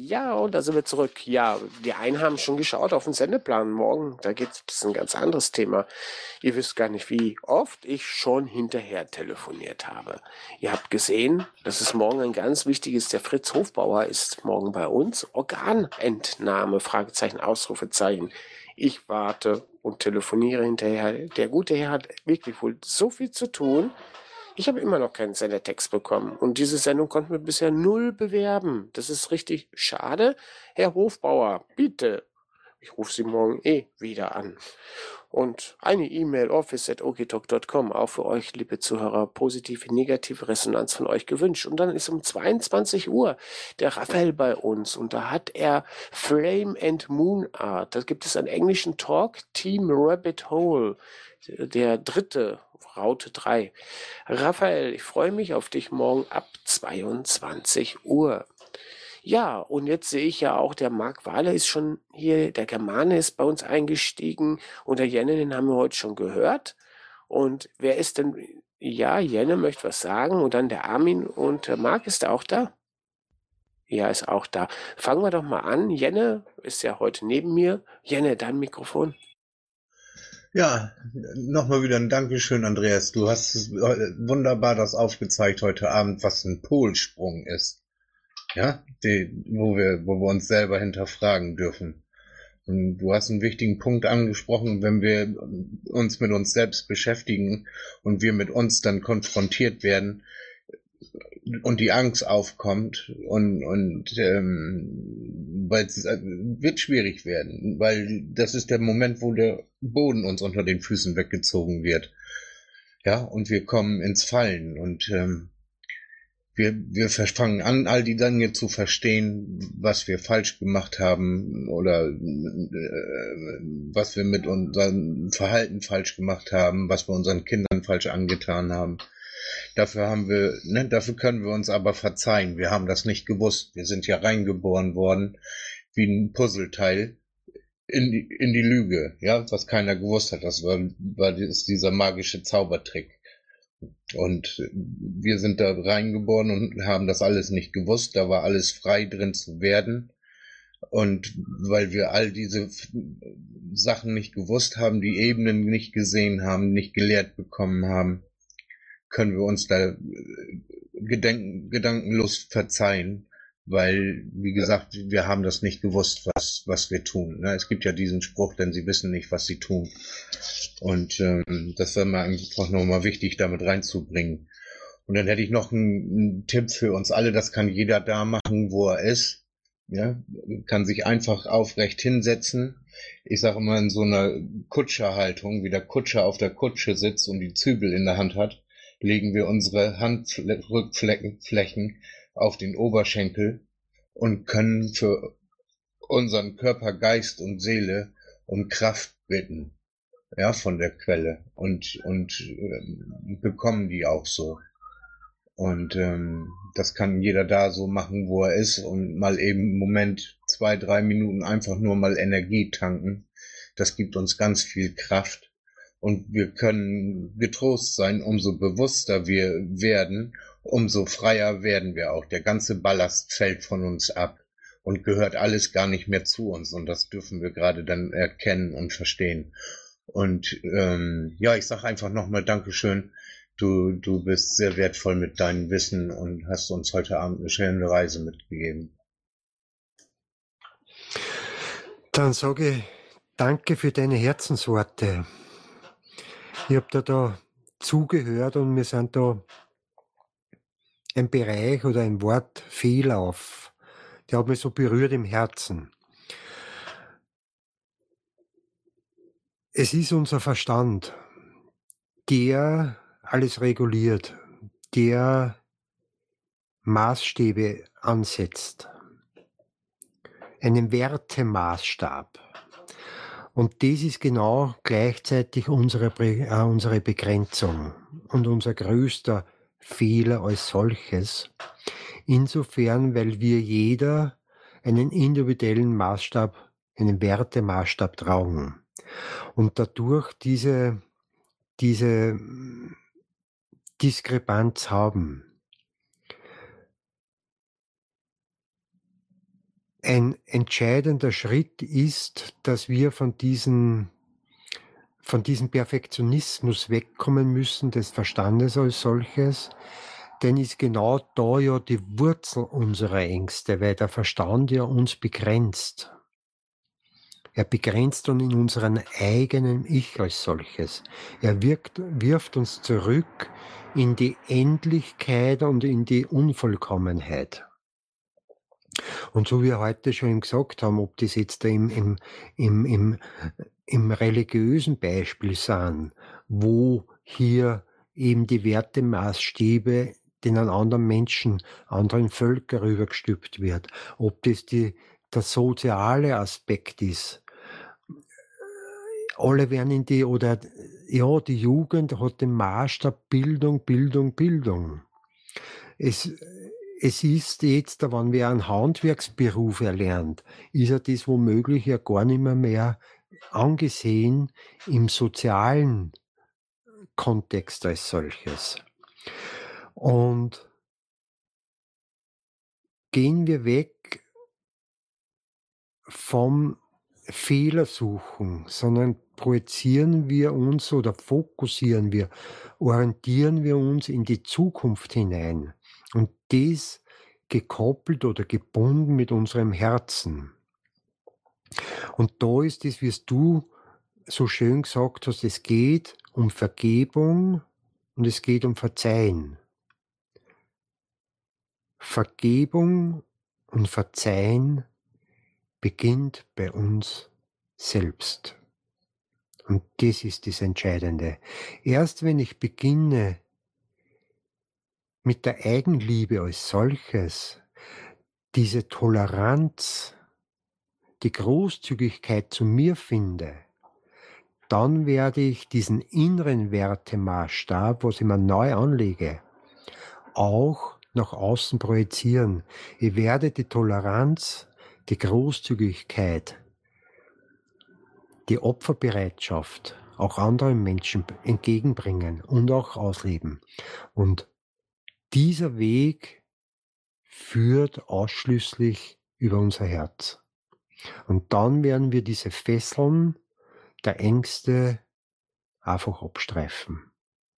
Ja, und da sind wir zurück. Ja, die einen haben schon geschaut auf den Sendeplan morgen. Da geht es ein ganz anderes Thema. Ihr wisst gar nicht, wie oft ich schon hinterher telefoniert habe. Ihr habt gesehen, das ist morgen ein ganz wichtiges. Der Fritz Hofbauer ist morgen bei uns. Organentnahme, Fragezeichen, Ausrufezeichen. Ich warte und telefoniere hinterher. Der gute Herr hat wirklich wohl so viel zu tun. Ich habe immer noch keinen Sendetext bekommen und diese Sendung konnten wir bisher 0 bewerben. Das ist richtig schade. Herr Hofbauer, bitte. Ich rufe Sie morgen wieder an. Und eine E-Mail office@okitalk.com, auch für euch, liebe Zuhörer, positive, negative Resonanz von euch gewünscht. Und dann ist um 22 Uhr der Raphael bei uns und da hat er Flame and Moon Art. Da gibt es einen englischen Talk, Team Rabbit Hole, der dritte, Raute 3. Raphael, ich freue mich auf dich morgen ab 22 Uhr. Ja, und jetzt sehe ich ja auch, der Marc Wahler ist schon hier, der Germane ist bei uns eingestiegen und der Jenne, den haben wir heute schon gehört. Und wer ist denn, ja, Jenne möchte was sagen und dann der Armin und der Marc ist auch da? Ja, ist auch da. Fangen wir doch mal an. Jenne ist ja heute neben mir. Jenne, dein Mikrofon. Ja, nochmal wieder ein Dankeschön, Andreas. Du hast wunderbar das aufgezeigt heute Abend, was ein Polsprung ist. Ja, wo wir uns selber hinterfragen dürfen. Und du hast einen wichtigen Punkt angesprochen, wenn wir uns mit uns selbst beschäftigen und wir mit uns dann konfrontiert werden und die Angst aufkommt weil es wird schwierig werden, weil das ist der Moment, wo der Boden uns unter den Füßen weggezogen wird. Ja, und wir kommen ins Fallen und wir fangen an, all die Dinge zu verstehen, was wir falsch gemacht haben oder was wir mit unserem Verhalten falsch gemacht haben, was wir unseren Kindern falsch angetan haben. Dafür können wir uns aber verzeihen. Wir haben das nicht gewusst. Wir sind ja reingeboren worden wie ein Puzzleteil in die Lüge, ja, was keiner gewusst hat. Das ist dieser magische Zaubertrick. Und wir sind da reingeboren und haben das alles nicht gewusst. Da war alles frei drin zu werden. Und weil wir all diese Sachen nicht gewusst haben, die Ebenen nicht gesehen haben, nicht gelehrt bekommen haben, können wir uns da gedankenlos verzeihen, weil, wie gesagt, wir haben das nicht gewusst, was wir tun. Es gibt ja diesen Spruch, denn sie wissen nicht, was sie tun. Und das war mir einfach nochmal wichtig, damit reinzubringen. Und dann hätte ich noch einen Tipp für uns alle, das kann jeder da machen, wo er ist. Ja, kann sich einfach aufrecht hinsetzen. Ich sage immer in so einer Kutscherhaltung, wie der Kutscher auf der Kutsche sitzt und die Zügel in der Hand hat, legen wir unsere Handrückflächen auf den Oberschenkel und können für unseren Körper, Geist und Seele um Kraft bitten, ja, von der Quelle und bekommen die auch so. Und das kann jeder da so machen, wo er ist und mal eben im Moment 2-3 Minuten einfach nur mal Energie tanken. Das gibt uns ganz viel Kraft. Und wir können getrost sein, umso bewusster wir werden, umso freier werden wir auch. Der ganze Ballast fällt von uns ab und gehört alles gar nicht mehr zu uns. Und das dürfen wir gerade dann erkennen und verstehen. Und ich sage einfach nochmal Dankeschön. Du bist sehr wertvoll mit deinem Wissen und hast uns heute Abend eine schöne Reise mitgegeben. Dann sage ich danke für deine Herzensworte. Ich habe da zugehört und wir sind da ein Bereich oder ein Wort fehl auf. Der hat mich so berührt im Herzen. Es ist unser Verstand, der alles reguliert, der Maßstäbe ansetzt, einen Wertemaßstab. Und das ist genau gleichzeitig unsere Begrenzung und unser größter Fehler als solches. Insofern, weil wir jeder einen individuellen Maßstab, einen Wertemaßstab tragen. Und dadurch diese Diskrepanz haben. ein entscheidender Schritt ist, dass wir von diesem Perfektionismus wegkommen müssen, des Verstandes als solches, denn ist genau da ja die Wurzel unserer Ängste, weil der Verstand ja uns begrenzt. Er begrenzt uns in unserem eigenen Ich als solches. Er wirft uns zurück in die Endlichkeit und in die Unvollkommenheit. Und so wie wir heute schon gesagt haben, ob das jetzt im religiösen Beispiel sind, wo hier eben die Wertemaßstäbe, den an anderen Menschen, anderen Völkern rübergestülpt wird, ob das der soziale Aspekt ist. Alle werden in die, oder ja, die Jugend hat den Maßstab Bildung, Bildung, Bildung. Es ist jetzt, wenn wer einen Handwerksberuf erlernt, ist er das womöglich ja gar nicht mehr angesehen im sozialen Kontext als solches. Und gehen wir weg vom Fehlersuchen, sondern projizieren wir uns oder fokussieren wir, orientieren wir uns in die Zukunft hinein. Und das gekoppelt oder gebunden mit unserem Herzen. Und da ist es, wie du so schön gesagt hast, es geht um Vergebung und es geht um Verzeihen. Vergebung und Verzeihen beginnt bei uns selbst. Und das ist das Entscheidende. Erst wenn ich beginne, mit der Eigenliebe als solches, diese Toleranz, die Großzügigkeit zu mir finde, dann werde ich diesen inneren Wertemaßstab, was ich mir neu anlege, auch nach außen projizieren. Ich werde die Toleranz, die Großzügigkeit, die Opferbereitschaft auch anderen Menschen entgegenbringen und auch ausleben. Und dieser Weg führt ausschließlich über unser Herz. Und dann werden wir diese Fesseln der Ängste einfach abstreifen.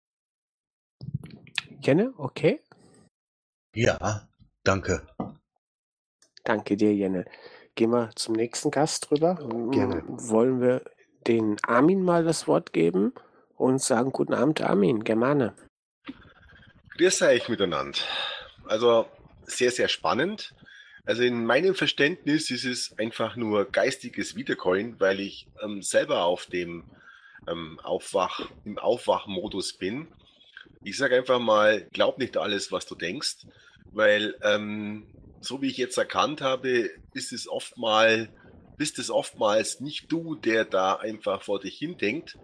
Jenne, okay? Ja, danke. Danke dir, Jenne. Gehen wir zum nächsten Gast rüber. Gerne. Wollen wir den Armin mal das Wort geben und sagen, guten Abend, Armin, Germane. Grüß euch miteinander. Also sehr, sehr spannend. Also in meinem Verständnis ist es einfach nur geistiges Wiederkäuen, weil ich selber auf dem im Aufwachmodus bin. Ich sage einfach mal, glaub nicht alles, was du denkst, weil so wie ich jetzt erkannt habe, bist es oftmals nicht du, der da einfach vor sich hin denkt,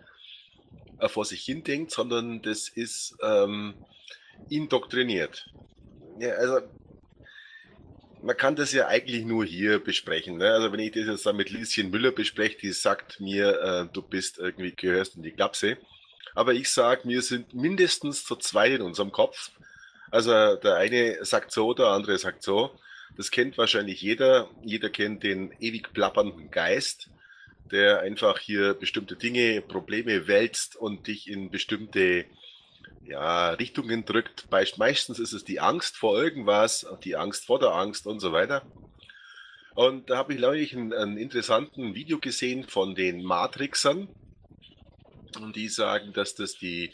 sondern das ist indoktriniert. Ja, also man kann das ja eigentlich nur hier besprechen. Ne? Also wenn ich das jetzt dann mit Lieschen Müller bespreche, die sagt mir, du bist irgendwie, gehörst in die Klapse. Aber ich sage, wir sind mindestens zu zweit in unserem Kopf. Also der eine sagt so, der andere sagt so. Das kennt wahrscheinlich jeder. Jeder kennt den ewig plappernden Geist, der einfach hier bestimmte Dinge, Probleme wälzt und dich in bestimmte Richtungen drückt. Meistens ist es die Angst vor irgendwas, die Angst vor der Angst und so weiter. Und da habe ich neulich einen interessanten Video gesehen von den Matrixern. Und die sagen, dass das die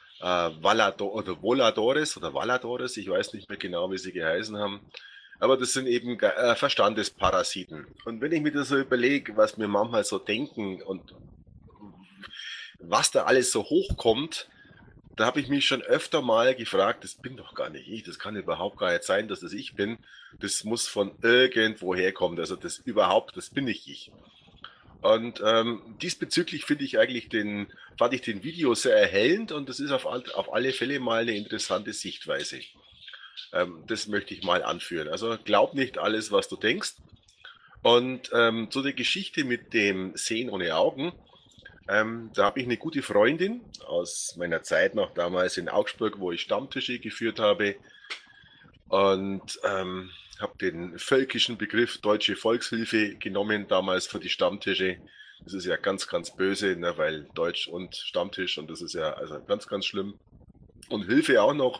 Voladores, ich weiß nicht mehr genau, wie sie geheißen haben. Aber das sind eben Verstandesparasiten. Und wenn ich mir das so überlege, was wir manchmal so denken und was da alles so hochkommt, da habe ich mich schon öfter mal gefragt, das bin doch gar nicht ich, das kann überhaupt gar nicht sein, dass das ich bin. Das muss von irgendwo herkommen, also das bin nicht ich. Und diesbezüglich fand ich den Video sehr erhellend und das ist auf alle Fälle mal eine interessante Sichtweise. Das möchte ich mal anführen. Also glaub nicht alles, was du denkst. Und zu der Geschichte mit dem Sehen ohne Augen, da habe ich eine gute Freundin aus meiner Zeit noch damals in Augsburg, wo ich Stammtische geführt habe. Und habe den völkischen Begriff Deutsche Volkshilfe genommen, damals für die Stammtische. Das ist ja ganz, ganz böse, ne, weil Deutsch und Stammtisch und das ist ja also ganz, ganz schlimm. Und Hilfe auch noch.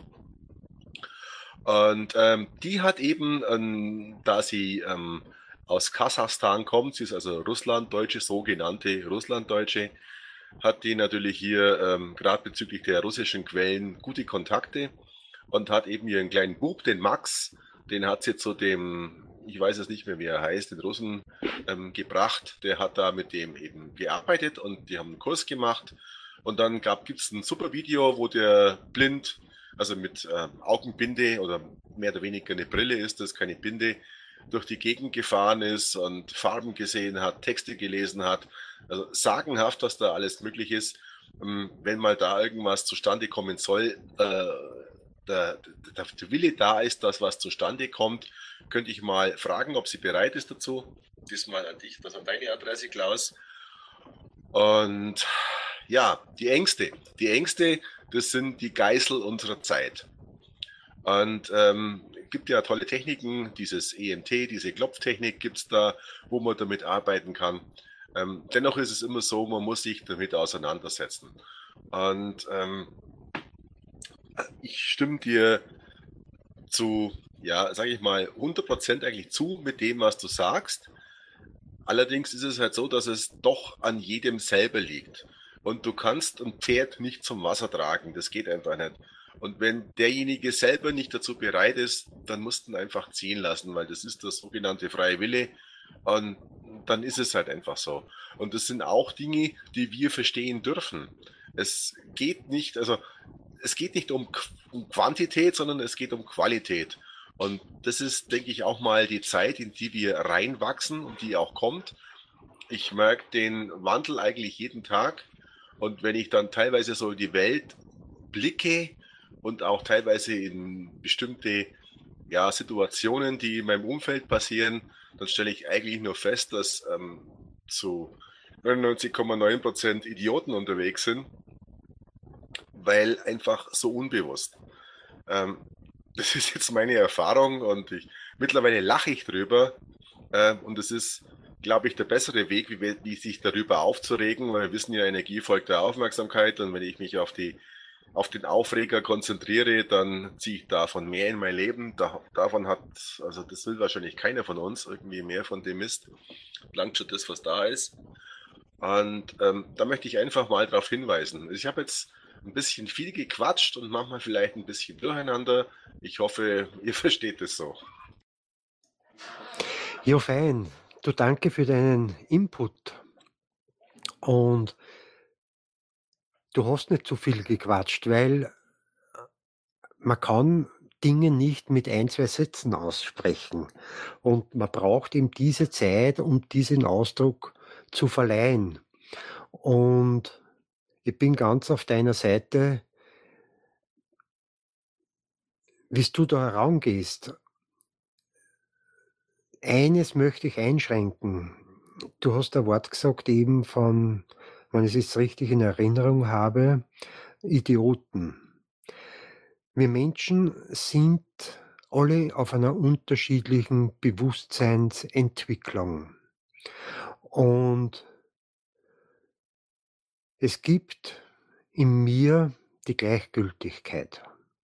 Und die hat eben, da sie aus Kasachstan kommt, sie ist also Russlanddeutsche, sogenannte Russlanddeutsche, hat die natürlich hier gerade bezüglich der russischen Quellen gute Kontakte und hat eben ihren kleinen Bub, den Max, den hat sie zu dem, ich weiß es nicht mehr, wie er heißt, den Russen gebracht. Der hat da mit dem eben gearbeitet und die haben einen Kurs gemacht. Und dann gibt es ein super Video, wo der blind, also mit Augenbinde oder mehr oder weniger eine Brille ist das, keine Binde, durch die Gegend gefahren ist und Farben gesehen hat, Texte gelesen hat. Also sagenhaft, was da alles möglich ist. Wenn mal da irgendwas zustande kommen soll, der Wille da ist, dass was zustande kommt, könnte ich mal fragen, ob sie bereit ist dazu. Diesmal an dich, das an deine Adresse, Klaus. Und ja, die Ängste, das sind die Geißel unserer Zeit. Und gibt ja tolle Techniken, dieses EMT, diese Klopftechnik gibt es da, wo man damit arbeiten kann. Dennoch ist es immer so, man muss sich damit auseinandersetzen. Und ich stimme dir zu, ja, sage ich mal, 100% eigentlich zu mit dem, was du sagst. Allerdings ist es halt so, dass es doch an jedem selber liegt. Und du kannst ein Pferd nicht zum Wasser tragen, das geht einfach nicht. Und wenn derjenige selber nicht dazu bereit ist, dann musst du ihn einfach ziehen lassen, weil das ist das sogenannte freie Wille. Und dann ist es halt einfach so. Und das sind auch Dinge, die wir verstehen dürfen. Es geht nicht, also es geht nicht um Quantität, sondern es geht um Qualität. Und das ist, denke ich, auch mal die Zeit, in die wir reinwachsen und die auch kommt. Ich merke den Wandel eigentlich jeden Tag. Und wenn ich dann teilweise so in die Welt blicke und auch teilweise in bestimmte Situationen, die in meinem Umfeld passieren, dann stelle ich eigentlich nur fest, dass zu 99,9% Idioten unterwegs sind, weil einfach so unbewusst. Das ist jetzt meine Erfahrung und mittlerweile lache ich drüber und es ist, glaube ich, der bessere Weg, wie sich darüber aufzuregen, weil wir wissen ja, Energie folgt der Aufmerksamkeit und wenn ich mich auf den Aufreger konzentriere, dann ziehe ich davon mehr in mein Leben. Also das will wahrscheinlich keiner von uns, irgendwie mehr von dem Mist. Langt schon das, was da ist. Und da möchte ich einfach mal darauf hinweisen. Ich habe jetzt ein bisschen viel gequatscht und manchmal vielleicht ein bisschen durcheinander. Ich hoffe, ihr versteht es so. Ja, fein. Du, danke für deinen Input. Und du hast nicht so viel gequatscht, weil man kann Dinge nicht mit 1, 2 Sätzen aussprechen. Und man braucht eben diese Zeit, um diesen Ausdruck zu verleihen. Und ich bin ganz auf deiner Seite, wie du da herangehst. Eines möchte ich einschränken. Du hast ein Wort gesagt eben von, wenn ich es richtig in Erinnerung habe, Idioten. Wir Menschen sind alle auf einer unterschiedlichen Bewusstseinsentwicklung. Und es gibt in mir die Gleichgültigkeit.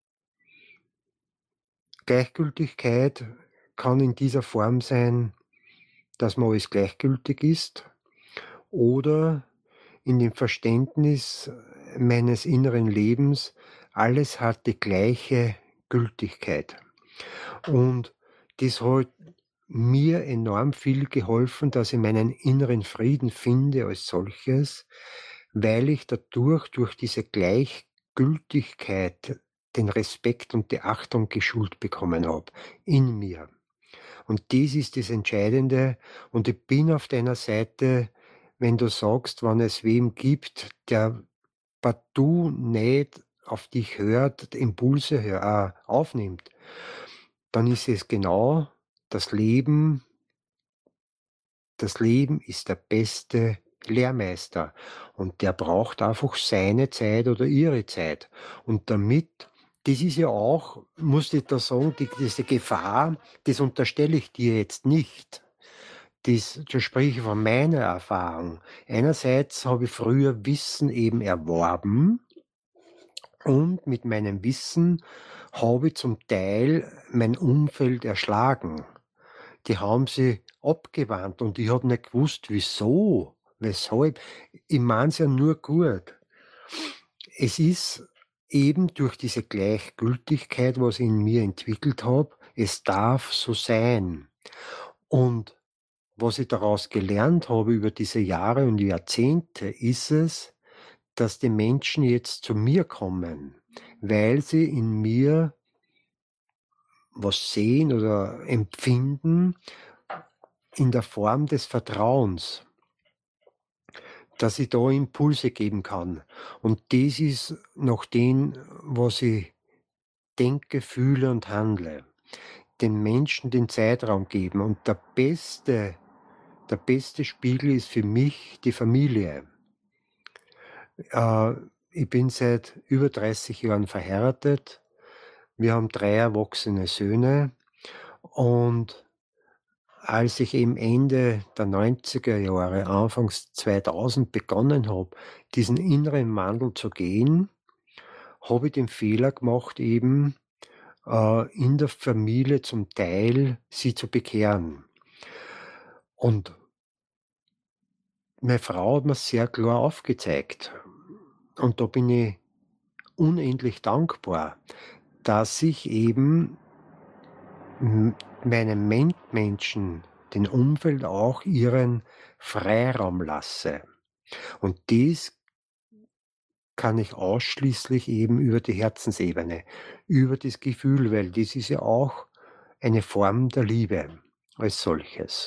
Gleichgültigkeit kann in dieser Form sein, dass man alles gleichgültig ist oder in dem Verständnis meines inneren Lebens, alles hat die gleiche Gültigkeit. Und das hat mir enorm viel geholfen, dass ich meinen inneren Frieden finde als solches, weil ich durch diese Gleichgültigkeit den Respekt und die Achtung geschult bekommen habe in mir. Und das ist das Entscheidende. Und ich bin auf deiner Seite, wenn du sagst, wenn es wem gibt, der partout nicht auf dich hört, Impulse aufnimmt, dann ist es genau das Leben. Das Leben ist der beste Lehrmeister und der braucht einfach seine Zeit oder ihre Zeit. Und damit das ist ja auch, muss ich da sagen, diese Gefahr, das unterstelle ich dir jetzt nicht. Da spreche ich von meiner Erfahrung. Einerseits habe ich früher Wissen eben erworben und mit meinem Wissen habe ich zum Teil mein Umfeld erschlagen. Die haben sie abgewandt und ich habe nicht gewusst, wieso, weshalb. Ich meine es ja nur gut. Es ist eben durch diese Gleichgültigkeit, was ich in mir entwickelt habe, es darf so sein. Und was ich daraus gelernt habe über diese Jahre und Jahrzehnte, ist es, dass die Menschen jetzt zu mir kommen, weil sie in mir was sehen oder empfinden in der Form des Vertrauens, dass ich da Impulse geben kann. Und das ist nach dem, was ich denke, fühle und handle. Den Menschen den Zeitraum geben. Und der beste Spiegel ist für mich die Familie. Ich bin seit über 30 Jahren verheiratet. Wir haben 3 erwachsene Söhne. Und als ich eben Ende der 90er Jahre, Anfangs 2000 begonnen habe, diesen inneren Wandel zu gehen, habe ich den Fehler gemacht, eben in der Familie zum Teil sie zu bekehren. Und meine Frau hat mir sehr klar aufgezeigt. Und da bin ich unendlich dankbar, dass ich eben meinen Mitmenschen, den Umfeld auch ihren Freiraum lasse. Und das kann ich ausschließlich eben über die Herzensebene, über das Gefühl, weil das ist ja auch eine Form der Liebe als solches.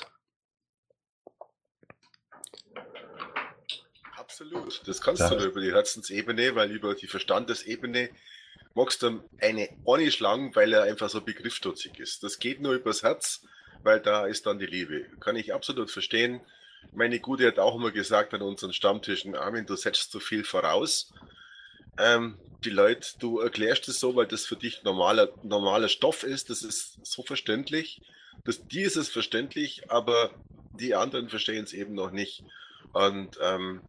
Absolut. Das kannst du nur über die Herzensebene, weil über die Verstandesebene magst du eine Ohren schlagen, weil er einfach so begriffsstutzig ist. Das geht nur übers Herz, weil da ist dann die Liebe. Kann ich absolut verstehen. Meine Gute hat auch immer gesagt an unseren Stammtischen, Armin, du setzt so viel voraus. Die Leute, du erklärst es so, weil das für dich normaler Stoff ist, das ist so verständlich. Dir ist es verständlich, aber die anderen verstehen es eben noch nicht. Und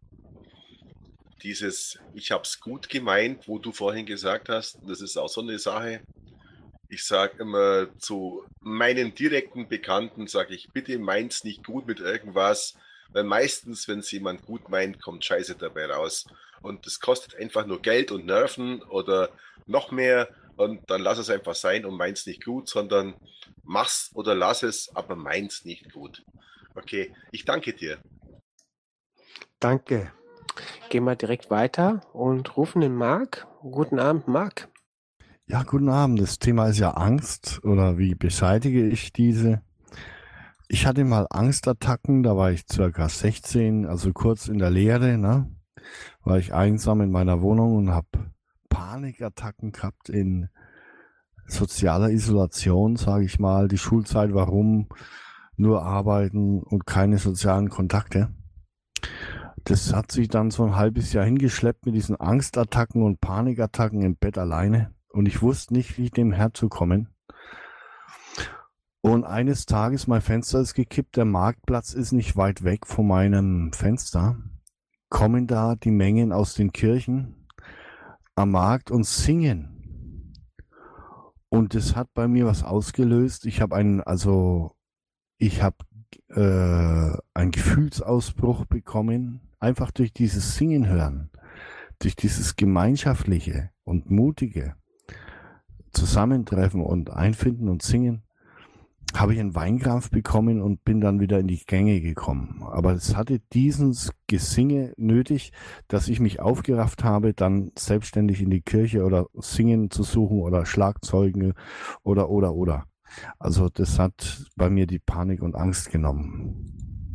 ich habe es gut gemeint, wo du vorhin gesagt hast, das ist auch so eine Sache. Ich sage immer zu meinen direkten Bekannten, sage ich, bitte meint's nicht gut mit irgendwas, weil meistens, wenn es jemand gut meint, kommt Scheiße dabei raus. Und das kostet einfach nur Geld und Nerven oder noch mehr und dann lass es einfach sein und meint's nicht gut, sondern mach's oder lass es, aber meint's nicht gut. Okay, ich danke dir. Danke. Gehen wir direkt weiter und rufen den Marc. Guten Abend, Marc. Ja, guten Abend. Das Thema ist ja Angst oder wie beseitige ich diese? Ich hatte mal Angstattacken, da war ich circa 16, also kurz in der Lehre, ne? War ich einsam in meiner Wohnung und habe Panikattacken gehabt in sozialer Isolation, sage ich mal. Die Schulzeit war rum, nur arbeiten und keine sozialen Kontakte. Das hat sich dann so ein halbes Jahr hingeschleppt mit diesen Angstattacken und Panikattacken im Bett alleine. Und ich wusste nicht, wie dem Herr zu kommen. Und eines Tages, mein Fenster ist gekippt, der Marktplatz ist nicht weit weg von meinem Fenster. Kommen da die Mengen aus den Kirchen am Markt und singen. Und das hat bei mir was ausgelöst. Ich habe einen Gefühlsausbruch bekommen, einfach durch dieses Singen hören, durch dieses gemeinschaftliche und mutige Zusammentreffen und Einfinden und Singen, habe ich einen Weinkrampf bekommen und bin dann wieder in die Gänge gekommen. Aber es hatte dieses Gesinge nötig, dass ich mich aufgerafft habe, dann selbstständig in die Kirche oder Singen zu suchen oder Schlagzeugen oder. Also das hat bei mir die Panik und Angst genommen.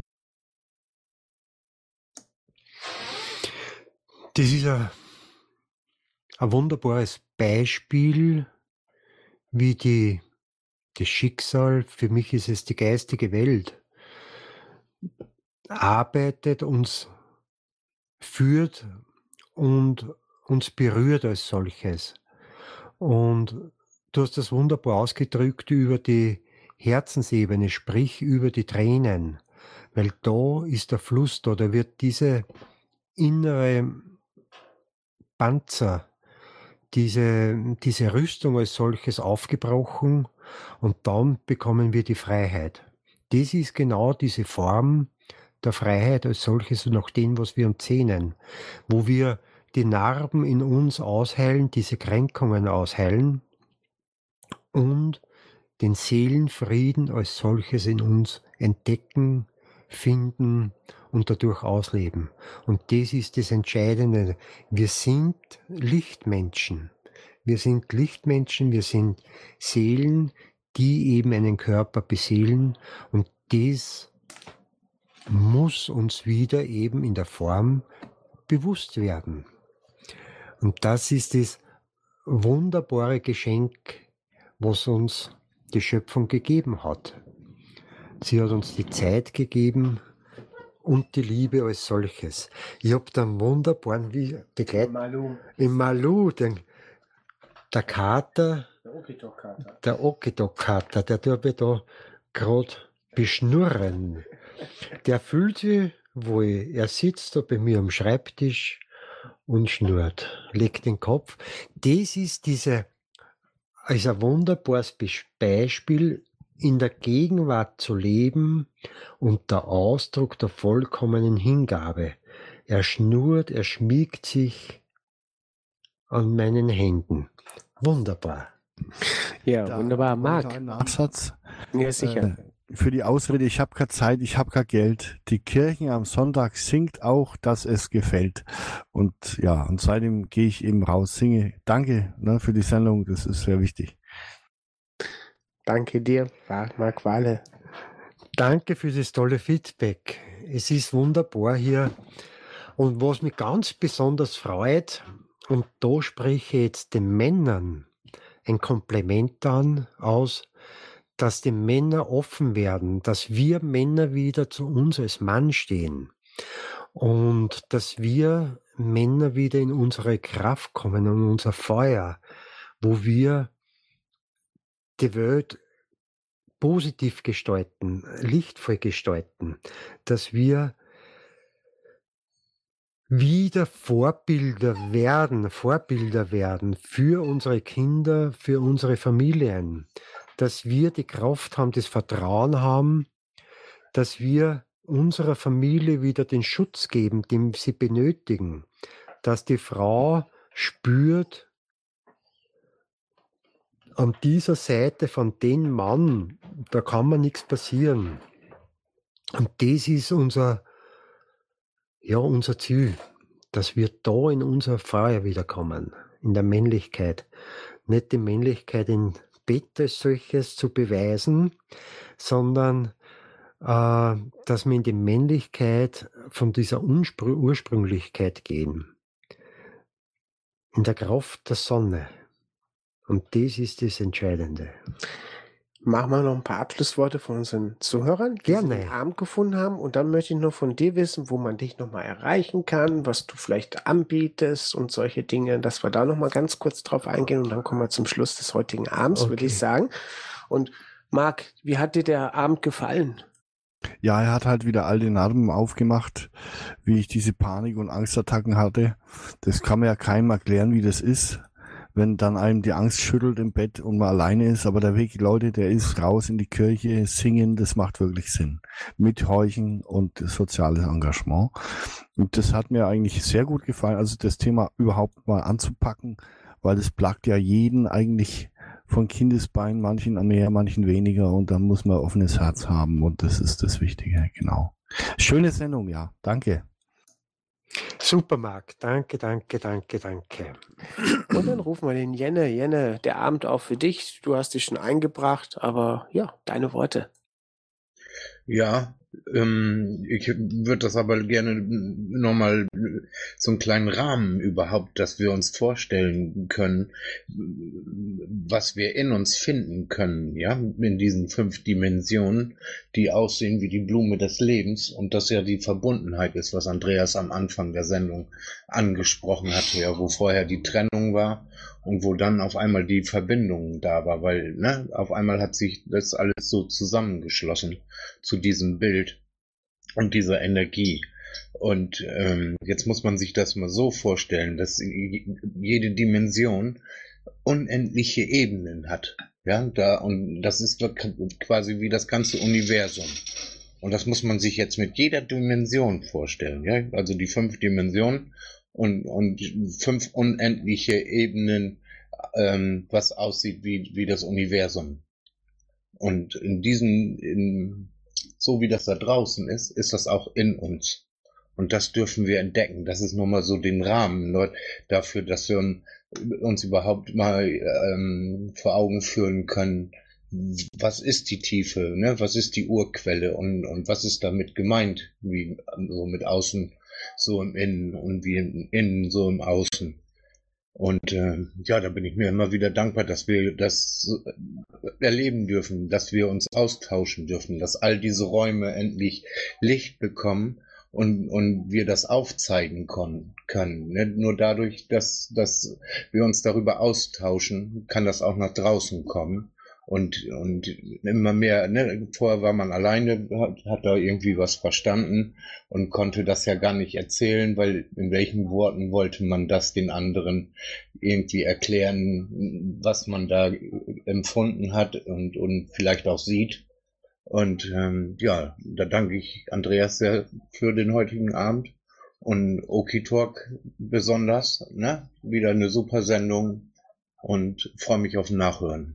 Das ist ein wunderbares Beispiel, wie das Schicksal, für mich ist es die geistige Welt, arbeitet, uns führt und uns berührt als solches. Und du hast das wunderbar ausgedrückt über die Herzensebene, sprich über die Tränen, weil da ist der Fluss da wird diese innere Panzer, diese Rüstung als solches aufgebrochen und dann bekommen wir die Freiheit. Das ist genau diese Form der Freiheit als solches, nach dem, was wir uns sehnen, wo wir die Narben in uns ausheilen, diese Kränkungen ausheilen und den Seelenfrieden als solches in uns entdecken, finden und dadurch ausleben. Und das ist das Entscheidende. Wir sind Lichtmenschen. Wir sind Lichtmenschen, wir sind Seelen, die eben einen Körper beseelen. Und das muss uns wieder eben in der Form bewusst werden. Und das ist das wunderbare Geschenk, was uns die Schöpfung gegeben hat. Sie hat uns die Zeit gegeben und die Liebe als solches. Ich habe da einen wunderbaren Begleiter im Malu, der Kater, der Okidok-Kater, der tut mich da gerade beschnurren. Der fühlt sich wohl, er sitzt da bei mir am Schreibtisch und schnurrt, legt den Kopf. Das ist ein wunderbares Beispiel, in der Gegenwart zu leben und der Ausdruck der vollkommenen Hingabe. Er schnurrt, er schmiegt sich an meinen Händen. Wunderbar. Ja, Da wunderbar. wollte ich Marc. einen Nachsatz. Ja, sicher. Für die Ausrede, ich habe keine Zeit, ich habe kein Geld. Die Kirchen am Sonntag singt auch, dass es gefällt. Und ja, und seitdem gehe ich eben raus, singe. Danke für die Sendung, das ist sehr wichtig. Danke dir, Marc Wahle. Danke für das tolle Feedback. Es ist wunderbar hier. Und was mich ganz besonders freut, und da spreche ich jetzt den Männern ein Kompliment aus, dass die Männer offen werden, dass wir Männer wieder zu uns als Mann stehen und dass wir Männer wieder in unsere Kraft kommen und unser Feuer, wo wir die Welt positiv gestalten, lichtvoll gestalten, dass wir wieder Vorbilder werden für unsere Kinder, für unsere Familien, dass wir die Kraft haben, das Vertrauen haben, dass wir unserer Familie wieder den Schutz geben, den sie benötigen, dass die Frau spürt, an dieser Seite von dem Mann, da kann mir nichts passieren. Und das ist unser Ziel, dass wir da in unser Feuer wiederkommen, in der Männlichkeit. Nicht die Männlichkeit im Bett als solches zu beweisen, sondern dass wir in die Männlichkeit von dieser Ursprünglichkeit gehen. In der Kraft der Sonne. Und das ist das Entscheidende. Machen wir noch ein paar Abschlussworte von unseren Zuhörern, die Gerne. den Abend gefunden haben. Und dann möchte ich noch von dir wissen, wo man dich nochmal erreichen kann, was du vielleicht anbietest und solche Dinge, dass wir da nochmal ganz kurz drauf eingehen. Und dann kommen wir zum Schluss des heutigen Abends, würde ich sagen. Und Marc, wie hat dir der Abend gefallen? Ja, er hat halt wieder all die Narben aufgemacht, wie ich diese Panik- und Angstattacken hatte. Das kann mir ja keinem erklären, wie das ist, wenn dann einem die Angst schüttelt im Bett und man alleine ist. Aber der Weg, Leute, der ist raus in die Kirche, singen, das macht wirklich Sinn. Mithorchen und soziales Engagement. Und das hat mir eigentlich sehr gut gefallen, also das Thema überhaupt mal anzupacken, weil das plagt ja jeden eigentlich von Kindesbeinen, manchen mehr, manchen weniger, und dann muss man ein offenes Herz haben, und das ist das Wichtige, genau. Schöne Sendung, ja, danke. Super, Marc, danke. Und dann rufen wir den Jenne. Jenne, der Abend auch für dich. Du hast dich schon eingebracht, aber ja, deine Worte. Ja, ich würde das aber gerne nochmal so einen kleinen Rahmen überhaupt, dass wir uns vorstellen können, was wir in uns finden können, ja, in diesen 5 Dimensionen, die aussehen wie die Blume des Lebens und das ja die Verbundenheit ist, was Andreas am Anfang der Sendung angesprochen hatte, ja, wo vorher die Trennung war und wo dann auf einmal die Verbindung da war, weil, ne, auf einmal hat sich das alles so zusammengeschlossen zu diesem Bild und dieser Energie. Und jetzt muss man sich das mal so vorstellen, dass jede Dimension unendliche Ebenen hat. Ja, und das ist quasi wie das ganze Universum. Und das muss man sich jetzt mit jeder Dimension vorstellen. Ja? Also die 5 Dimensionen und 5 unendliche Ebenen, was aussieht wie das Universum. Und so wie das da draußen ist das auch in uns. Und das dürfen wir entdecken. Das ist nur mal so den Rahmen dafür, dass wir uns überhaupt mal vor Augen führen können, was ist die Tiefe, ne? Was ist die Urquelle und was ist damit gemeint, wie so mit außen, so im Innen und wie im Innen, so im Außen. Und ja, da bin ich mir immer wieder dankbar, dass wir das erleben dürfen, dass wir uns austauschen dürfen, dass all diese Räume endlich Licht bekommen und wir das aufzeigen können. Ne? Nur dadurch, dass wir uns darüber austauschen, kann das auch nach draußen kommen. Und immer mehr, ne? Vorher war man alleine, hat da irgendwie was verstanden und konnte das ja gar nicht erzählen, weil in welchen Worten wollte man das den anderen irgendwie erklären, was man da empfunden hat und vielleicht auch sieht. Und ja, da danke ich Andreas sehr für den heutigen Abend und Oki Talk besonders, ne? Wieder eine super Sendung und freue mich auf Nachhören.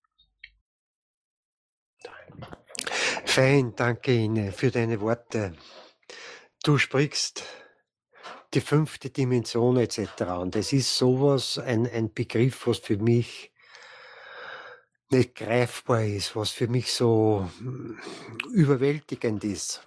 Fein, danke Ihnen für deine Worte. Du sprichst die 5. Dimension etc. Und es ist sowas, ein Begriff, was für mich nicht greifbar ist, was für mich so überwältigend ist.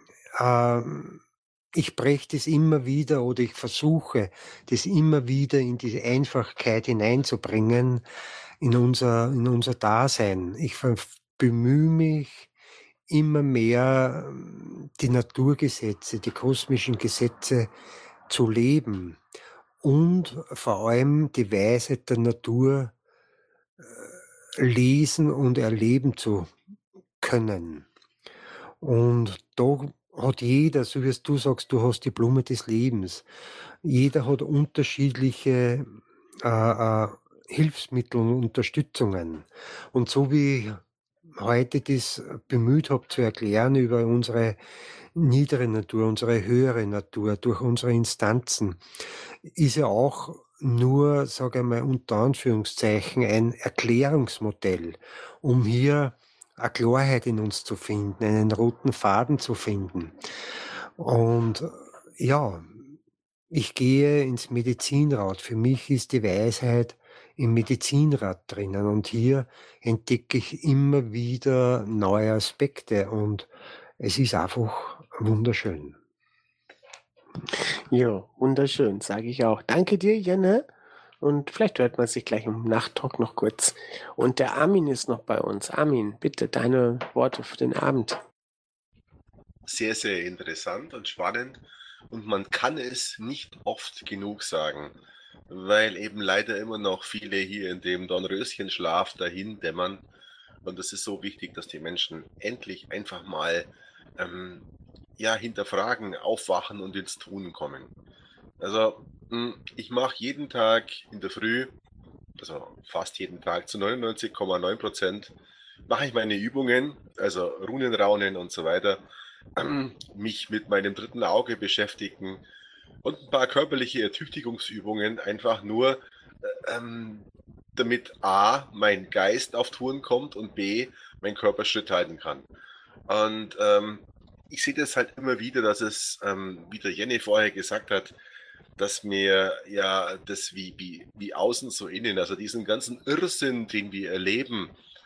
Ich breche das immer wieder oder ich versuche, das immer wieder in diese Einfachkeit hineinzubringen, in unser Dasein. Ich bemühe mich, immer mehr die Naturgesetze, die kosmischen Gesetze zu leben und vor allem die Weisheit der Natur lesen und erleben zu können. Und da hat jeder, so wie du sagst, du hast die Blume des Lebens. Jeder hat unterschiedliche Hilfsmittel und Unterstützungen. Und so wie heute das bemüht habe zu erklären über unsere niedere Natur, unsere höhere Natur, durch unsere Instanzen, ist ja auch nur, sage ich mal, unter Anführungszeichen ein Erklärungsmodell, um hier eine Klarheit in uns zu finden, einen roten Faden zu finden. Und ja, ich gehe ins Medizinrad. Für mich ist die Weisheit im Medizinrad drinnen und hier entdecke ich immer wieder neue Aspekte und es ist einfach wunderschön. Ja, wunderschön, sage ich auch. Danke dir, Jenne. Und vielleicht hört man sich gleich im Nachtalk noch kurz. Und der Armin ist noch bei uns. Armin, bitte deine Worte für den Abend. Sehr, sehr interessant und spannend. Und man kann es nicht oft genug sagen, weil eben leider immer noch viele hier in dem Dornröschenschlaf dahin dämmern. Und es ist so wichtig, dass die Menschen endlich einfach mal hinterfragen, aufwachen und ins Tun kommen. Also ich mache jeden Tag in der Früh, also fast jeden Tag zu 99,9%, mache ich meine Übungen, also Runenraunen und so weiter, mich mit meinem dritten Auge beschäftigen und ein paar körperliche Ertüchtigungsübungen, einfach nur, damit A, mein Geist auf Touren kommt und B, mein Körper Schritt halten kann. Und ich sehe das halt immer wieder, dass es, wie der Jenny vorher gesagt hat, dass mir ja das wie außen so innen, also diesen ganzen Irrsinn, den wir erleben,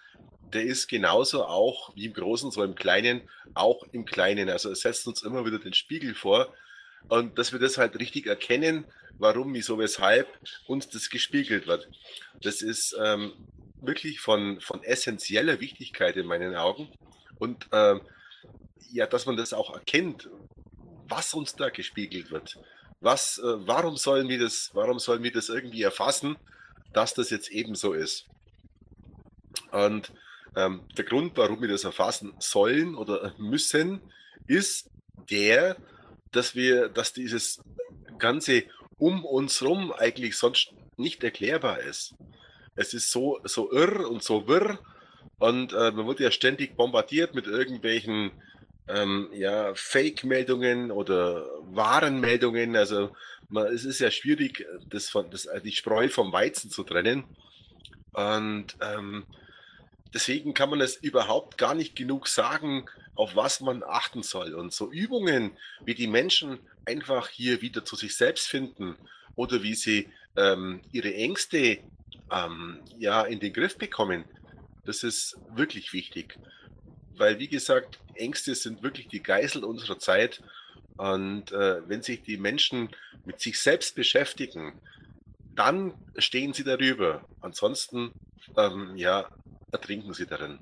der ist genauso auch wie im Großen, so im Kleinen, auch im Kleinen. Also es setzt uns immer wieder den Spiegel vor und dass wir das halt richtig erkennen, warum, wieso, weshalb uns das gespiegelt wird. Das ist wirklich von essentieller Wichtigkeit in meinen Augen und ja, dass man das auch erkennt, was uns da gespiegelt wird. Warum sollen wir das irgendwie erfassen, dass das jetzt eben so ist? Und der Grund, warum wir das erfassen sollen oder müssen, ist der, dass dieses Ganze um uns rum eigentlich sonst nicht erklärbar ist. Es ist so irr und so wirr und man wird ja ständig bombardiert mit irgendwelchen ja, Fake-Meldungen oder Warenmeldungen. Also es ist ja schwierig, die Spreu vom Weizen zu trennen. Und deswegen kann man es überhaupt gar nicht genug sagen, auf was man achten soll. Und so Übungen, wie die Menschen einfach hier wieder zu sich selbst finden oder wie sie ihre Ängste ja, in den Griff bekommen, das ist wirklich wichtig. Weil, wie gesagt, Ängste sind wirklich die Geißel unserer Zeit. Und wenn sich die Menschen mit sich selbst beschäftigen, dann stehen sie darüber. Ansonsten, ja, ertrinken sie darin.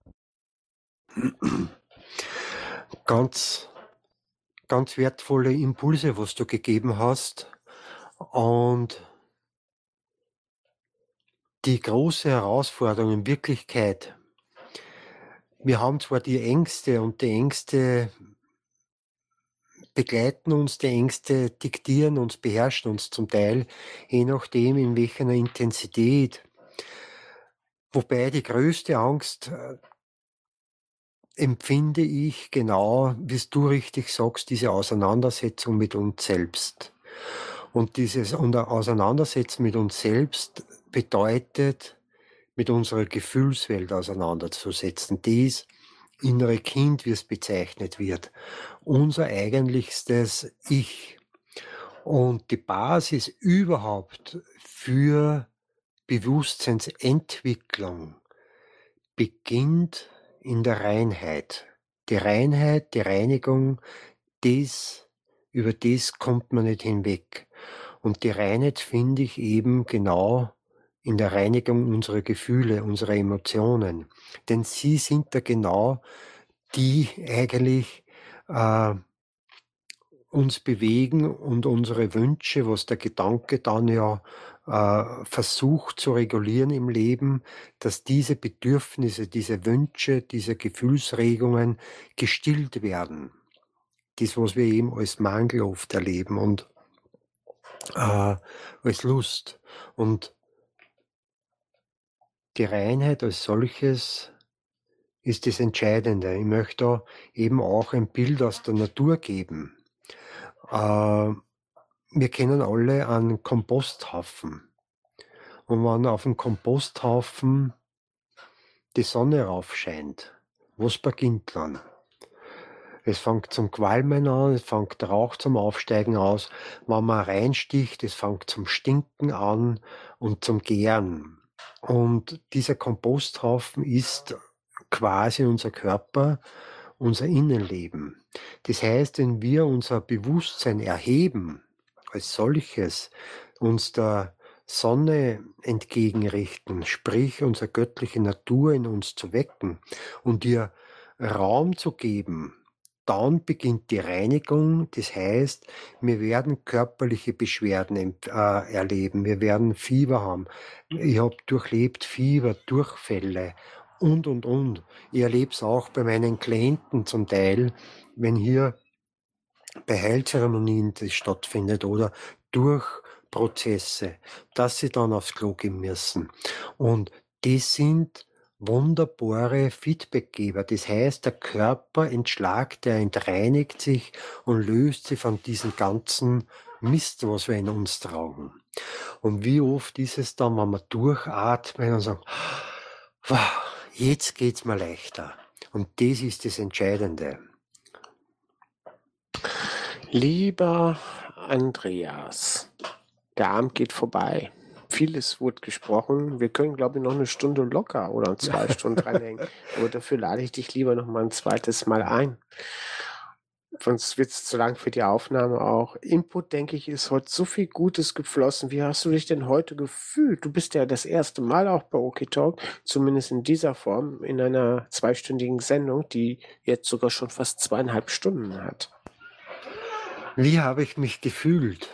Ganz, ganz wertvolle Impulse, was du gegeben hast. Und die große Herausforderung in Wirklichkeit, wir haben zwar die Ängste und die Ängste begleiten uns, die Ängste diktieren uns, beherrschen uns zum Teil, je nachdem in welcher Intensität. Wobei die größte Angst empfinde ich genau, wie du richtig sagst, diese Auseinandersetzung mit uns selbst. Und dieses Auseinandersetzen mit uns selbst bedeutet, mit unserer Gefühlswelt auseinanderzusetzen. Dies innere Kind, wie es bezeichnet wird. Unser eigentlichstes Ich. Und die Basis überhaupt für Bewusstseinsentwicklung beginnt in der Reinheit. Die Reinheit, die Reinigung, über das kommt man nicht hinweg. Und die Reinheit finde ich eben genau in der Reinigung unserer Gefühle, unserer Emotionen. Denn sie sind da genau die eigentlich uns bewegen und unsere Wünsche, was der Gedanke dann ja versucht zu regulieren im Leben, dass diese Bedürfnisse, diese Wünsche, diese Gefühlsregungen gestillt werden. Das, was wir eben als Mangel oft erleben und als Lust. Und die Reinheit als solches ist das Entscheidende. Ich möchte da eben auch ein Bild aus der Natur geben. Wir kennen alle einen Komposthaufen. Und wenn auf dem Komposthaufen die Sonne raufscheint, was beginnt dann? Es fängt zum Qualmen an, es fängt der Rauch zum Aufsteigen aus. Wenn man reinsticht, es fängt zum Stinken an und zum Gären. Und dieser Komposthaufen ist quasi unser Körper, unser Innenleben. Das heißt, wenn wir unser Bewusstsein erheben, als solches, uns der Sonne entgegenrichten, sprich unsere göttliche Natur in uns zu wecken und ihr Raum zu geben, dann beginnt die Reinigung. Das heißt, wir werden körperliche Beschwerden erleben, wir werden Fieber haben. Ich habe durchlebt Fieber, Durchfälle und. Ich erlebe es auch bei meinen Klienten zum Teil, wenn hier bei Heilzeremonien das stattfindet oder durch Prozesse, dass sie dann aufs Klo gehen müssen. Und das sind wunderbare Feedbackgeber. Das heißt, der Körper entschlagt, er entreinigt sich und löst sich von diesem ganzen Mist, was wir in uns tragen. Und wie oft ist es dann, wenn wir durchatmen und sagen, wow, jetzt geht's mir leichter. Und das ist das Entscheidende. Lieber Andreas, der Abend geht vorbei. Vieles wurde gesprochen. Wir können, glaube ich, noch eine Stunde locker oder 2 Stunden dranhängen. Aber dafür lade ich dich lieber noch mal ein zweites Mal ein. Sonst wird es zu lang für die Aufnahme auch. Input, denke ich, ist heute so viel Gutes geflossen. Wie hast du dich denn heute gefühlt? Du bist ja das erste Mal auch bei OKTalk, zumindest in dieser Form, in einer 2-stündigen Sendung, die jetzt sogar schon fast 2,5 Stunden hat. Wie habe ich mich gefühlt?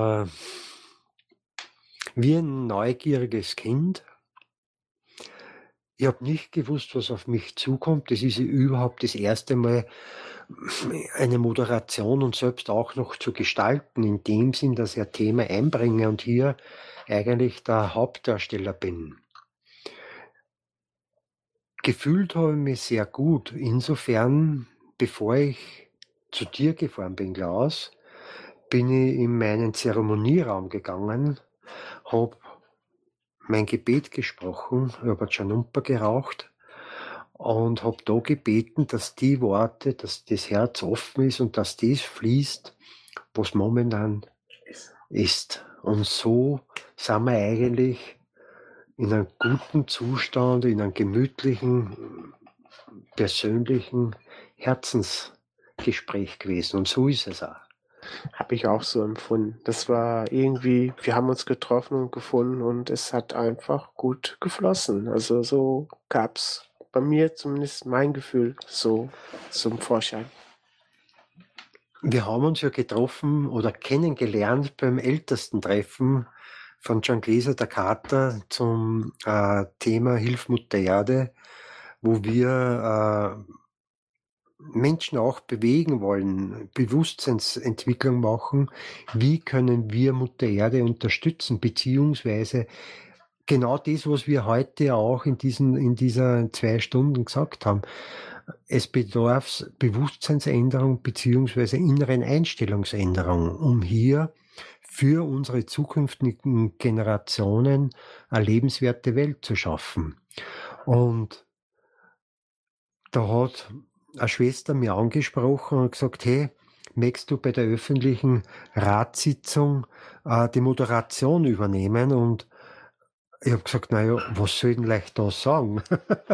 Wie ein neugieriges Kind. Ich habe nicht gewusst, was auf mich zukommt. Das ist ja überhaupt das erste Mal, eine Moderation und selbst auch noch zu gestalten, in dem Sinn, dass ich ein Thema einbringe und hier eigentlich der Hauptdarsteller bin. Gefühlt habe ich mich sehr gut. Insofern, bevor ich zu dir gefahren bin, Klaus, bin ich in meinen Zeremonieraum gegangen, habe mein Gebet gesprochen, ich habe eine Chanumpa geraucht und habe da gebeten, dass die Worte, dass das Herz offen ist und dass das fließt, was momentan ist. Und so sind wir eigentlich in einem guten Zustand, in einem gemütlichen, persönlichen Herzensgespräch gewesen. Und so ist es auch. Habe ich auch so empfunden. Das war irgendwie, wir haben uns getroffen und gefunden und es hat einfach gut geflossen. Also so gab es bei mir zumindest mein Gefühl so zum Vorschein. Wir haben uns ja getroffen oder kennengelernt beim ältesten Treffen von John Gläser, der Kater, zum Thema Hilf Mutter Erde, wo wir Menschen auch bewegen wollen, Bewusstseinsentwicklung machen. Wie können wir Mutter Erde unterstützen, beziehungsweise genau das, was wir heute auch in dieser 2 Stunden gesagt haben. Es bedarf Bewusstseinsänderung beziehungsweise inneren Einstellungsänderung, um hier für unsere zukünftigen Generationen eine lebenswerte Welt zu schaffen. Und da hat eine Schwester mir angesprochen und gesagt, hey, möchtest du bei der öffentlichen Ratssitzung die Moderation übernehmen? Und ich habe gesagt, naja, was soll ich denn leicht da sagen?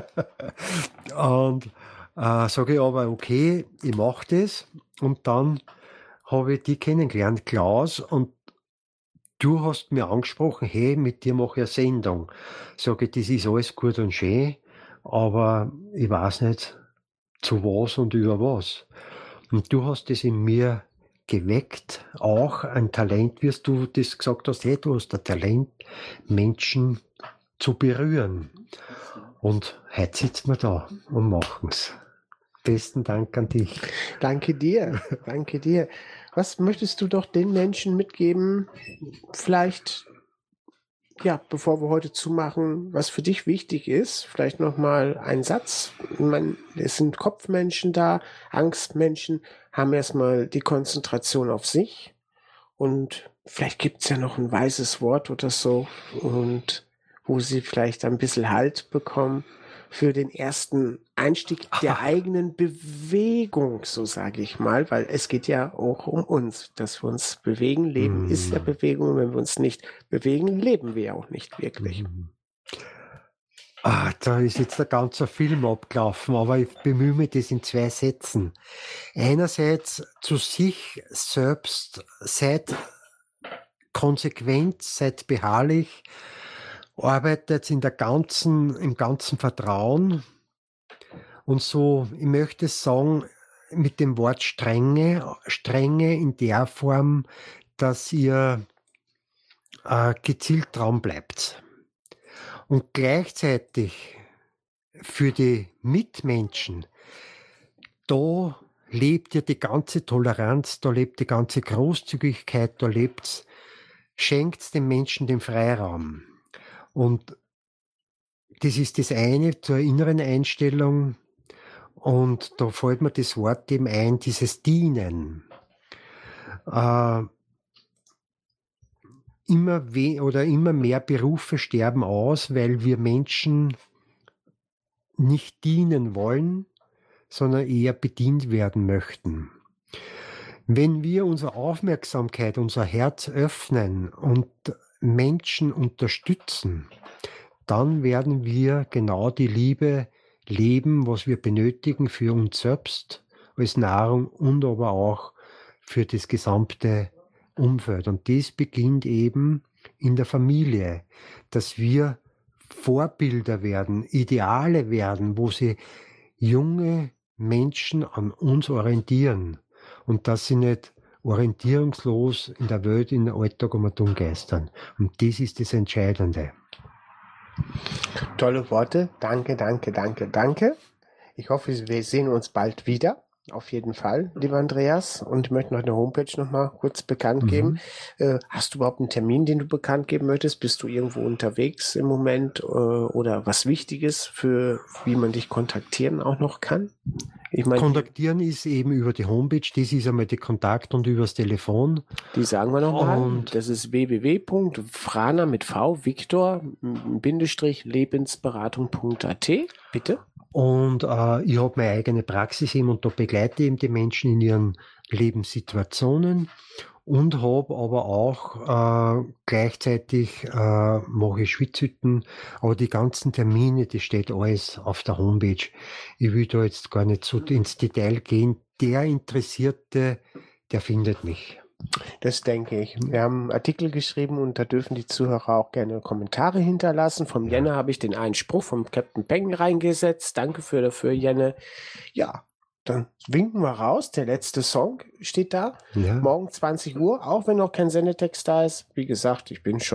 Und sage ich aber, okay, ich mache das. Und dann habe ich die kennengelernt, Klaus, und du hast mir angesprochen, hey, mit dir mache ich eine Sendung. Sage ich, das ist alles gut und schön, aber ich weiß nicht, zu was und über was. Und du hast das in mir geweckt, auch ein Talent, wie du das gesagt hast, hey, du hast ein Talent, Menschen zu berühren. Und heute sitzen wir da und machen es. Besten Dank an dich. Danke dir, danke dir. Was möchtest du doch den Menschen mitgeben, vielleicht, ja, bevor wir heute zumachen, was für dich wichtig ist? Vielleicht nochmal ein Satz. Es sind Kopfmenschen da, Angstmenschen haben erstmal die Konzentration auf sich und vielleicht gibt es ja noch ein weises Wort oder so und wo sie vielleicht ein bisschen Halt bekommen für den ersten Einstieg der eigenen Bewegung, so sage ich mal, weil es geht ja auch um uns, dass wir uns bewegen. Leben ist ja Bewegung. Wenn wir uns nicht bewegen, leben wir ja auch nicht wirklich. Da ist jetzt ein ganzer Film abgelaufen, aber ich bemühe mich das in 2 Sätzen. Einerseits zu sich selbst, seid konsequent, seid beharrlich, arbeitet im ganzen Vertrauen. Und so, ich möchte sagen, mit dem Wort Strenge in der Form, dass ihr gezielt dran bleibt. Und gleichzeitig für die Mitmenschen, da lebt ja die ganze Toleranz, da lebt die ganze Großzügigkeit, da schenkt dem Menschen den Freiraum. Und das ist das eine zur inneren Einstellung. Und da fällt mir das Wort eben ein, dieses Dienen. Immer mehr Berufe sterben aus, weil wir Menschen nicht dienen wollen, sondern eher bedient werden möchten. Wenn wir unsere Aufmerksamkeit, unser Herz öffnen und Menschen unterstützen, dann werden wir genau die Liebe leben, was wir benötigen für uns selbst als Nahrung und aber auch für das gesamte Umfeld. Und das beginnt eben in der Familie, dass wir Vorbilder werden, Ideale werden, wo sie junge Menschen an uns orientieren und dass sie nicht orientierungslos in der Welt, in den Alltag umgeistern. Und das ist das Entscheidende. Tolle Worte. Danke, danke, danke, danke. Ich hoffe, wir sehen uns bald wieder. Auf jeden Fall, lieber Andreas. Und ich möchte noch eine Homepage noch mal kurz bekannt geben. Hast du überhaupt einen Termin, den du bekannt geben möchtest? Bist du irgendwo unterwegs im Moment oder was Wichtiges, für wie man dich kontaktieren auch noch kann? Ich meine, kontaktieren ist eben über die Homepage, das ist einmal der Kontakt und übers Telefon. Die sagen wir nochmal. Das ist www.frana mit V, Victor, Lebensberatung.at. Bitte. Und ich habe meine eigene Praxis eben und da begleite ich eben die Menschen in ihren Lebenssituationen und habe aber auch gleichzeitig mache ich Schwitzhütten, aber die ganzen Termine, das steht alles auf der Homepage. Ich will da jetzt gar nicht so ins Detail gehen. Der Interessierte, der findet mich. Das denke ich. Wir haben einen Artikel geschrieben und da dürfen die Zuhörer auch gerne Kommentare hinterlassen. Vom Jenne habe ich den einen Spruch vom Captain Peng reingesetzt. Danke dafür, Jenne. Ja, dann winken wir raus. Der letzte Song steht da. Ja. Morgen 20 Uhr, auch wenn noch kein Sendetext da ist. Wie gesagt, ich bin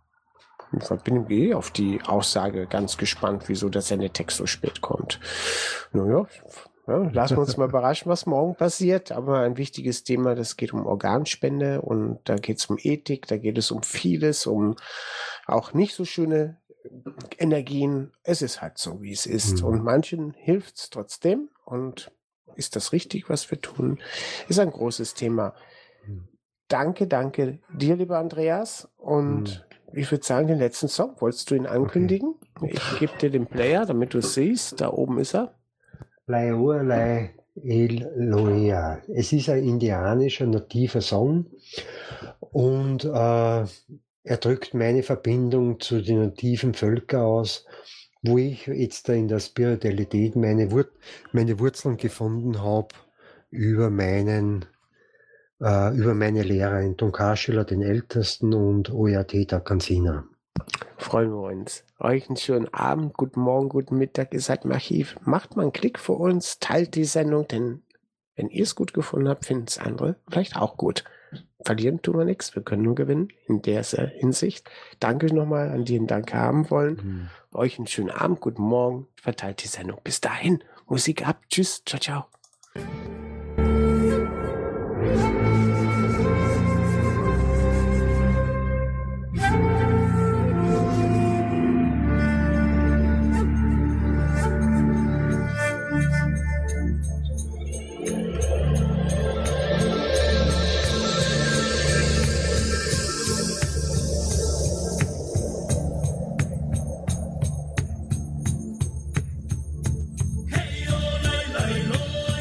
auf die Aussage ganz gespannt, wieso der Sendetext so spät kommt. Naja, lassen wir uns mal überraschen, was morgen passiert. Aber ein wichtiges Thema, das geht um Organspende und da geht es um Ethik, da geht es um vieles, um auch nicht so schöne Energien. Es ist halt so, wie es ist. Und manchen hilft es trotzdem. Und ist das richtig, was wir tun? Ist ein großes Thema. Danke dir, lieber Andreas. Und ich würde sagen, den letzten Song, wolltest du ihn ankündigen? Okay. Ich gebe dir den Player, damit du es siehst. Da oben ist er. Laiolai Eloia. Es ist ein indianischer, nativer Song und er drückt meine Verbindung zu den nativen Völkern aus, wo ich jetzt da in der Spiritualität meine Wurzeln gefunden habe über meine Lehrer in Tonkashila, den Ältesten, und Oyateta Kansina. Freuen wir uns. Euch einen schönen Abend, guten Morgen, guten Mittag. Ihr seid im Archiv. Macht mal einen Klick für uns, teilt die Sendung, denn wenn ihr es gut gefunden habt, finden es andere vielleicht auch gut. Verlieren tun wir nichts, wir können nur gewinnen in der Hinsicht. Danke nochmal an die einen Danke haben wollen. Euch einen schönen Abend, guten Morgen, verteilt die Sendung. Bis dahin, Musik ab, tschüss, ciao, ciao. Hey, oh, lay, lay, low.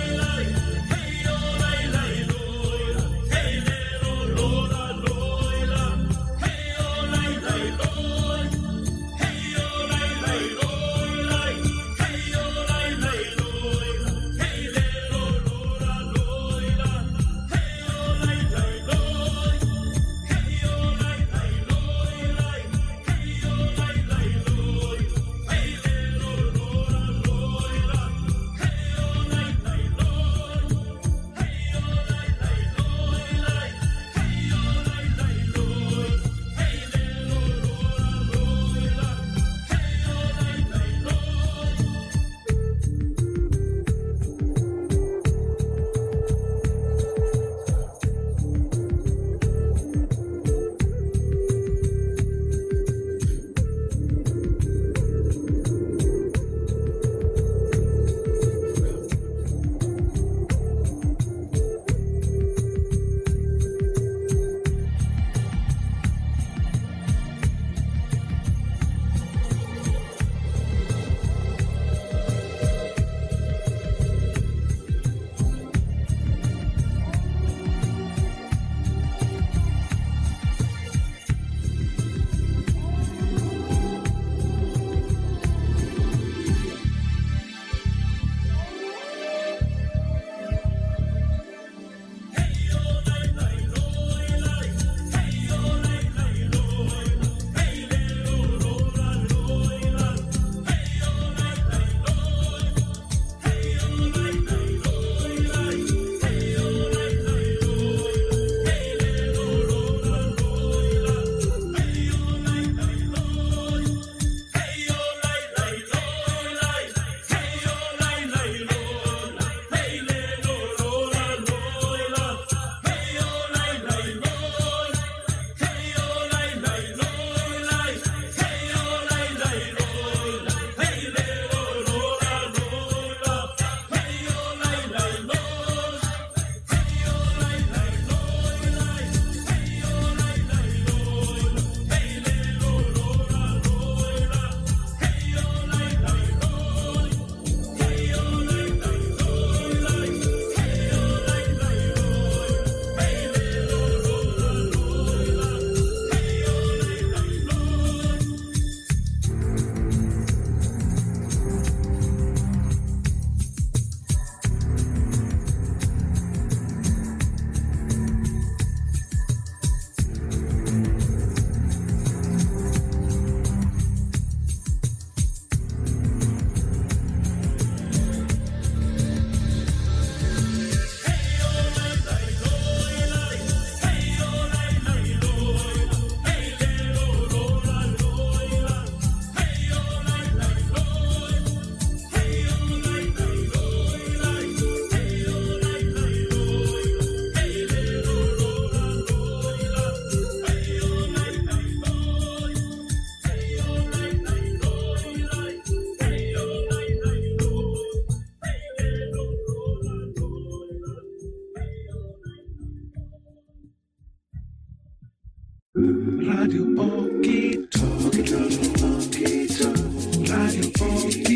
Radio Bob.